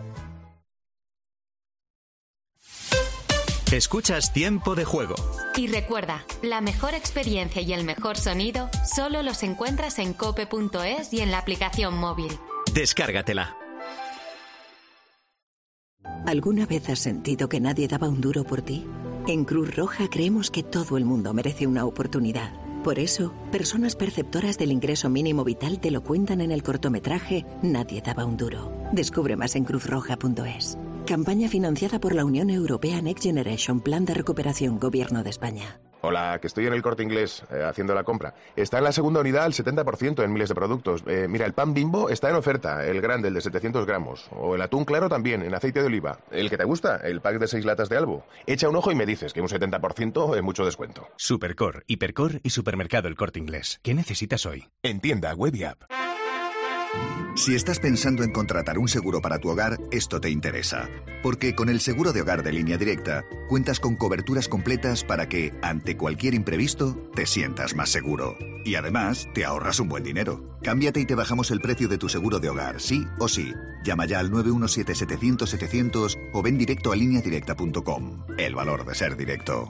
Escuchas Tiempo de Juego. Y recuerda, la mejor experiencia y el mejor sonido solo los encuentras en cope.es y en la aplicación móvil. Descárgatela. ¿Alguna vez has sentido que nadie daba un duro por ti? En Cruz Roja creemos que todo el mundo merece una oportunidad. Por eso, personas perceptoras del ingreso mínimo vital te lo cuentan en el cortometraje Nadie daba un duro. Descubre más en cruzroja.es. Campaña financiada por la Unión Europea Next Generation, Plan de Recuperación, Gobierno de España. Hola, que estoy en el Corte Inglés haciendo la compra. Está en la segunda unidad al 70% en miles de productos. Mira, el pan Bimbo está en oferta, el grande, el de 700 gramos. O el atún claro también, en aceite de oliva. El que te gusta, el pack de 6 latas de Albo. Echa un ojo y me dices que un 70% es mucho descuento. Supercor, Hipercor y Supermercado El Corte Inglés. ¿Qué necesitas hoy? En tienda, web y app. Si estás pensando en contratar un seguro para tu hogar, esto te interesa. Porque con el seguro de hogar de Línea Directa, cuentas con coberturas completas para que, ante cualquier imprevisto, te sientas más seguro. Y además, te ahorras un buen dinero. Cámbiate y te bajamos el precio de tu seguro de hogar, sí o sí. Llama ya al 917-700-700 o ven directo a lineadirecta.com. El valor de ser directo.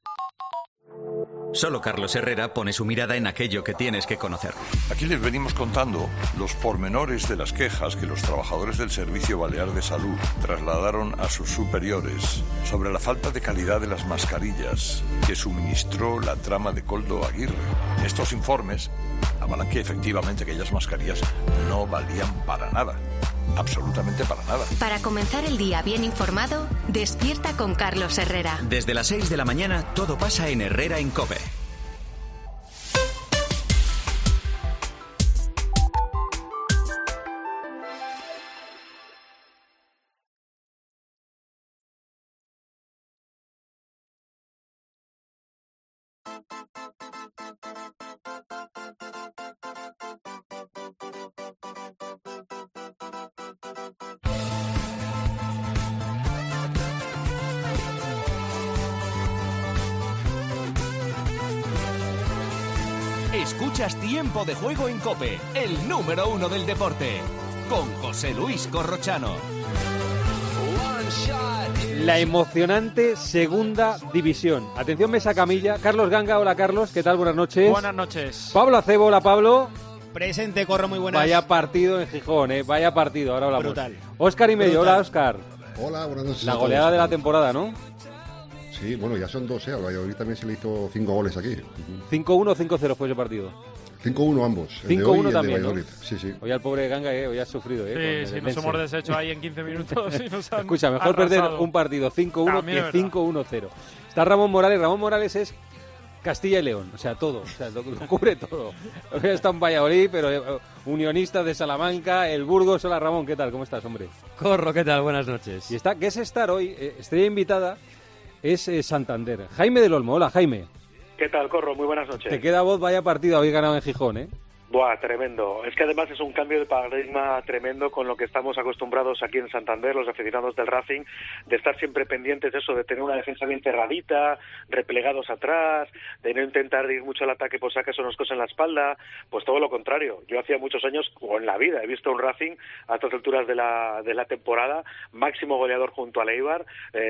Solo Carlos Herrera pone su mirada en aquello que tienes que conocer. Aquí les venimos contando los pormenores de las quejas que los trabajadores del Servicio Balear de Salud trasladaron a sus superiores sobre la falta de calidad de las mascarillas que suministró la trama de Koldo Aguirre. Estos informes avalan que efectivamente aquellas mascarillas no valían para nada. Absolutamente para nada. Para comenzar el día bien informado, despierta con Carlos Herrera. Desde las 6 de la mañana, todo pasa en Herrera en COPE. Escuchas Tiempo de Juego en COPE, el número 1 del deporte, con José Luis Corrochano. La emocionante segunda división. Atención, mesa camilla. Carlos Ganga, hola Carlos, ¿qué tal? Buenas noches. Buenas noches. Pablo Acebo, hola Pablo. Presente, Corro, muy buenas. Vaya partido en Gijón, vaya partido, ahora hablamos. Brutal. Óscar y medio, hola Óscar. Hola, buenas noches. La goleada de la temporada, ¿no? Sí, bueno, ya son 2, al Valladolid también se le hizo 5 goles aquí. 5-1 o 5-0 fue ese partido. 5-1 ambos. 5-1 también, ¿no? Sí, sí. Hoy al pobre Ganga, hoy ha sufrido, Sí, nos hemos deshecho ahí en 15 minutos y nos han Escucha, mejor arrasado. perder un partido 5-1 También que 5-1-0. Está Ramón Morales. Ramón Morales es Castilla y León, o sea, todo, lo cubre todo. Está en Valladolid, pero unionista de Salamanca, el Burgos. Hola Ramón, ¿qué tal? ¿Cómo estás, hombre? Corro, ¿qué tal? Buenas noches. Y está, ¿qué es estar hoy? Estrella invitada es Santander. Jaime del Olmo, hola Jaime. ¿Qué tal, Corro? Muy buenas noches. Te queda voz, vaya partido habéis ganado en Gijón, ¿eh? Buah, tremendo. Es que además es un cambio de paradigma tremendo con lo que estamos acostumbrados aquí en Santander, los aficionados del Racing, de estar siempre pendientes de eso, de tener una defensa bien cerradita, replegados atrás, de no intentar ir mucho al ataque por si acaso nos cosen la espalda. Pues todo lo contrario. Yo hacía muchos años, o en la vida, he visto un Racing a estas alturas de la temporada, máximo goleador junto al Eibar,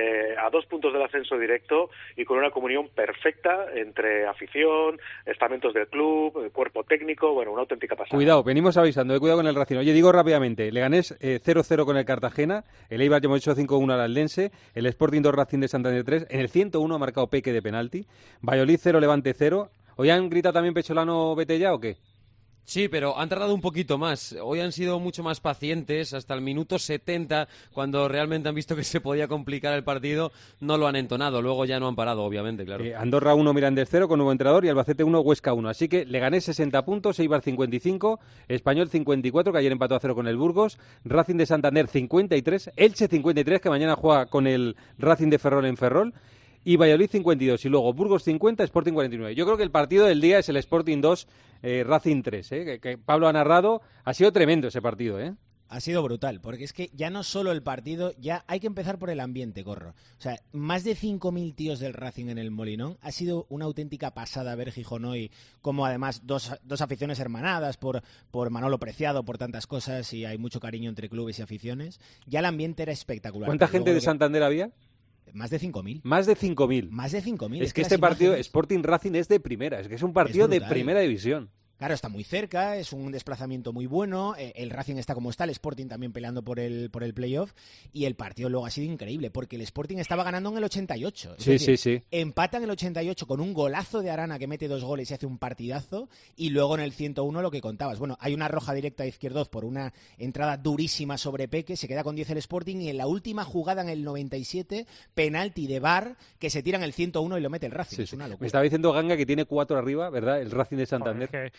a 2 puntos del ascenso directo y con una comunión perfecta entre afición, estamentos del club, cuerpo técnico, bueno, una auténtica pasada. Cuidado, venimos avisando, cuidado con el Racing. Oye, digo rápidamente, Leganés 0-0 con el Cartagena, el Eibar ya hemos hecho 5-1 al Aldense, el Sporting 2 Racing de Santander 3, en el 101 ha marcado Peque de penalti, Valladolid 0 Levante 0. ¿Hoy han gritado también Pecholano vete ya o qué? Sí, pero han tardado un poquito más. Hoy han sido mucho más pacientes. Hasta el minuto 70, cuando realmente han visto que se podía complicar el partido, no lo han entonado. Luego ya no han parado, obviamente, claro. Andorra 1, Mirandés 0 con nuevo entrenador y Albacete 1, Huesca 1. Así que Leganés 60 puntos, Eibar 55, Español 54, que ayer empató a 0 con el Burgos, Racing de Santander 53, Elche 53, que mañana juega con el Racing de Ferrol en Ferrol, y Valladolid 52, y luego Burgos 50, Sporting 49. Yo creo que el partido del día es el Sporting 2, Racing 3, que Pablo ha narrado. Ha sido tremendo ese partido, ¿eh? Ha sido brutal, porque es que ya no solo el partido, ya hay que empezar por el ambiente, Corro. O sea, más de 5.000 tíos del Racing en el Molinón. Ha sido una auténtica pasada ver Gijón hoy, como además dos aficiones hermanadas por Manolo Preciado, por tantas cosas, y hay mucho cariño entre clubes y aficiones. Ya el ambiente era espectacular. ¿Cuánta gente de Santander había? Más de 5.000. Más de 5.000. Más de 5.000. Es que este partido, Sporting Racing, es de primera. Es que es un partido de primera división. Claro, está muy cerca, es un desplazamiento muy bueno, el Racing está como está, el Sporting también peleando por el playoff, y el partido luego ha sido increíble, porque el Sporting estaba ganando en el 88. Es decir, sí. Empata en el 88 con un golazo de Arana que mete 2 goles y hace un partidazo, y luego en el 101 lo que contabas. Bueno, hay una roja directa de Izquierdoz por una entrada durísima sobre Peque, se queda con 10 el Sporting, y en la última jugada en el 97, penalti de VAR, que se tira en el 101 y lo mete el Racing. Es una locura. Me estaba diciendo Ganga que tiene 4 arriba, ¿verdad? El Racing de Santander. Joder,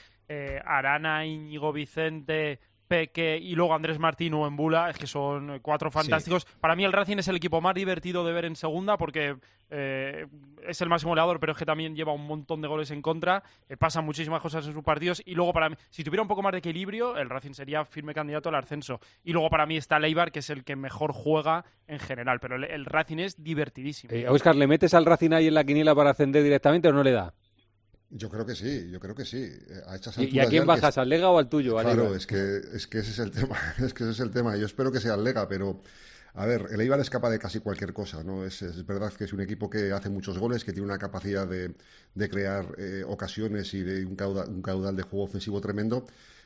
Arana, Íñigo Vicente, Peque y luego Andrés Martín o Embula, es que son 4 fantásticos. Sí. Para mí el Racing es el equipo más divertido de ver en segunda porque es el máximo goleador, pero es que también lleva un montón de goles en contra, pasan muchísimas cosas en sus partidos, y luego para mí, si tuviera un poco más de equilibrio, el Racing sería firme candidato al ascenso. Y luego para mí está el Eibar, que es el que mejor juega en general, pero el Racing es divertidísimo. Óscar, ¿le metes al Racing ahí en la quiniela para ascender directamente o no le da? Yo creo que sí. A estas ¿Y a quién bajas, al Lega o al tuyo? Claro, es que ese es el tema. Es que ese es el tema. Yo espero que sea el Lega, pero a ver, el Eibar es capaz de casi cualquier cosa, ¿no? Es verdad que es un equipo que hace muchos goles, que tiene una capacidad de crear ocasiones y de un caudal de juego ofensivo tremendo,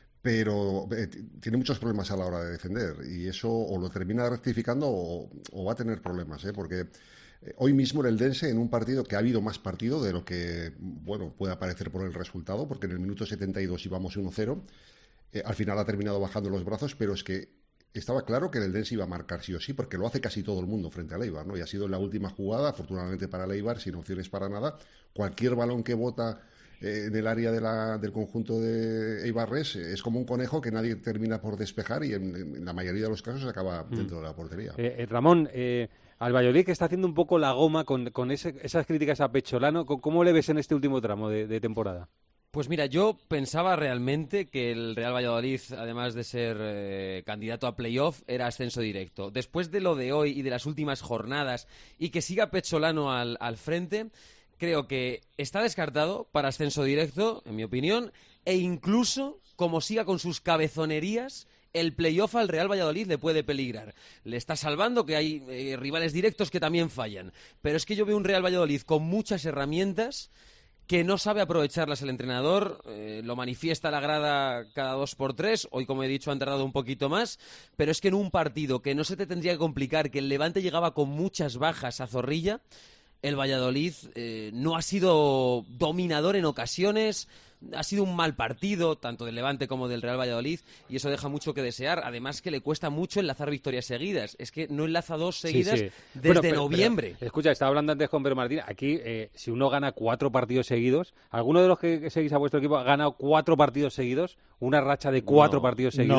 pero tiene muchos problemas a la hora de defender, y eso o lo termina rectificando o va a tener problemas, porque hoy mismo en el Dense, en un partido que ha habido más partido de lo que, bueno, puede parecer por el resultado, porque en el minuto 72 íbamos 1-0, al final ha terminado bajando los brazos, pero es que estaba claro que el Dense iba a marcar sí o sí, porque lo hace casi todo el mundo frente al Eibar, ¿no? Y ha sido la última jugada, afortunadamente para el Eibar, sin opciones para nada. Cualquier balón que bota en el área del conjunto de Eibarres es como un conejo que nadie termina por despejar, y en la mayoría de los casos acaba dentro de la portería. Ramón, al Valladolid, que está haciendo un poco la goma con esas críticas a Pecholano, ¿cómo le ves en este último tramo de temporada? Pues mira, yo pensaba realmente que el Real Valladolid, además de ser candidato a playoff, era ascenso directo. Después de lo de hoy y de las últimas jornadas, y que siga Pecholano al frente, creo que está descartado para ascenso directo, en mi opinión, e incluso, como siga con sus cabezonerías, el playoff al Real Valladolid le puede peligrar. Le está salvando que hay rivales directos que también fallan. Pero es que yo veo un Real Valladolid con muchas herramientas que no sabe aprovecharlas el entrenador, lo manifiesta la grada cada 2x3, hoy como he dicho han tardado un poquito más, pero es que en un partido que no se te tendría que complicar, que el Levante llegaba con muchas bajas a Zorrilla, el Valladolid no ha sido dominador en ocasiones, ha sido un mal partido, tanto del Levante como del Real Valladolid, y eso deja mucho que desear. Además que le cuesta mucho enlazar victorias seguidas. Es que no enlaza 2 seguidas desde noviembre. Pero, escucha, estaba hablando antes con Pedro Martín. Aquí, si uno gana 4 partidos seguidos, ¿alguno de los que seguís a vuestro equipo ha ganado 4 partidos seguidos? ¿Una racha de 4 partidos seguidos?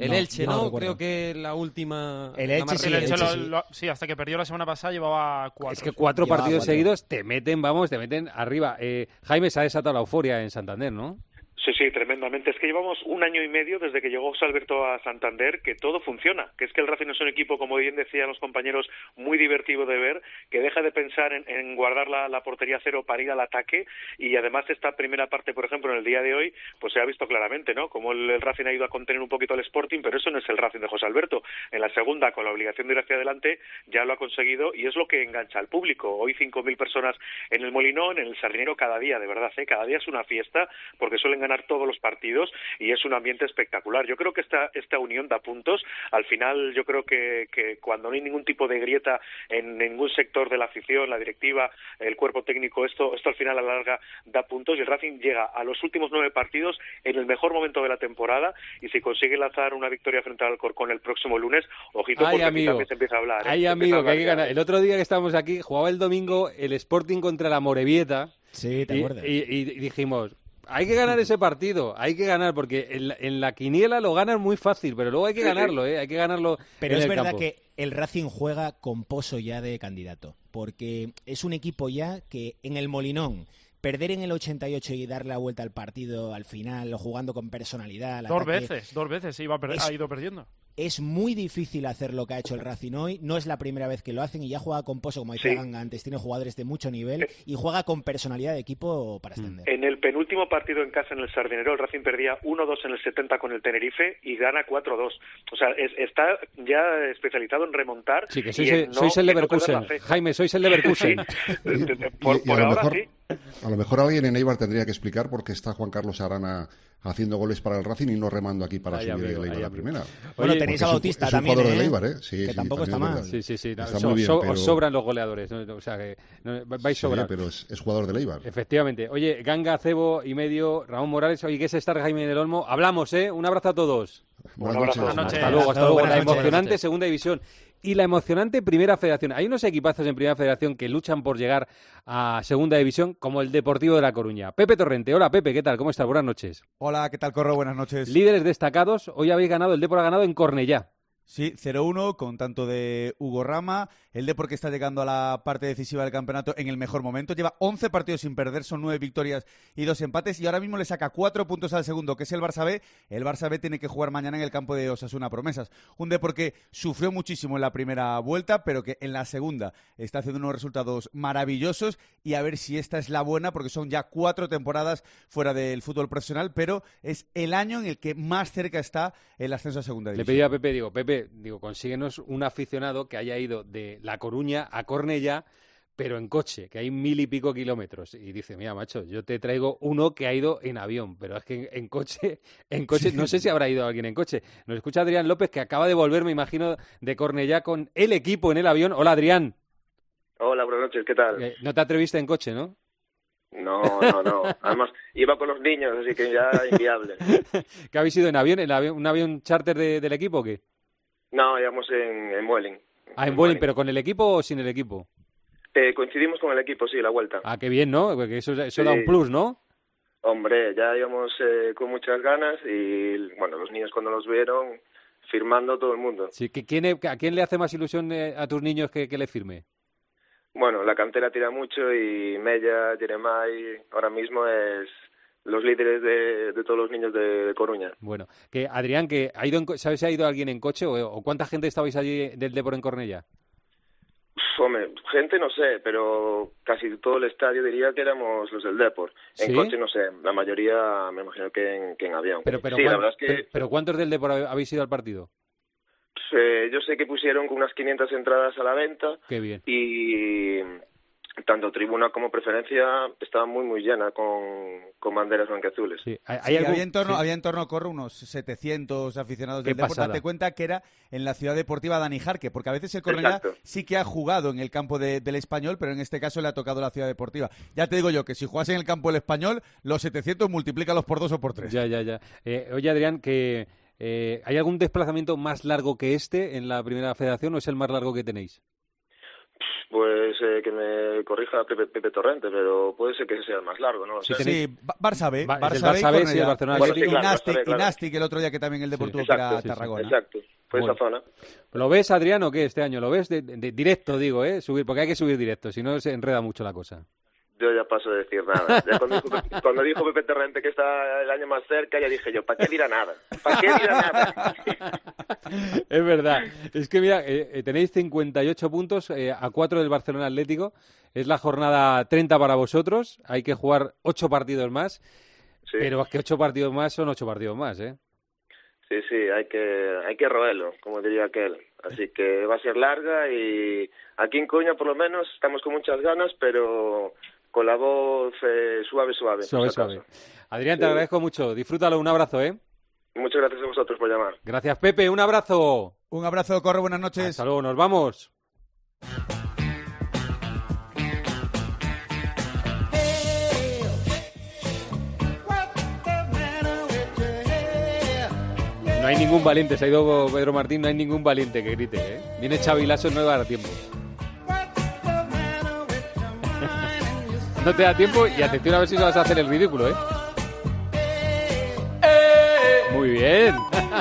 El Elche, ¿no? Creo que la última... El Elche sí, hasta que perdió la semana pasada llevaba 4. Es que 4 partidos seguidos te meten arriba. Jaime, se ha desatado la euforia en Santander, ¿no? Sí, tremendamente. Es que llevamos un año y medio desde que llegó José Alberto a Santander que todo funciona, que es que el Racing es un equipo, como bien decían los compañeros, muy divertido de ver, que deja de pensar en guardar la portería cero para ir al ataque, y además esta primera parte, por ejemplo, en el día de hoy, pues se ha visto claramente, ¿no? Como el Racing ha ido a contener un poquito al Sporting, pero eso no es el Racing de José Alberto. En la segunda, con la obligación de ir hacia adelante, ya lo ha conseguido y es lo que engancha al público. Hoy 5.000 personas en el Molinón, en el Sardinero, cada día, de verdad, cada día es una fiesta, porque suelen ganar todos los partidos y es un ambiente espectacular. Yo creo que esta unión da puntos. Al final, yo creo que cuando no hay ningún tipo de grieta en ningún sector de la afición, la directiva, el cuerpo técnico, esto al final a la larga da puntos, y el Racing llega a los últimos 9 partidos en el mejor momento de la temporada, y si consigue lanzar una victoria frente al Alcorcón el próximo lunes, ojito, porque aquí también se empieza a hablar. Ay, amigo, que hay que ganar. El otro día que estábamos aquí, jugaba el domingo el Sporting contra la Morevieta. Sí, ¿te acuerdas? Y dijimos... Hay que ganar ese partido, hay que ganar, porque en la quiniela lo ganan muy fácil, pero luego hay que ganarlo, hay que ganarlo. Pero en es el verdad campo. que el Racing juega con pozo ya de candidato, porque es un equipo ya que en el Molinón, perder en el 88 y darle la vuelta al partido al final, jugando con personalidad... Dos veces ha ido perdiendo. Es muy difícil hacer lo que ha hecho el Racing hoy, no es la primera vez que lo hacen, y ya juega con pozo, como decía Ganga antes, tiene jugadores de mucho nivel y juega con personalidad de equipo para ascender. En el penúltimo partido en casa en el Sardinero, el Racing perdía 1-2 en el 70 con el Tenerife y gana 4-2. O sea, está ya especializado en remontar. Sí, que sois el Leverkusen. Jaime, sois el Leverkusen. Por ahora sí. A lo mejor alguien en Eibar tendría que explicar por qué está Juan Carlos Arana haciendo goles para el Racing y no remando aquí para subir el Eibar a la primera. Bueno, tenéis a Bautista también, jugador del Eibar, Sí, que tampoco está mal. Sí. Está muy bien, pero... Os sobran los goleadores, ¿no? O sea, que vais sobrando. pero es jugador del Eibar. Efectivamente. Oye, Ganga, Cebo y medio, Ramón Morales, oye, ¿qué es estar Jaime del Olmo? Hablamos, Un abrazo a todos. Buenas noches. Hasta luego. La emocionante segunda división y la emocionante primera federación. Hay unos equipazos en primera federación que luchan por llegar a segunda división, como el Deportivo de La Coruña. Pepe Torrente. Hola, Pepe, ¿qué tal? ¿Cómo estás? Buenas noches. Hola, ¿qué tal, Corro? Buenas noches. Líderes destacados. Hoy habéis ganado, el Depor ha ganado en Cornellá. Sí, 0-1 con tanto de Hugo Rama. El Depor que está llegando a la parte decisiva del campeonato en el mejor momento. Lleva 11 partidos sin perder, son 9 victorias y 2 empates. Y ahora mismo le saca 4 puntos al segundo, que es el Barça B. El Barça B tiene que jugar mañana en el campo de Osasuna Promesas. Un Depor que sufrió muchísimo en la primera vuelta, pero que en la segunda está haciendo unos resultados maravillosos. Y a ver si esta es la buena, porque son ya 4 temporadas fuera del fútbol profesional, pero es el año en el que más cerca está el ascenso a segunda división. Le pedí a Pepe, Pepe, consíguenos un aficionado que haya ido de La Coruña a Cornellá, pero en coche, que hay 1.000 y pico kilómetros. Y dice, mira, macho, yo te traigo uno que ha ido en avión, pero es que en coche, no sé si habrá ido alguien en coche. Nos escucha Adrián López, que acaba de volver, me imagino, de Cornellá con el equipo en el avión. Hola, Adrián. Hola, buenas noches, ¿qué tal? No te atreviste en coche, ¿no? No. Además, iba con los niños, así que ya inviable. ¿Qué habéis ido en avión? ¿Un avión charter del equipo o qué? No, íbamos en Vueling. En Vueling, pero ¿con el equipo o sin el equipo? Coincidimos con el equipo, sí, la vuelta. Ah, qué bien, ¿no? Porque eso sí. Da un plus, ¿no? Hombre, ya íbamos con muchas ganas y, bueno, los niños cuando los vieron, firmando todo el mundo. Sí, ¿a quién le hace más ilusión a tus niños que le firme? Bueno, la cantera tira mucho y Mella, Jeremai, ahora mismo es los líderes de todos los niños de Coruña. Bueno, que Adrián, que ¿sabes si ha ido alguien en coche o cuánta gente estabais allí del Depor en Cornellá? Hombre, gente no sé, pero casi todo el estadio diría que éramos los del Depor. En ¿Sí? coche no sé, la mayoría me imagino que en avión. Pero sí, la verdad es que... ¿Pero cuántos del Depor habéis ido al partido? Yo sé que pusieron unas 500 entradas a la venta. Qué bien. Y tanto tribuna como preferencia estaba muy muy llena con banderas blanquiazules. Sí. Había en torno corre unos 700 aficionados del Depor. Date cuenta que era en la ciudad deportiva Dani Jarque, porque a veces el Cornellá sí que ha jugado en el campo del Español, pero en este caso le ha tocado la ciudad deportiva. Ya te digo yo que si jugas en el campo del Español, los 700 multiplícalos por 2 o por 3. Ya. Oye, Adrián, que ¿hay algún desplazamiento más largo que este en la primera federación o es el más largo que tenéis? Pues que me corrija Pepe Torrente, pero puede ser que sea el más largo, ¿no? Sí, Barça B. Barça B, sí, el Barcelona Atlético. Bueno, sí, y Nastic el otro día que también el Deportivo que era Tarragona. Exacto, fue esa zona. ¿Lo ves, Adrián, o qué este año? ¿Lo ves de directo, digo, subir? Porque hay que subir directo, si no se enreda mucho la cosa. Yo ya paso de decir nada. Ya cuando dijo Pepe Torrente que está el año más cerca, ya dije yo, ¿para qué dirá nada? ¿Para qué dirá nada? Es verdad. Es que mira, tenéis 58 puntos a 4 del Barcelona Atlético. Es la jornada 30 para vosotros. Hay que jugar 8 partidos más. Sí. Pero es que 8 partidos más son 8 partidos más, ¿eh? Sí, hay que roerlo, como diría aquel. Así que va a ser larga y aquí en Coruña por lo menos estamos con muchas ganas, pero con la voz suave. Suave. Adrián, te agradezco mucho. Disfrútalo. Un abrazo, ¿eh? Muchas gracias a vosotros por llamar. Gracias, Pepe. Un abrazo. Un abrazo, Corro. Buenas noches. Hasta luego. Nos vamos. No hay ningún valiente. Se ha ido Pedro Martín. No hay ningún valiente que grite, ¿eh? Viene Xavi Lasso, no va a dar tiempo. No te da tiempo y atención a ver si vas a hacer el ridículo, ¿eh? Muy bien.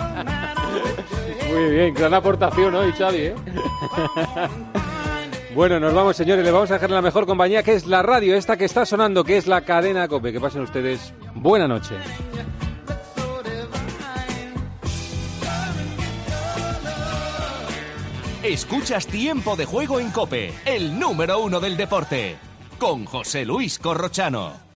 Muy bien, gran aportación hoy, Xavi, ¿eh? Bueno, nos vamos, señores, le vamos a dejar la mejor compañía, que es la radio, esta que está sonando, que es la cadena COPE. Que pasen ustedes buena noche. Escuchas Tiempo de Juego en COPE, el número 1 del deporte, con José Luis Corrochano.